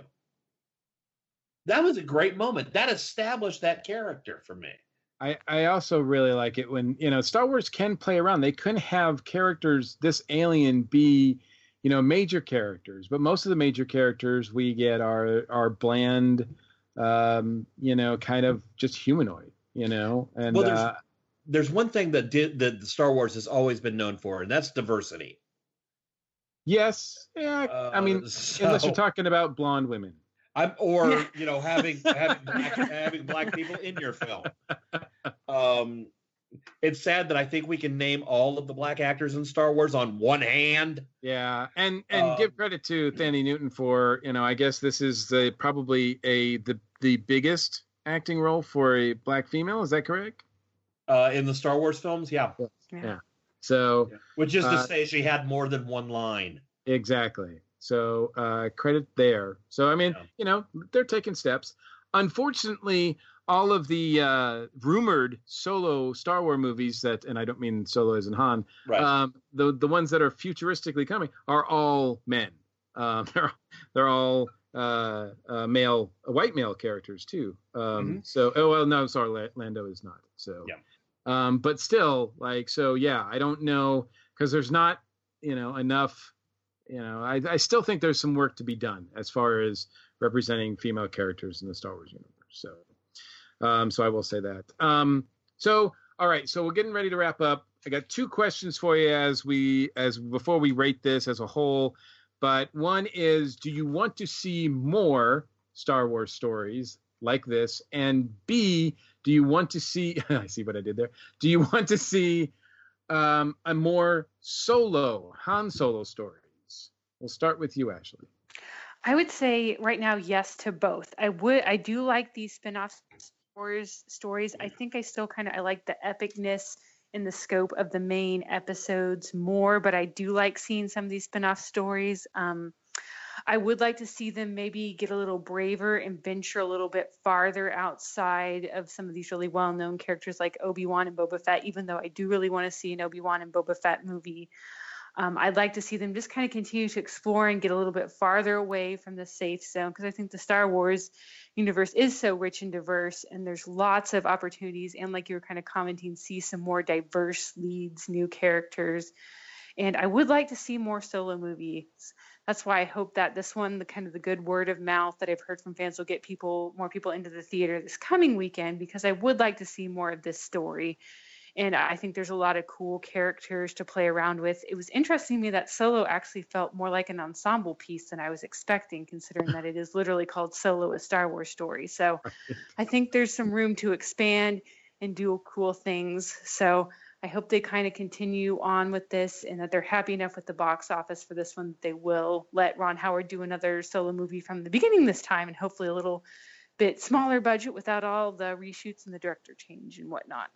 That was a great moment. That established that character for me. I, I also really like it when, you know, Star Wars can play around. They couldn't have characters this alien be, you know, major characters, but most of the major characters we get are are bland, um, you know, kind of just humanoid, you know. And Well, there's uh, there's one thing that did that the Star Wars has always been known for, and that's diversity. yes, yeah. I mean, Uh, so- unless you're talking about blonde women. I'm, or you know, having having black, having black people in your film. Um, it's sad that I think we can name all of the black actors in Star Wars on one hand. Yeah, and and Um, give credit to Thandie Newton for, you know, I guess this is the probably a the the biggest acting role for a black female. Is that correct? Uh, in the Star Wars films, yeah. Yeah. So Which is to Uh, say, she had more than one line. exactly. So uh, credit there. So I mean, Yeah. you know, they're taking steps. Unfortunately, all of the uh, rumored solo Star Wars movies that, and I don't mean solo as in Han, Right. um, the the ones that are futuristically coming are all men. Um, they're they're all uh, uh, male, uh, white male characters too. Um, Mhm. So, oh well, no, sorry, La- Lando is not. So, Yeah. um, but still, like, so yeah, I don't know because there's not, you know, enough. You know, I, I still think there's some work to be done as far as representing female characters in the Star Wars universe. So, um, so I will say that. Um, so, all right, so we're getting ready to wrap up. I got two questions for you as we as before we rate this as a whole. But one is, do you want to see more Star Wars stories like this? And B, do you want to see? I see what I did there. Do you want to see um, a more solo Han Solo stories? We'll start with you, Ashley. I would say right now, yes to both. I would, I do like these spin-off stories. Stories. I think I still kind of I like the epicness in the scope of the main episodes more, but I do like seeing some of these spin-off stories. Um, I would like to see them maybe get a little braver and venture a little bit farther outside of some of these really well-known characters like Obi-Wan and Boba Fett, even though I do really want to see an Obi-Wan and Boba Fett movie. Um, I'd like to see them just kind of continue to explore and get a little bit farther away from the safe zone, because I think the Star Wars universe is so rich and diverse, and there's lots of opportunities. And like you were kind of commenting, see some more diverse leads, new characters. And I would like to see more solo movies. That's why I hope that this one, the kind of the good word of mouth that I've heard from fans, will get people, more people into the theater this coming weekend, because I would like to see more of this story. And I think there's a lot of cool characters to play around with. It was interesting to me that Solo actually felt more like an ensemble piece than I was expecting, considering that it is literally called Solo, a Star Wars story. So I think there's some room to expand and do cool things. So I hope they kind of continue on with this, and that they're happy enough with the box office for this one that they will let Ron Howard do another Solo movie from the beginning this time, and hopefully a little bit smaller budget without all the reshoots and the director change and whatnot.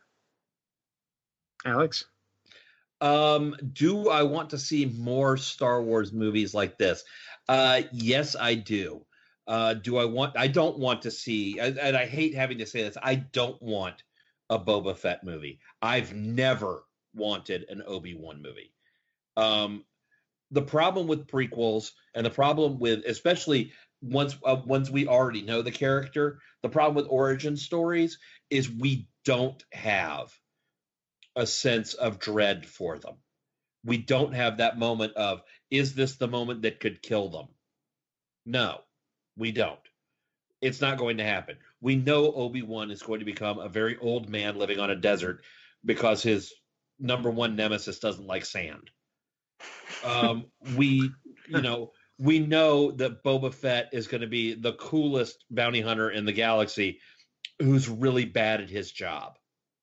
Alex? Um, do I want to see more Star Wars movies like this? Uh, yes, I do. Uh, do I want, I don't want to see, and I hate having to say this, I don't want a Boba Fett movie. I've never wanted an Obi-Wan movie. Um, the problem with prequels, and the problem with, especially once uh, once we already know the character, the problem with origin stories is we don't have a sense of dread for them. We don't have that moment of, is this the moment that could kill them? No, we don't. It's not going to happen. We know Obi-Wan is going to become a very old man living on a desert because his number one nemesis doesn't like sand. Um, we, you know, we know that Boba Fett is going to be the coolest bounty hunter in the galaxy who's really bad at his job.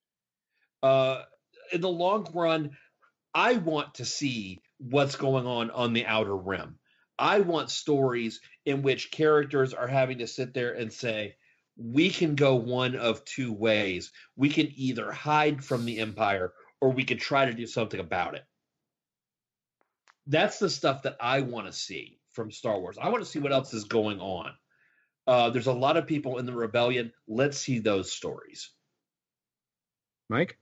Uh, in the long run, I want to see what's going on on the Outer Rim. I want stories in which characters are having to sit there and say, we can go one of two ways. We can either hide from the Empire, or we can try to do something about it. That's the stuff that I want to see from Star Wars. I want to see what else is going on. Uh, there's a lot of people in the rebellion. Let's see those stories. Mike?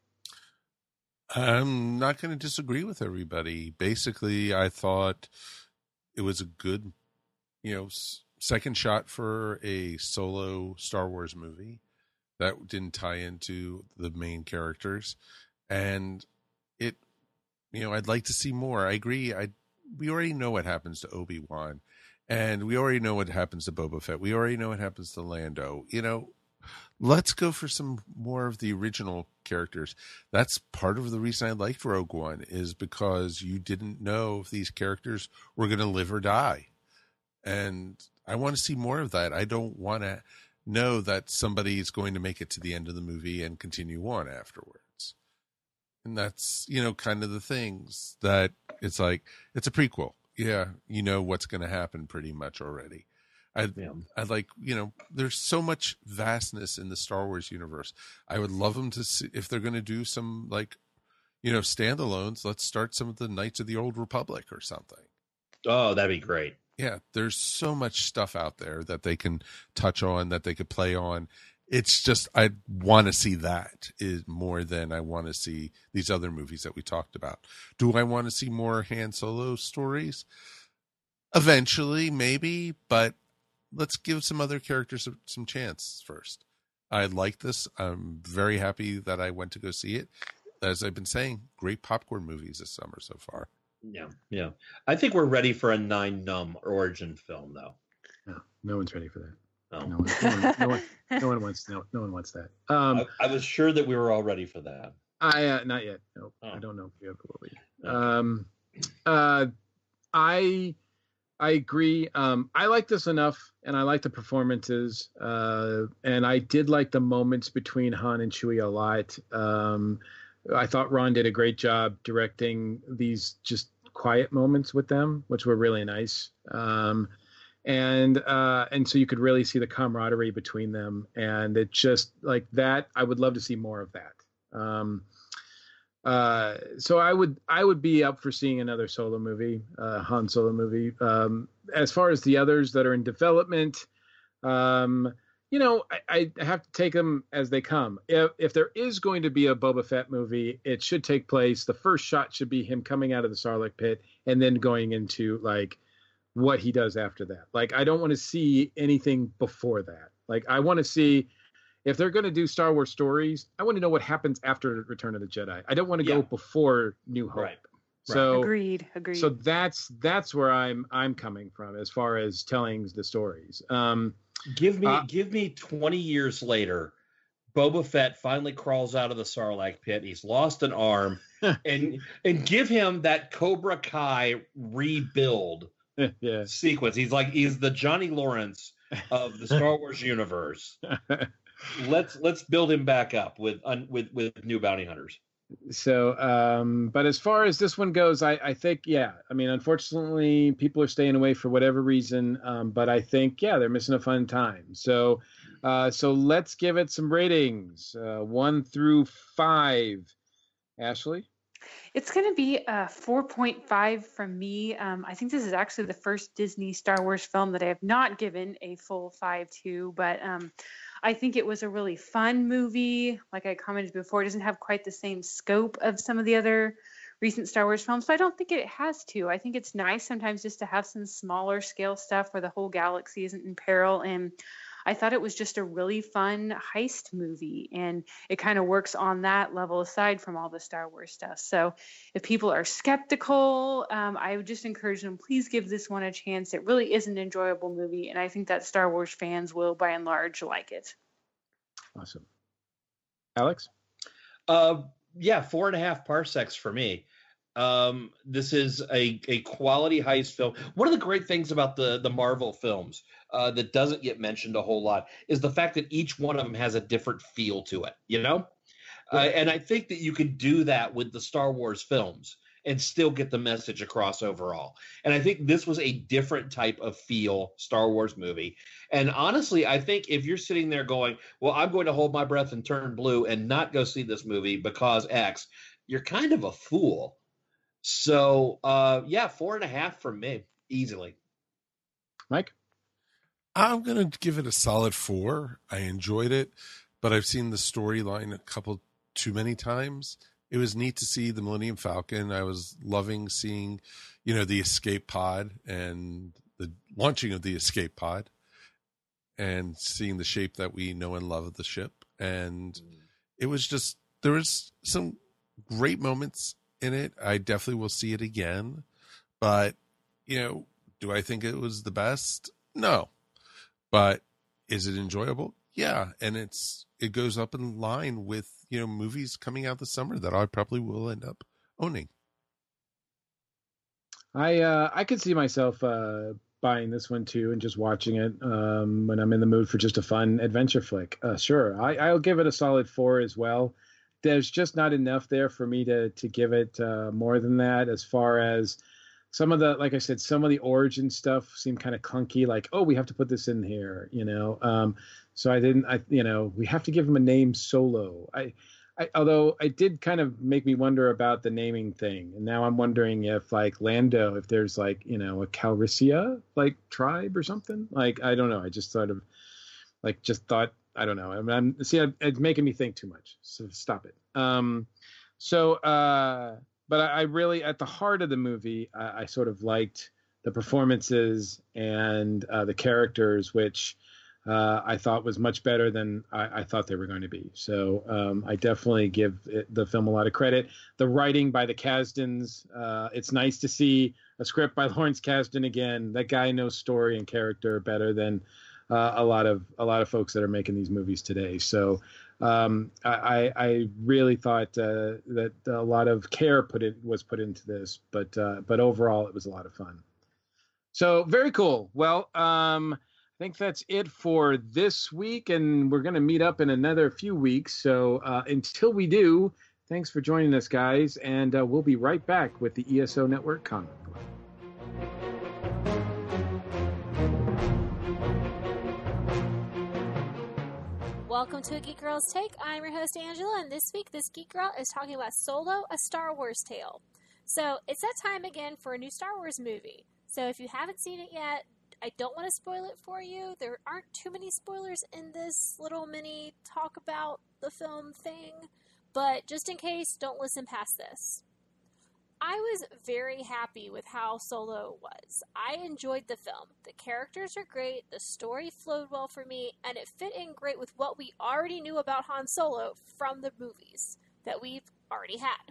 I'm not going to disagree with everybody. Basically, I thought it was a good, you know, s- second shot for a solo Star Wars movie that didn't tie into the main characters. And it, you know, I'd like to see more. I agree. I we already know what happens to Obi-Wan, and we already know what happens to Boba Fett. We already know what happens to Lando. You know, let's go for some more of the original characters. That's part of the reason I liked Rogue One, is because you didn't know if these characters were going to live or die. And I want to see more of that. I don't want to know that somebody is going to make it to the end of the movie and continue on afterwards. And that's, you know, kind of the things that it's like, it's a prequel. Yeah, you know what's going to happen pretty much already. I yeah. I like, you know, there's so much vastness in the Star Wars universe. I would love them to see, if they're going to do some, like, you know, standalones, let's start some of the Knights of the Old Republic or something. Oh, that'd be great. Yeah, there's so much stuff out there that they can touch on, that they could play on. It's just, I want to see that is more than I want to see these other movies that we talked about. Do I want to see more Han Solo stories? Eventually, maybe, but let's give some other characters some, some chance first. I like this. I'm very happy that I went to go see it. As I've been saying, great popcorn movies this summer so far. Yeah, yeah. I think we're ready for a Nine Numb origin film, though. No, no one's ready for that. No, no, one, no, one, no, one, no one wants no, no one wants that. Um, I, I was sure that we were all ready for that. I uh, not yet. Nope. Oh. I don't know if you have a movie. Um, uh, I I agree. Um, I like this enough, and I like the performances, uh, and I did like the moments between Han and Chewie a lot. Um, I thought Ron did a great job directing these just quiet moments with them, which were really nice. Um, and uh, and so you could really see the camaraderie between them, and it just like that. I would love to see more of that. Um, uh, so I would I would be up for seeing another Solo movie, uh, Han Solo movie. Um, as far as the others that are in development, um, you know, I, I have to take them as they come. If if there is going to be a Boba Fett movie, it should take place. The first shot should be him coming out of the Sarlacc pit and then going into like what he does after that. Like I don't want to see anything before that. Like I want to see. If they're going to do Star Wars stories, I want to know what happens after Return of the Jedi. I don't want to yeah. go before New Hope. Right. So agreed, agreed. So that's that's where I'm I'm coming from as far as telling the stories. Um, give me uh, give me twenty years later, Boba Fett finally crawls out of the Sarlacc pit. He's lost an arm, and and give him that Cobra Kai rebuild yeah. sequence. He's like he's the Johnny Lawrence of the Star Wars universe. Let's let's build him back up with un, with with new bounty hunters. So, um, but as far as this one goes, I, I think, yeah, I mean, unfortunately, people are staying away for whatever reason. Um, but I think, yeah, they're missing a fun time. So, uh, so let's give it some ratings, uh, one through five. Ashley? It's going to be a four point five from me. Um, I think this is actually the first Disney Star Wars film that I have not given a full five to, but um, I think it was a really fun movie. Like I commented before, it doesn't have quite the same scope of some of the other recent Star Wars films, but I don't think it has to. I think it's nice sometimes just to have some smaller scale stuff where the whole galaxy isn't in peril. And I thought it was just a really fun heist movie, and it kind of works on that level aside from all the Star Wars stuff. So if people are skeptical, um, I would just encourage them, please give this one a chance. It really is an enjoyable movie, and I think that Star Wars fans will, by and large, like it. Awesome. Alex? Uh, yeah, four and a half parsecs for me. Um, this is a, a quality heist film. One of the great things about the, the Marvel films uh, that doesn't get mentioned a whole lot is the fact that each one of them has a different feel to it, you know? Uh, and I think that you can do that with the Star Wars films and still get the message across overall. And I think this was a different type of feel Star Wars movie. And honestly, I think if you're sitting there going, well, I'm going to hold my breath and turn blue and not go see this movie because X, you're kind of a fool. So, uh, yeah, four and a half from me, easily. Mike? I'm going to give it a solid four. I enjoyed it, but I've seen the storyline a couple too many times. It was neat to see the Millennium Falcon. I was loving seeing, you know, the escape pod and the launching of the escape pod and seeing the shape that we know and love of the ship. And it was just, there was some great moments in it. I definitely will see it again, but you know, do I think it was the best? No, but is it enjoyable? Yeah. And it's, it goes up in line with, you know, movies coming out this summer that I probably will end up owning. I, uh, I could see myself, uh, buying this one too and just watching it um, when I'm in the mood for just a fun adventure flick. Uh, sure. I, I'll give it a solid four as well. There's just not enough there for me to to give it uh, more than that. As far as some of the, like I said, some of the origin stuff seemed kind of clunky. Like, oh, we have to put this in here, you know. Um, so I didn't, I you know, we have to give him a name Solo. I, I, although it did kind of make me wonder about the naming thing, and now I'm wondering if like Lando, if there's like you know a Calrissian like tribe or something. Like I don't know. I just sort of like just thought. I don't know. I mean, I'm see, it's making me think too much. So stop it. Um, so, uh, but I, I really, at the heart of the movie, I, I sort of liked the performances and uh, the characters, which uh, I thought was much better than I, I thought they were going to be. So um, I definitely give it, the film a lot of credit. The writing by the Kasdans, uh, it's nice to see a script by Lawrence Kasdan again. That guy knows story and character better than uh, a lot of a lot of folks that are making these movies today. So um, I, I really thought uh, that a lot of care put it was put into this, but uh, but overall it was a lot of fun. So very cool. Well, um, I think that's it for this week, and we're going to meet up in another few weeks. So uh, until we do, thanks for joining us, guys, and uh, we'll be right back with the E S O Network Comic Club. Welcome to a Geek Girl's Take. I'm your host, Angela, and this week, this Geek Girl is talking about Solo, a Star Wars tale. So, it's that time again for a new Star Wars movie. So, if you haven't seen it yet, I don't want to spoil it for you. There aren't too many spoilers in this little mini talk about the film thing, but just in case, don't listen past this. I was very happy with how Solo was. I enjoyed the film. The characters are great, the story flowed well for me, and it fit in great with what we already knew about Han Solo from the movies that we've already had.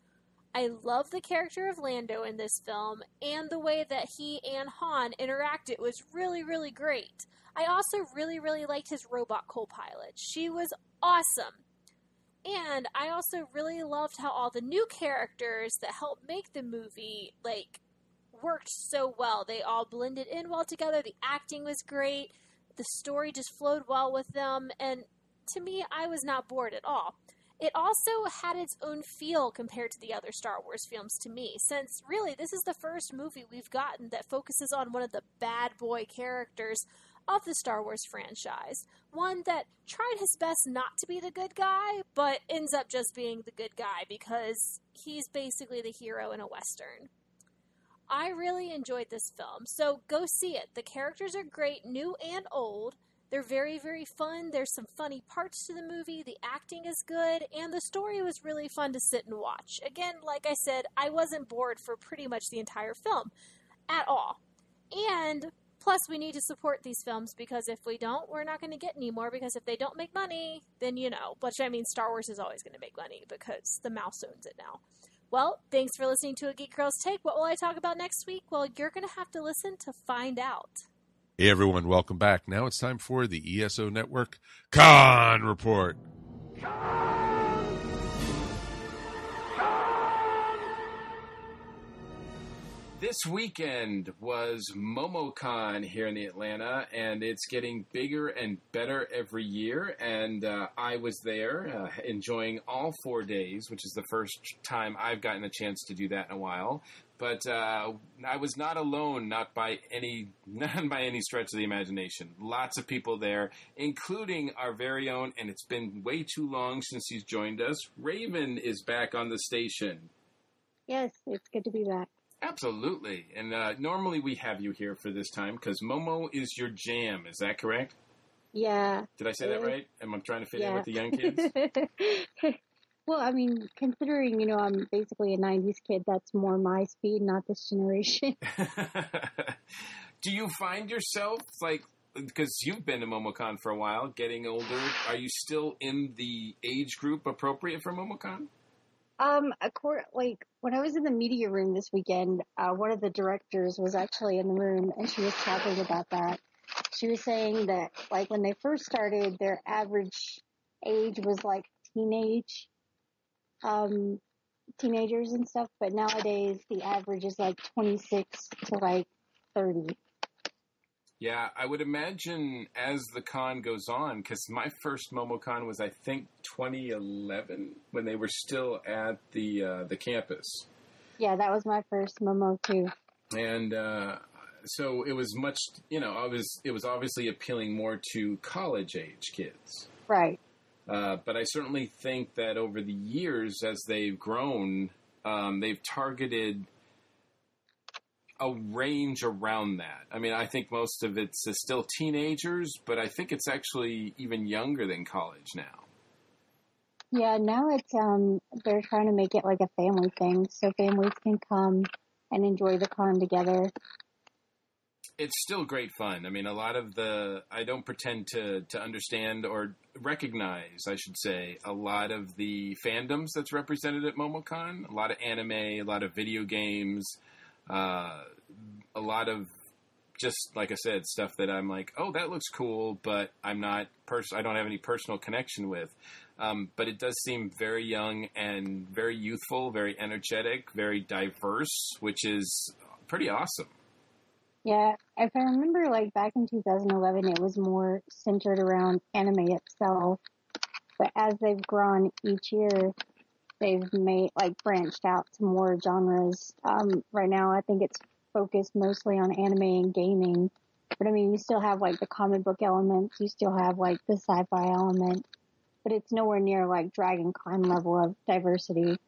I love the character of Lando in this film, and the way that he and Han interacted was really, really great. I also really, really liked his robot co-pilot. She was awesome. And I also really loved how all the new characters that helped make the movie, like, worked so well. They all blended in well together. The acting was great. The story just flowed well with them. And to me, I was not bored at all. It also had its own feel compared to the other Star Wars films to me, since really this is the first movie we've gotten that focuses on one of the bad boy characters of the Star Wars franchise. One that tried his best not to be the good guy, but ends up just being the good guy because he's basically the hero in a Western. I really enjoyed this film, so go see it. The characters are great, new and old. They're very, very fun. There's some funny parts to the movie. The acting is good, and the story was really fun to sit and watch. Again, like I said, I wasn't bored for pretty much the entire film at all. And plus, we need to support these films because if we don't, we're not going to get any more, because if they don't make money, then, you know, which I mean, Star Wars is always going to make money because the mouse owns it now. Well, thanks for listening to A Geek Girl's Take. What will I talk about next week? Well, you're going to have to listen to find out. Hey, everyone. Welcome back. Now it's time for the E S O Network Con Report. This weekend was MomoCon here in the Atlanta, and it's getting bigger and better every year. And uh, I was there uh, enjoying all four days, which is the first time I've gotten a chance to do that in a while. But uh, I was not alone, not by any, not by any stretch of the imagination. Lots of people there, including our very own, and it's been way too long since he's joined us. Raven is back on the station. Yes, it's good to be back. Absolutely. And uh, normally we have you here for this time because Momo is your jam. Is that correct? Yeah. Did I say that right? Am I trying to fit yeah. in with the young kids? Well, I mean, considering, you know, I'm basically a nineties kid, that's more my speed, not this generation. Do you find yourself, like, because you've been to MomoCon for a while, getting older, are you still in the age group appropriate for MomoCon? Um, like, when I was in the media room this weekend, uh, one of the directors was actually in the room, and she was talking about that. She was saying that, like, when they first started, their average age was, like, teenage, um, teenagers and stuff, but nowadays the average is, like, twenty-six to, like, thirty. Yeah, I would imagine as the con goes on, because my first MomoCon was, I think, twenty eleven, when they were still at the uh, the campus. Yeah, that was my first Momo, too. And uh, so it was much, you know, I was, it was obviously appealing more to college-age kids. Right. Uh, but I certainly think that over the years, as they've grown, um, they've targeted a range around that. I mean, I think most of it's uh, still teenagers, but I think it's actually even younger than college now. Yeah, now it's, um, they're trying to make it like a family thing, so families can come and enjoy the con together. It's still great fun. I mean, a lot of the, I don't pretend to, to understand or recognize, I should say, a lot of the fandoms that's represented at MomoCon. A lot of anime, a lot of video games, Uh, a lot of just like I said, stuff that I'm like, oh, that looks cool, but I'm not pers- I don't have any personal connection with. Um, but it does seem very young and very youthful, very energetic, very diverse, which is pretty awesome. Yeah, if I remember, like back in two thousand eleven, it was more centered around anime itself. But as they've grown each year, they've made like branched out to more genres. Um, right now, I think it's focused mostly on anime and gaming. But I mean, you still have like the comic book elements. You still have like the sci-fi element. But it's nowhere near like Dragon Con level of diversity.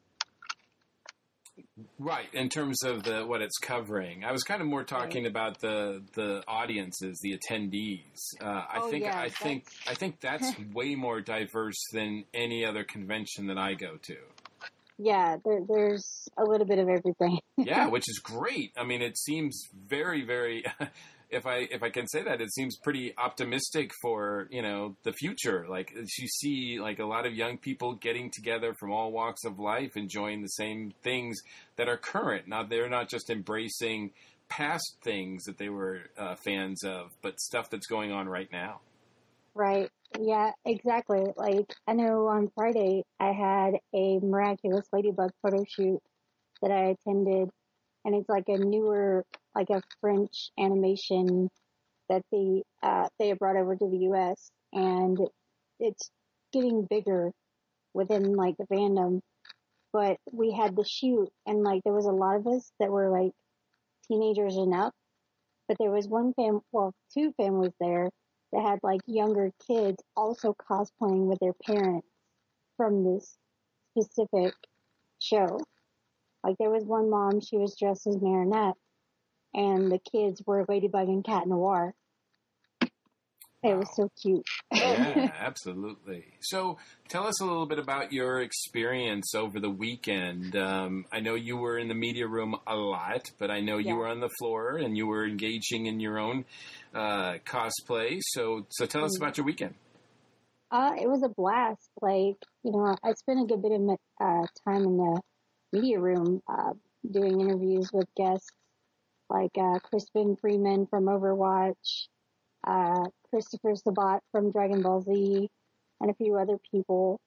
Right, in terms of the what it's covering. I was kind of more talking right. about the the audiences, the attendees. Uh, I oh, think yeah, I that's... think I think that's way more diverse than any other convention that I go to. Yeah, there, there's a little bit of everything. Yeah, which is great. I mean, it seems very, very. If I if I can say that, it seems pretty optimistic for, you know, the future. Like, you see, like, a lot of young people getting together from all walks of life, enjoying the same things that are current. Now, they're not just embracing past things that they were uh, fans of, but stuff that's going on right now. Right. Yeah, exactly. Like, I know on Friday I had a Miraculous Ladybug photo shoot that I attended. And it's like a newer, like a French animation that they uh, they have brought over to the U S and it's getting bigger within like the fandom. But we had the shoot, and like there was a lot of us that were like teenagers and up. But there was one fam, well, two families there that had like younger kids also cosplaying with their parents from this specific show. Like, there was one mom, she was dressed as Marinette, and the kids were Ladybug and Cat Noir. It wow. was so cute. Yeah, absolutely. So, tell us a little bit about your experience over the weekend. Um, I know you were in the media room a lot, but I know you yeah. were on the floor, and you were engaging in your own uh, cosplay. So, so tell us mm-hmm. about your weekend. Uh, it was a blast. Like, you know, I spent a good bit of uh, time in the media room, uh, doing interviews with guests like, uh, Crispin Freeman from Overwatch, uh, Christopher Sabat from Dragon Ball Z, and a few other people.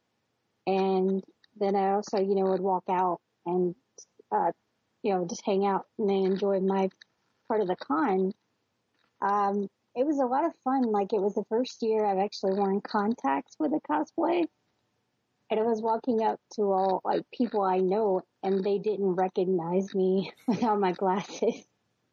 And then I also, you know, would walk out and, uh, you know, just hang out and then enjoy my part of the con. Um, it was a lot of fun. Like, it was the first year I've actually worn contacts with a cosplay. And I was walking up to all, like, people I know, and they didn't recognize me without my glasses.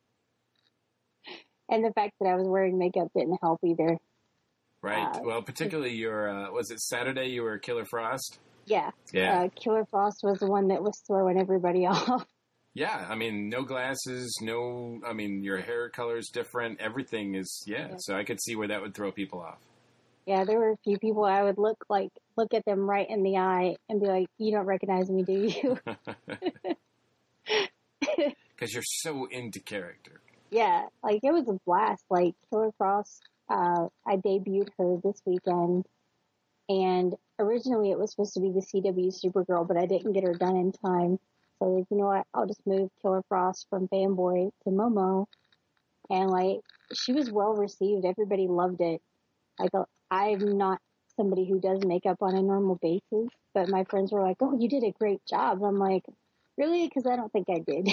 And the fact that I was wearing makeup didn't help either. Right. Uh, well, particularly your, uh, was it Saturday you were Killer Frost? Yeah. Yeah. Uh, Killer Frost was the one that was throwing everybody off. Yeah. I mean, no glasses, no, I mean, your hair color is different. Everything is, yeah. yeah. So I could see where that would throw people off. Yeah, there were a few people I would look like, look at them right in the eye and be like, you don't recognize me, do you? Because you're so into character. Yeah, like, it was a blast. Like, Killer Frost, uh, I debuted her this weekend, and originally it was supposed to be the C W Supergirl, but I didn't get her done in time. So, like, you know what, I'll just move Killer Frost from Fanboy to Momo. And, like, she was well received. Everybody loved it. Like, I'm not somebody who does makeup on a normal basis, but my friends were like, oh, you did a great job. I'm like, really? Because I don't think I did.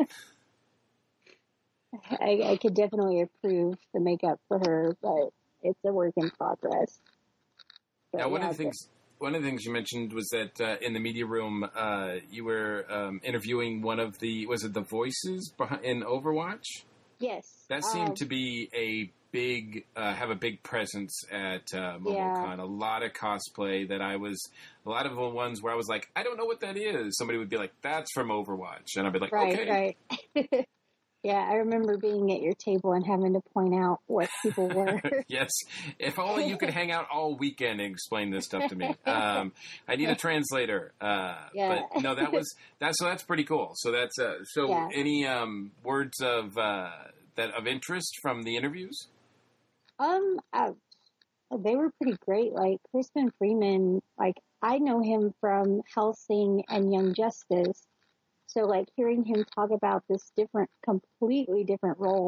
I, I could definitely approve the makeup for her, but it's a work in progress. But now, one yeah, of the things one of the things you mentioned was that uh, in the media room, uh, you were um, interviewing one of the, was it the voices behind, in Overwatch? Yes. That seemed um, to be a big, uh, have a big presence at uh, MomoCon. Yeah. A lot of cosplay that I was, a lot of the ones where I was like, I don't know what that is. Somebody would be like, that's from Overwatch. And I'd be like, right, okay. Right. Yeah, I remember being at your table and having to point out what people were. Yes. If only you could hang out all weekend and explain this stuff to me. Um, I need a translator. Uh, yeah. But no, that was, that's, so that's pretty cool. So that's, uh, so yeah. any um, words of, uh, that of interest from the interviews? Um, uh, they were pretty great. Like, Crispin Freeman, like, I know him from Hellsing and Young Justice. So, like, hearing him talk about this different, completely different role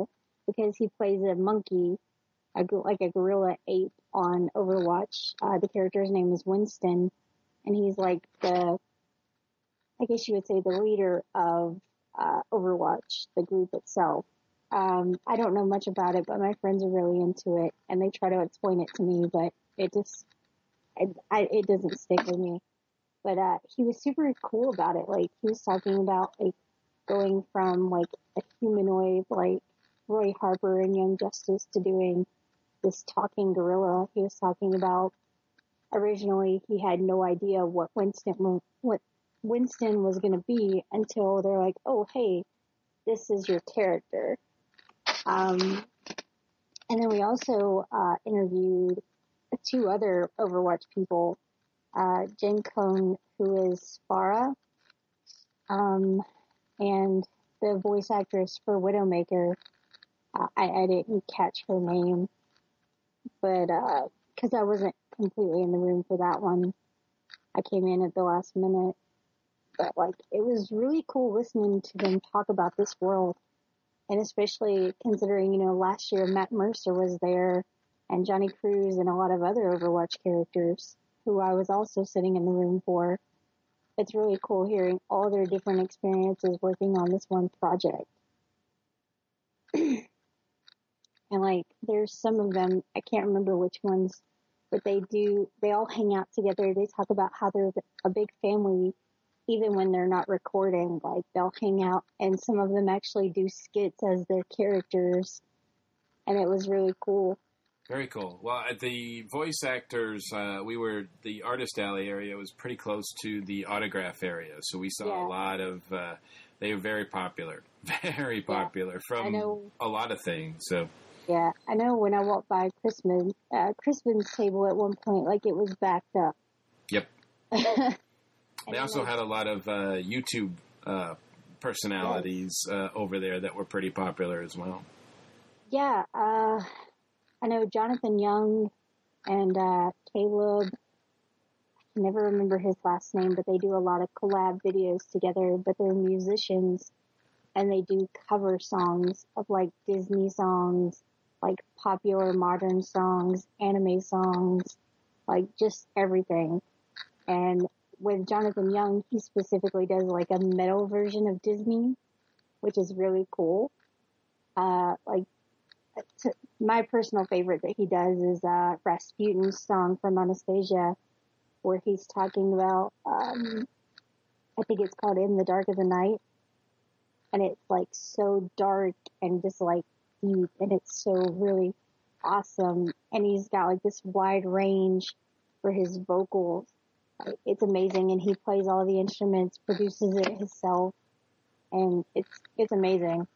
because he plays a monkey, a, like a gorilla ape on Overwatch. Uh, the character's name is Winston, and he's like the, I guess you would say the leader of uh, Overwatch, the group itself. Um, I don't know much about it, but my friends are really into it, and they try to explain it to me, but it just, it, I, it doesn't stick with me. But uh, he was super cool about it. Like, he was talking about, like, going from, like, a humanoid, like, Roy Harper in Young Justice to doing this talking gorilla. He was talking about, originally, he had no idea what Winston, what Winston was going to be until they're like, oh, hey, this is your character. Um, and then we also uh, interviewed two other Overwatch people, uh, Jen Cohn, who is Farah, um, and the voice actress for Widowmaker. Uh, I, I didn't catch her name, but because uh, I wasn't completely in the room for that one, I came in at the last minute. But like, it was really cool listening to them talk about this world, and especially considering, you know, last year Matt Mercer was there, and Johnny Cruz, and a lot of other Overwatch characters who I was also sitting in the room for. It's really cool hearing all their different experiences working on this one project. And like, there's some of them, I can't remember which ones, but they do, they all hang out together. They talk about how they're a big family, even when they're not recording. Like, they'll hang out, and some of them actually do skits as their characters. And it was really cool. Very cool. Well, at the voice actors, uh, we were, the Artist Alley area was pretty close to the autograph area. So we saw Yeah. a lot of, uh, they were very popular, very popular I from know. a lot of things. So Yeah, I know when I walked by Crispin, uh, Crispin's table at one point, like, it was backed up. Yep. And They also had a lot of uh, YouTube uh, personalities uh, over there that were pretty popular as well. Yeah, uh, I know Jonathan Young and uh, Caleb, I can never remember his last name, but they do a lot of collab videos together, but they're musicians, and they do cover songs of, like, Disney songs, like popular modern songs, anime songs, like, just everything. And with Jonathan Young, he specifically does, like, a metal version of Disney, which is really cool. Uh, like, t- my personal favorite that he does is uh, Rasputin's song from Anastasia, where he's talking about, um, I think it's called In the Dark of the Night, and it's, like, so dark and just, like, deep, and it's so really awesome, and he's got, like, this wide range for his vocals. Like, it's amazing, and he plays all the instruments, produces it himself, and it's it's amazing.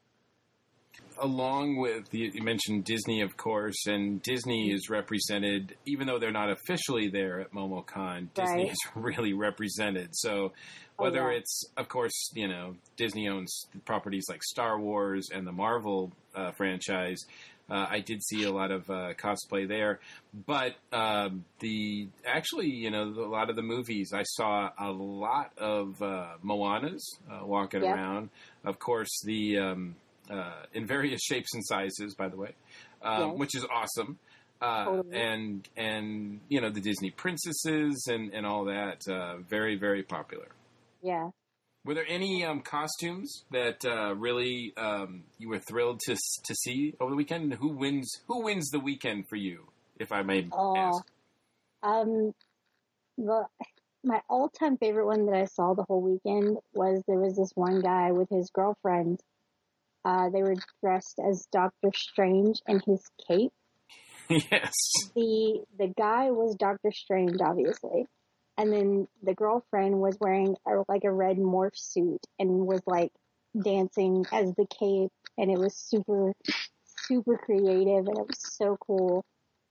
Along with, you you mentioned Disney, of course, and Disney is represented, even though they're not officially there at MomoCon, Disney Right. is really represented. So whether Oh, yeah. it's, of course, you know, Disney owns properties like Star Wars and the Marvel uh, franchise, uh, I did see a lot of uh, cosplay there. But um, the, actually, you know, a lot of the movies, I saw a lot of uh, Moanas uh, walking Yep. around. Of course, the... Um, Uh, in various shapes and sizes, by the way, um, Yes. which is awesome. Uh, Totally. and, and, you know, the Disney princesses and, and all that, uh, very, very popular. Yeah. Were there any um, costumes that uh, really um, you were thrilled to to see over the weekend? Who wins? Who wins the weekend for you, if I may Oh, ask? um, the, my all-time favorite one that I saw the whole weekend was there was this one guy with his girlfriend. Uh, they were dressed as Doctor Strange in his cape. Yes. The the guy was Doctor Strange, obviously, and then the girlfriend was wearing a, like a red morph suit and was like dancing as the cape, and it was super super creative, and it was so cool.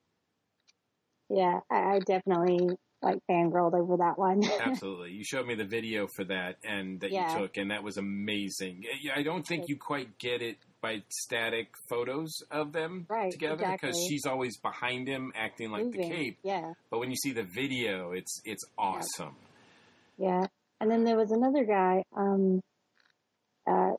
Yeah, I, I definitely like fangirled over that one. Absolutely. You showed me the video for that and that Yeah. you took, and that was amazing. Yeah, I don't think you quite get it by static photos of them Right, together because exactly. she's always behind him acting like the Moving, cape. yeah. But when you see the video, it's it's awesome. Yeah. And then there was another guy, um, uh,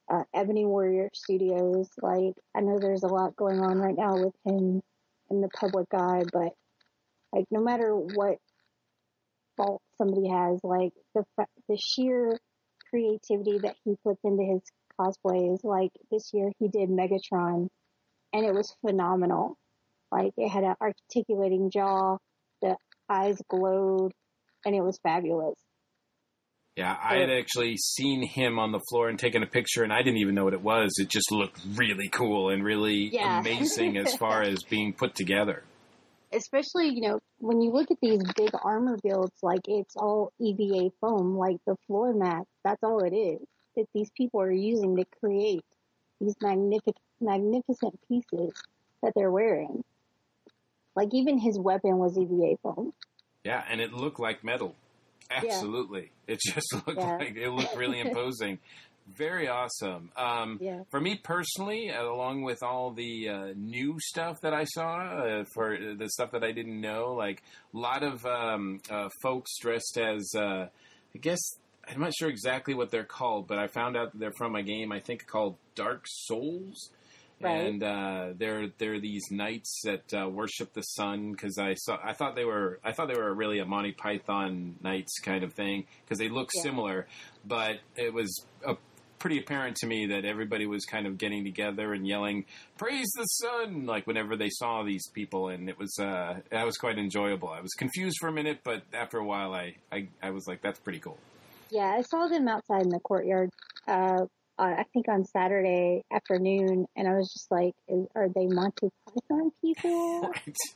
uh, Ebony Warrior Studios. Like, I know there's a lot going on right now with him in the public eye, but like, no matter what fault somebody has, like the the sheer creativity that he puts into his cosplays. Like this year, he did Megatron, and it was phenomenal. Like it had an articulating jaw, the eyes glowed, and it was fabulous. Yeah, I had actually seen him on the floor and taken a picture, and I didn't even know what it was. It just looked really cool and really Yeah. amazing as far as being put together. Especially, you know, when you look at these big armor builds, like it's all E V A foam, like the floor mats, that's all it is. That these people are using to create these magnific- magnificent pieces that they're wearing. Like even his weapon was E V A foam. Yeah, and it looked like metal. Absolutely. It just looked Yeah. like, it looked really imposing. Very awesome. Um, Yeah. For me personally, uh, along with all the uh, new stuff that I saw, uh, for the stuff that I didn't know, like a lot of um, uh, folks dressed as, uh, I guess, I'm not sure exactly what they're called, but I found out that they're from a game I think called Dark Souls. Right. And uh, they're they're these knights that uh, worship the sun because I saw I thought they were I thought they were really a Monty Python knights kind of thing because they look Yeah. similar, but it was a pretty apparent to me that everybody was kind of getting together and yelling "Praise the sun!" like whenever they saw these people, and it was uh, that was quite enjoyable. I was confused for a minute, but after a while, I I, I was like, "That's pretty cool." Yeah, I saw them outside in the courtyard, uh, uh, I think on Saturday afternoon, and I was just like, is, are they Monty Python people?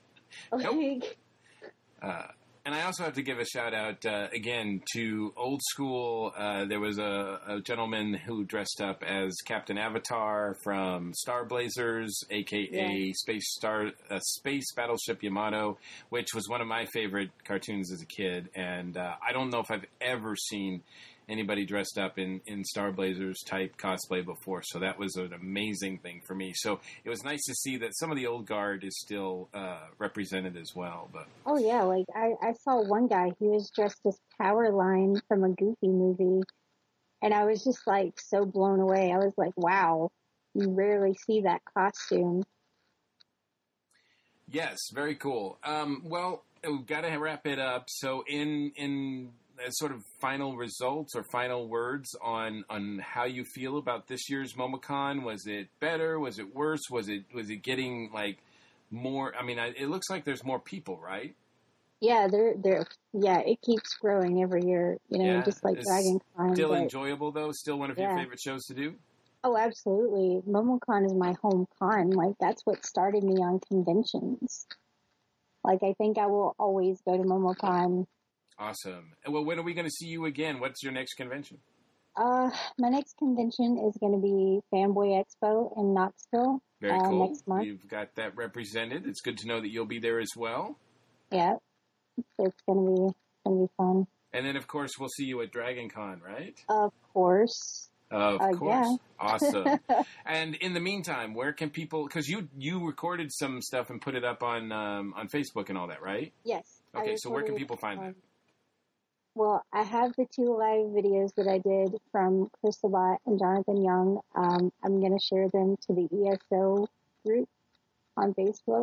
Like, Uh, and I also have to give a shout out uh, again to old school. Uh, there was a, a gentleman who dressed up as Captain Avatar from Star Blazers, aka Yeah. Space Star uh, Space Battleship Yamato, which was one of my favorite cartoons as a kid. And uh, I don't know if I've ever seen anybody dressed up in, in Star Blazers type cosplay before. So that was an amazing thing for me. So it was nice to see that some of the old guard is still uh, represented as well. But oh yeah, like I, I saw one guy, he was dressed as Powerline from a Goofy movie, and I was just like so blown away. I was like, wow, you rarely see that costume. yes, very cool. Um, well, we've got to wrap it up. So in in uh, sort of final results or final words on on how you feel about this year's MomoCon. Was it better? Was it worse? Was it was it getting like more? I mean, I, it looks like there's more people, right? Yeah, they're they're yeah, it keeps growing every year, you know, Yeah, just like it's Dragon Con. Still but- enjoyable though. Still one of your Yeah. favorite shows to do. Oh, absolutely. MomoCon is my home con. Like, that's what started me on conventions. Like, I think I will always go to MomoCon. Awesome. And well, when are we going to see you again? What's your next convention? Uh, my next convention is going to be Fanboy Expo in Knoxville. Very uh, cool. Next month. We've got that represented. It's good to know that you'll be there as well. Yeah. It's going to be, going to be fun. And then, of course, we'll see you at Dragon Con, right? Of course. Of Uh, course. yeah. Awesome. And in the meantime, where can people, because you you recorded some stuff and put it up on um, on Facebook and all that, right? Yes. I Okay, so where can recorded, people find um, that? Well, I have the two live videos that I did from Chris Sabat and Jonathan Young. Um, I'm going to share them to the E S O group on Facebook.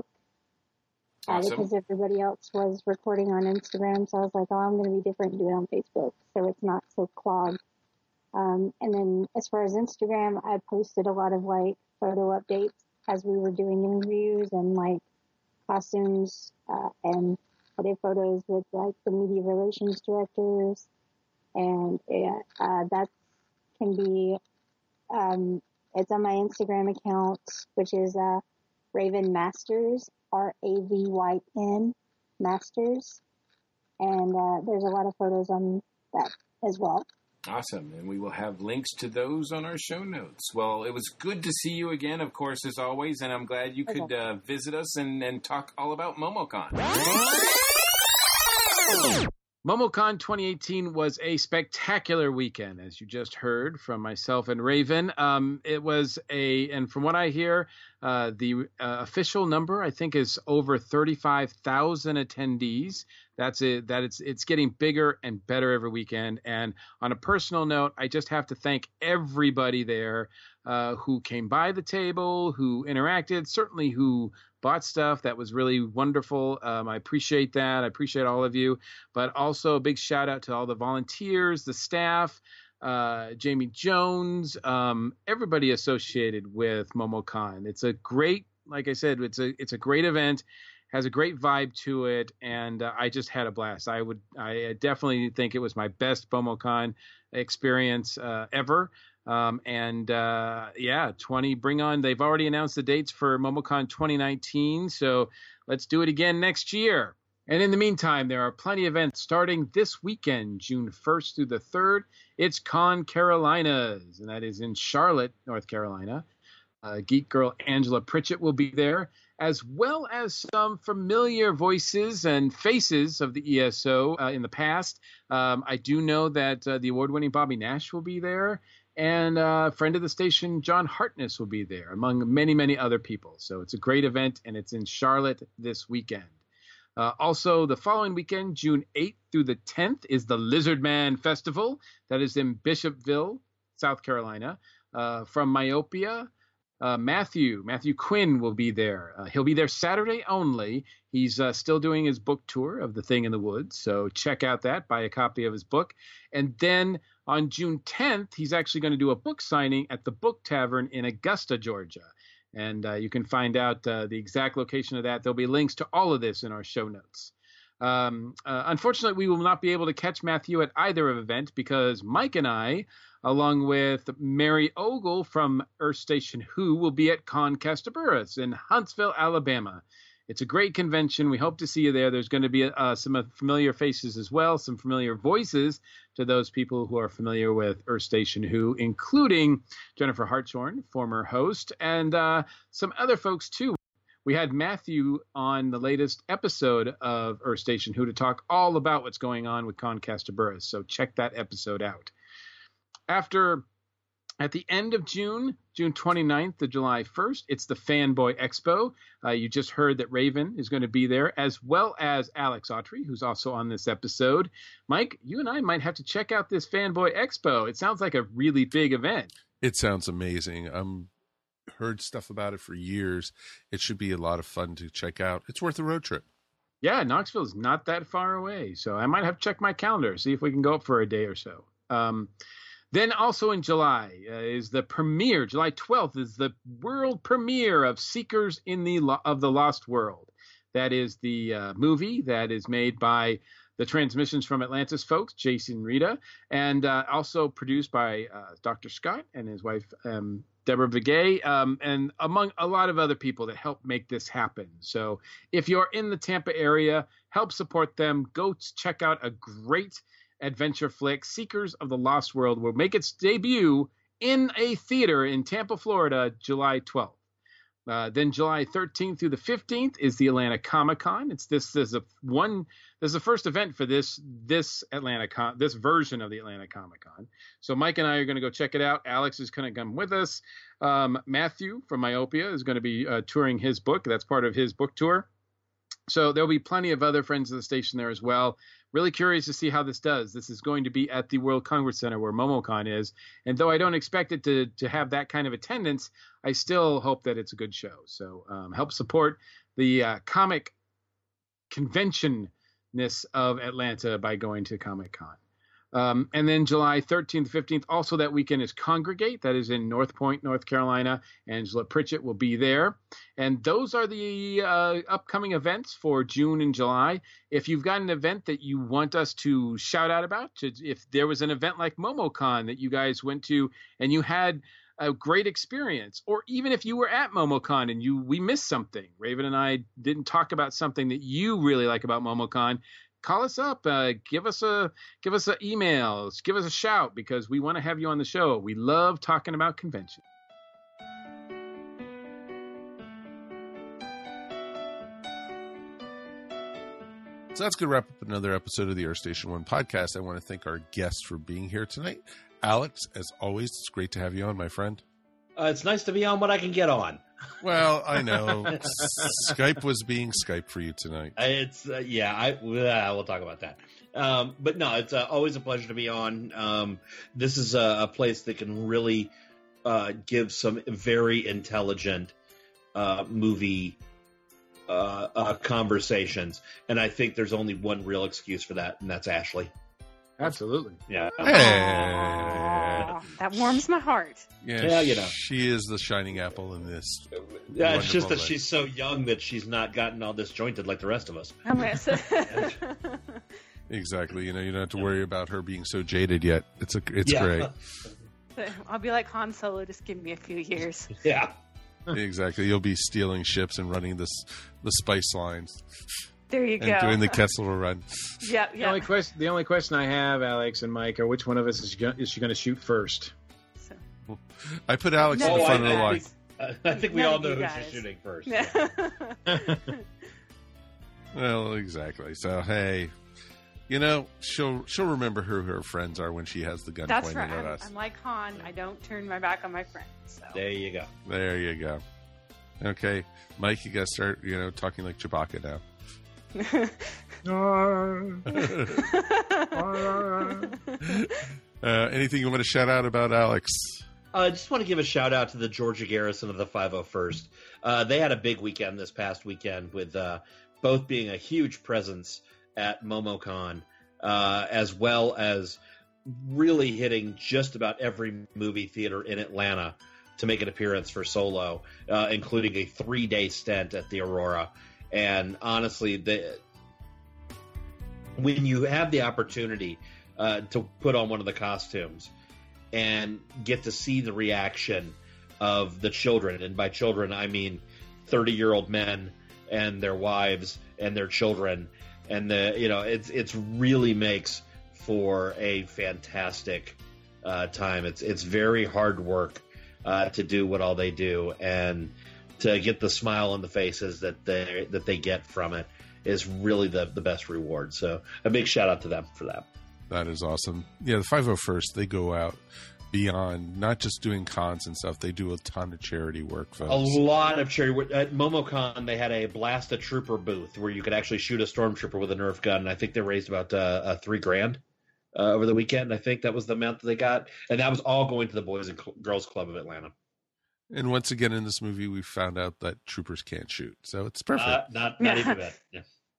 Uh, Awesome. because everybody else was recording on Instagram, so I was like, oh, I'm going to be different and do it on Facebook, so it's not so clogged. Um, and then as far as Instagram, I posted a lot of like photo updates as we were doing interviews and like costumes, uh, and I did photos with like the media relations directors, and uh, uh, that can be, um, it's on my Instagram account, which is uh, Raven Masters, R A V Y N Masters, and uh, there's a lot of photos on that as well. Awesome. And we will have links to those on our show notes. Well, it was good to see you again, of course, as always, and I'm glad you could uh, visit us and, and talk all about MomoCon. MomoCon twenty eighteen was a spectacular weekend, as you just heard from myself and Raven. Um, it was a, and from what I hear, uh, the uh, official number, I think, is over thirty-five thousand attendees. That's it. That it's it's getting bigger and better every weekend. And on a personal note, I just have to thank everybody there uh, who came by the table, who interacted, certainly who bought stuff. That was really wonderful. Um, I appreciate that. I appreciate all of you. But also a big shout out to all the volunteers, the staff, uh, Jamie Jones, um, everybody associated with MomoCon. It's a great, like I said, it's a it's a great event. Has a great vibe to it, and uh, I just had a blast. I would, I definitely think it was my best MomoCon experience uh, ever. Um, and uh, yeah, twenty, bring on. They've already announced the dates for MomoCon twenty nineteen, so let's do it again next year. And in the meantime, there are plenty of events starting this weekend, June first through the third. It's Con Carolinas, and that is in Charlotte, North Carolina. Uh, Geek Girl Angela Pritchett will be there, as well as some familiar voices and faces of the E S O uh, in the past. Um, I do know that uh, the award-winning Bobby Nash will be there, and uh, friend of the station, John Hartness, will be there, among many, many other people. So it's a great event, and it's in Charlotte this weekend. Uh, also, the following weekend, June eighth through the tenth, is the Lizard Man Festival. That is in Bishopville, South Carolina. Uh, from Myopia, Uh, Matthew, Matthew Quinn will be there. Uh, he'll be there Saturday only. He's uh, still doing his book tour of The Thing in the Woods, so check out that, buy a copy of his book. And then on June tenth, he's actually going to do a book signing at the Book Tavern in Augusta, Georgia. And uh, you can find out uh, the exact location of that. There'll be links to all of this in our show notes. Um, uh, unfortunately, we will not be able to catch Matthew at either event because Mike and I, along with Mary Ogle from Earth Station Who, will be at Con Castaburas in Huntsville, Alabama. It's a great convention. We hope to see you there. There's going to be uh, some familiar faces as well, some familiar voices to those people who are familiar with Earth Station Who, including Jennifer Hartshorn, former host, and uh, some other folks too. We had Matthew on the latest episode of Earth Station Who to talk all about what's going on with Con Castaburas, so check that episode out. After, at the end of June, June twenty-ninth to July first, it's the Fanboy Expo. Uh, you just heard that Raven is going to be there, as well as Alex Autry, who's also on this episode. Mike, you and I might have to check out this Fanboy Expo. It sounds like a really big event. It sounds amazing. I'm heard stuff about it for years. It should be a lot of fun to check out. It's worth a road trip. Yeah, Knoxville's not that far away, so I might have to check my calendar, see if we can go up for a day or so. Um, then also in July uh, is the premiere. July twelfth is the world premiere of Seekers in the Lo- of the Lost World. That is the uh, movie that is made by the Transmissions from Atlantis folks, Jason Rita, and uh, also produced by uh, Doctor Scott and his wife, um, Deborah Vigay, um, and among a lot of other people that help make this happen. So if you're in the Tampa area, help support them. Go check out a great adventure flick. Seekers of the Lost World will make its debut in a theater in Tampa, Florida, July twelfth. Uh, then July thirteenth through the fifteenth is the Atlanta Comic Con. It's this, this is a one, this is the first event for this, this Atlanta Con, this version of the Atlanta Comic Con. So Mike and I are going to go check it out. Alex is going to come with us. Um, Matthew from Myopia is going to be uh, touring his book. That's part of his book tour. So there'll be plenty of other friends of the station there as well. Really curious to see how this does. This is going to be at the World Congress Center where MomoCon is. And though I don't expect it to, to have that kind of attendance, I still hope that it's a good show. So um, help support the uh, comic convention-ness of Atlanta by going to Comic-Con. Um, and then July thirteenth, fifteenth, also that weekend is Congregate. That is in North Point, North Carolina. Angela Pritchett will be there. And those are the uh, upcoming events for June and July. If you've got an event that you want us to shout out about, to, if there was an event like MomoCon that you guys went to and you had a great experience, or even if you were at MomoCon and you we missed something, Raven and I didn't talk about something that you really like about MomoCon, call us up, uh, give us a give us an email, give us a shout, because we want to have you on the show. We love talking about convention. So that's going to wrap up another episode of the Earth Station One podcast. I want to thank our guests for being here tonight. Alex, as always, it's great to have you on, my friend. Uh, it's nice to be on what I can get on. Well, I know Skype was being Skype for you tonight. It's uh, yeah, I uh, we'll talk about that. Um, but no, it's uh, always a pleasure to be on. Um, this is a, a place that can really uh, give some very intelligent uh, movie uh, uh, conversations, and I think there's only one real excuse for that, and that's Ashley. Absolutely. Yeah. Aww, that warms my heart. Yeah, Yeah, you know. she is the shining apple in this. Yeah, it's just wonderful that way. she's so young that she's not gotten all disjointed like the rest of us. I'm gonna say- Exactly. You know, you don't have to worry about her being so jaded yet. It's a, it's Yeah. great. I'll be like Han Solo. Just give me a few years. Yeah. Exactly. You'll be stealing ships and running this the spice lines. There you and go. doing the Kessel run. Yeah, The yeah. only question, the only question I have, Alex and Mike, are which one of us is, go- is she going to shoot first? I put Alex Oh, in the front I, of the I line. think, uh, I think we None all of know you who guys. she's shooting first. Well, exactly. So hey, you know, she'll she'll remember who her friends are when she has the gun That's pointed right. at I'm, us. I'm like Han. I don't turn my back on my friends. So. There you go. There you go. Okay, Mike, you got to start, you know, talking like Chewbacca now. uh, anything you want to shout out about Alex? Uh, I just want to give a shout out to the Georgia Garrison of the five oh first. Uh, they had a big weekend this past weekend with uh, both being a huge presence at MomoCon, uh, as well as really hitting just about every movie theater in Atlanta to make an appearance for Solo, uh, including a three-day stint at the Aurora. And honestly, the, when you have the opportunity uh, to put on one of the costumes and get to see the reaction of the children, and by children I mean thirty-year-old men and their wives and their children, and the you know it's it's really makes for a fantastic uh, time. It's it's very hard work uh, to do what all they do, and to get the smile on the faces that they that they get from it is really the the best reward. So a big shout out to them for that. That is awesome. Yeah, the five oh first, they go out beyond not just doing cons and stuff. They do a ton of charity work, folks. A lot of charity work. At MomoCon, they had a Blast a Trooper booth where you could actually shoot a stormtrooper with a Nerf gun, and I think they raised about uh, uh, three grand uh, over the weekend. I think that was the amount that they got, and that was all going to the Boys and Cl- Girls Club of Atlanta. And once again in this movie, we found out that troopers can't shoot, so it's perfect. Uh, not not even that. Yeah.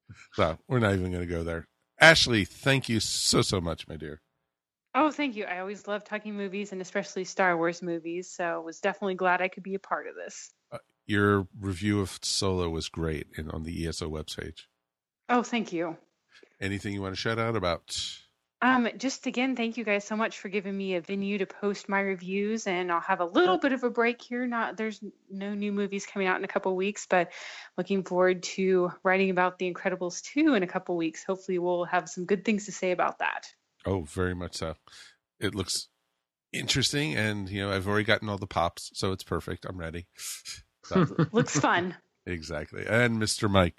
So we're not even going to go there. Ashley, thank you so, so much, my dear. Oh, thank you. I always love talking movies and especially Star Wars movies. So was definitely glad I could be a part of this. Uh, your review of Solo was great in, on the E S O webpage. Oh, thank you. Anything you want to shout out about? Um, just again, thank you guys so much for giving me a venue to post my reviews, and I'll have a little bit of a break here. Not there's no new movies coming out in a couple of weeks, but looking forward to writing about The Incredibles two in a couple of weeks. Hopefully, we'll have some good things to say about that. Oh, very much so. It looks interesting, and you know I've already gotten all the pops, so it's perfect. I'm ready. So. Looks fun. Exactly. And Mister Mike,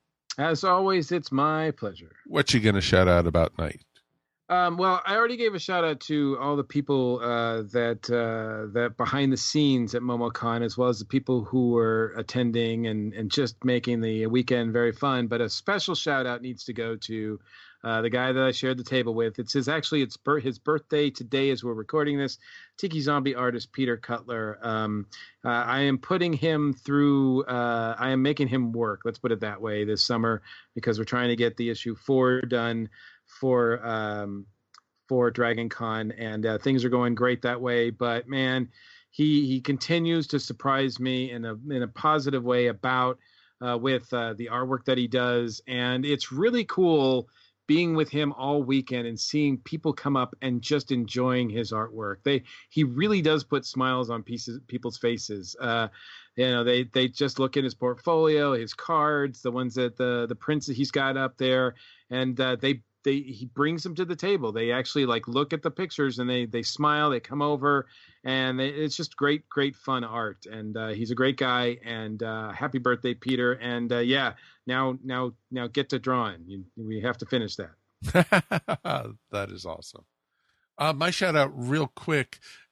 as always, it's my pleasure. What you gonna shout out about Night? Um, well, I already gave a shout out to all the people uh, that uh, that behind the scenes at MomoCon, as well as the people who were attending and, and just making the weekend very fun. But a special shout out needs to go to uh, the guy that I shared the table with. It's his actually it's bir- his birthday today as we're recording this. Tiki Zombie artist Peter Cutler. Um, uh, I am putting him through. Uh, I am making him work. Let's put it that way this summer because we're trying to get the issue four done for um for Dragon Con, and uh, things are going great that way. But man, he he continues to surprise me in a in a positive way about uh, with uh, the artwork that he does, and it's really cool being with him all weekend and seeing people come up and just enjoying his artwork. They he really does put smiles on pieces people's faces. Uh, you know, they they just look at his portfolio, his cards, the ones that the the prints that he's got up there, and uh, they. They he brings them to the table. They actually like look at the pictures and they they smile. They come over, and they, it's just great, great fun art. And uh, he's a great guy. And uh, happy birthday, Peter. And uh, yeah, now now now get to drawing. You, we have to finish that. That is awesome. Uh, my shout out, real quick.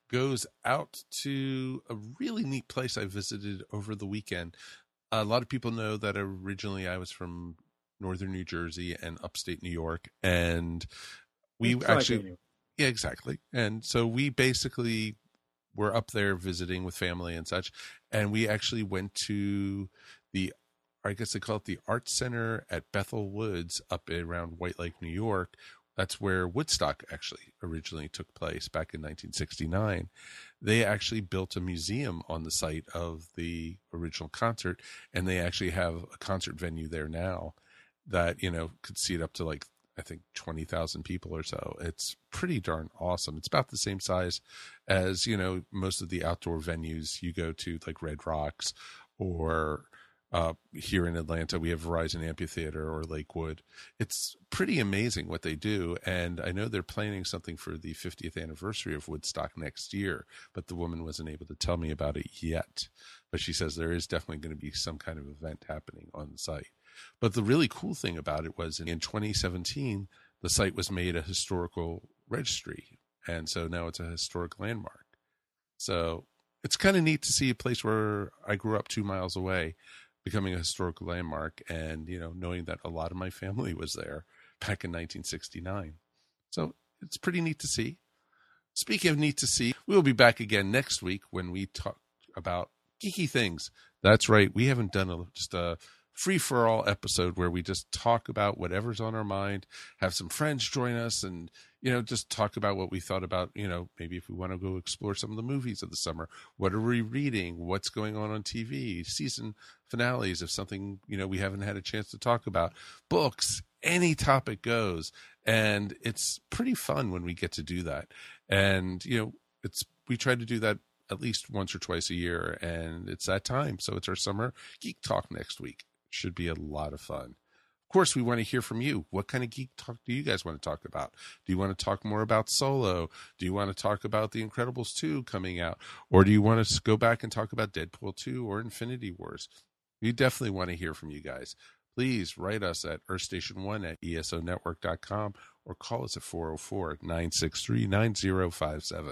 goes out to a really neat place I visited over the weekend. A lot of people know that originally I was from northern New Jersey and upstate New York, and we It's actually, like yeah, exactly. And so we basically were up there visiting with family and such, and we actually went to the, I guess they call it the Art Center at Bethel Woods up around White Lake, New York. That's where Woodstock actually originally took place back in nineteen sixty-nine. They actually built a museum on the site of the original concert, and they actually have a concert venue there now that, you know, could seat up to like, I think twenty thousand people or so. It's pretty darn awesome. It's about the same size as, you know, most of the outdoor venues you go to, like Red Rocks, or uh, here in Atlanta, we have Verizon Amphitheater or Lakewood. It's pretty amazing what they do. And I know they're planning something for the fiftieth anniversary of Woodstock next year, but the woman wasn't able to tell me about it yet. But she says there is definitely going to be some kind of event happening on the site. But the really cool thing about it was in twenty seventeen, the site was made a historical registry. And so now it's a historic landmark. So it's kind of neat to see a place where I grew up two miles away becoming a historical landmark, and, you know, knowing that a lot of my family was there back in nineteen sixty-nine. So it's pretty neat to see. Speaking of neat to see, we'll be back again next week when we talk about geeky things. That's right. We haven't done a, just a free-for-all episode where we just talk about whatever's on our mind, have some friends join us, and, you know, just talk about what we thought about, you know, maybe if we want to go explore some of the movies of the summer. What are we reading? What's going on on T V? Season finales of something, you know, we haven't had a chance to talk about. Books, any topic goes. And it's pretty fun when we get to do that. And, you know, it's we try to do that at least once or twice a year, and it's that time. So it's our summer geek talk next week. Should be a lot of fun. Of course, we want to hear from you. What kind of geek talk do you guys want to talk about? Do you want to talk more about Solo? Do you want to talk about The Incredibles two coming out? Or do you want to go back and talk about Deadpool two or Infinity Wars? We definitely want to hear from you guys. Please write us at earth station one at E S O network dot com or call us at four oh four, nine six three, nine oh five seven.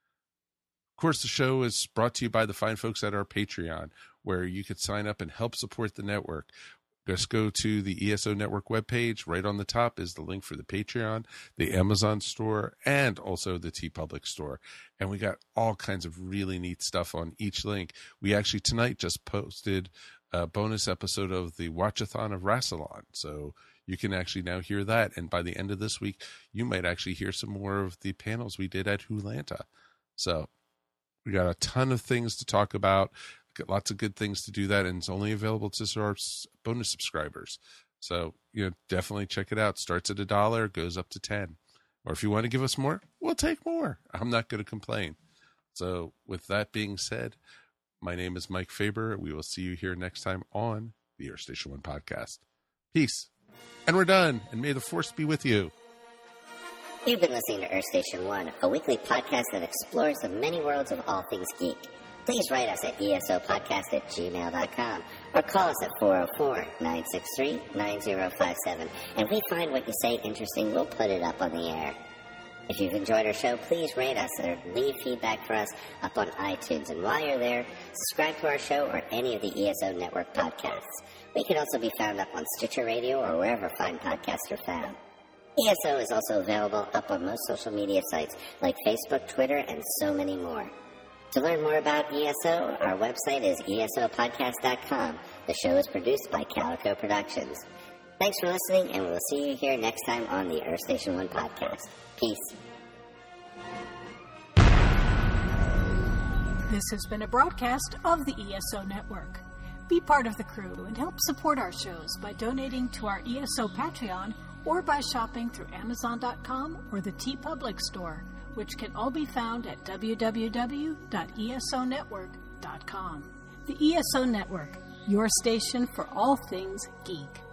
Of course, the show is brought to you by the fine folks at our Patreon, where you could sign up and help support the network. Just go to the E S O Network webpage. Right on the top is the link for the Patreon, the Amazon store, and also the TeePublic store. And we got all kinds of really neat stuff on each link. We actually tonight just posted a bonus episode of the Watchathon of Rassilon. So you can actually now hear that. And by the end of this week, you might actually hear some more of the panels we did at Wholanta. So we got a ton of things to talk about. Got lots of good things to do that, and it's only available to our bonus subscribers. So, you know, definitely check it out. Starts at a dollar, goes up to ten. Or if you want to give us more, we'll take more. I'm not going to complain. So, with that being said, my name is Mike Faber. We will see you here next time on the Earth Station One podcast. Peace. And we're done. And may the force be with you. You've been listening to Earth Station One, a weekly podcast that explores the many worlds of all things geek. Please write us at esopodcast at gmail dot com or call us at four oh four, nine six three, nine oh five seven. And if we find what you say interesting, we'll put it up on the air. If you've enjoyed our show, please rate us or leave feedback for us up on iTunes. And while you're there, subscribe to our show or any of the E S O Network podcasts. We can also be found up on Stitcher Radio or wherever fine podcasts are found. E S O is also available up on most social media sites like Facebook, Twitter, and so many more. To learn more about E S O, our website is E S O podcast dot com. The show is produced by Calico Productions. Thanks for listening, and we'll see you here next time on the Earth Station One podcast. Peace. This has been a broadcast of the E S O Network. Be part of the crew and help support our shows by donating to our E S O Patreon or by shopping through Amazon dot com or the TeePublic store, which can all be found at w w w dot e s o network dot com. The E S O Network, your station for all things geek.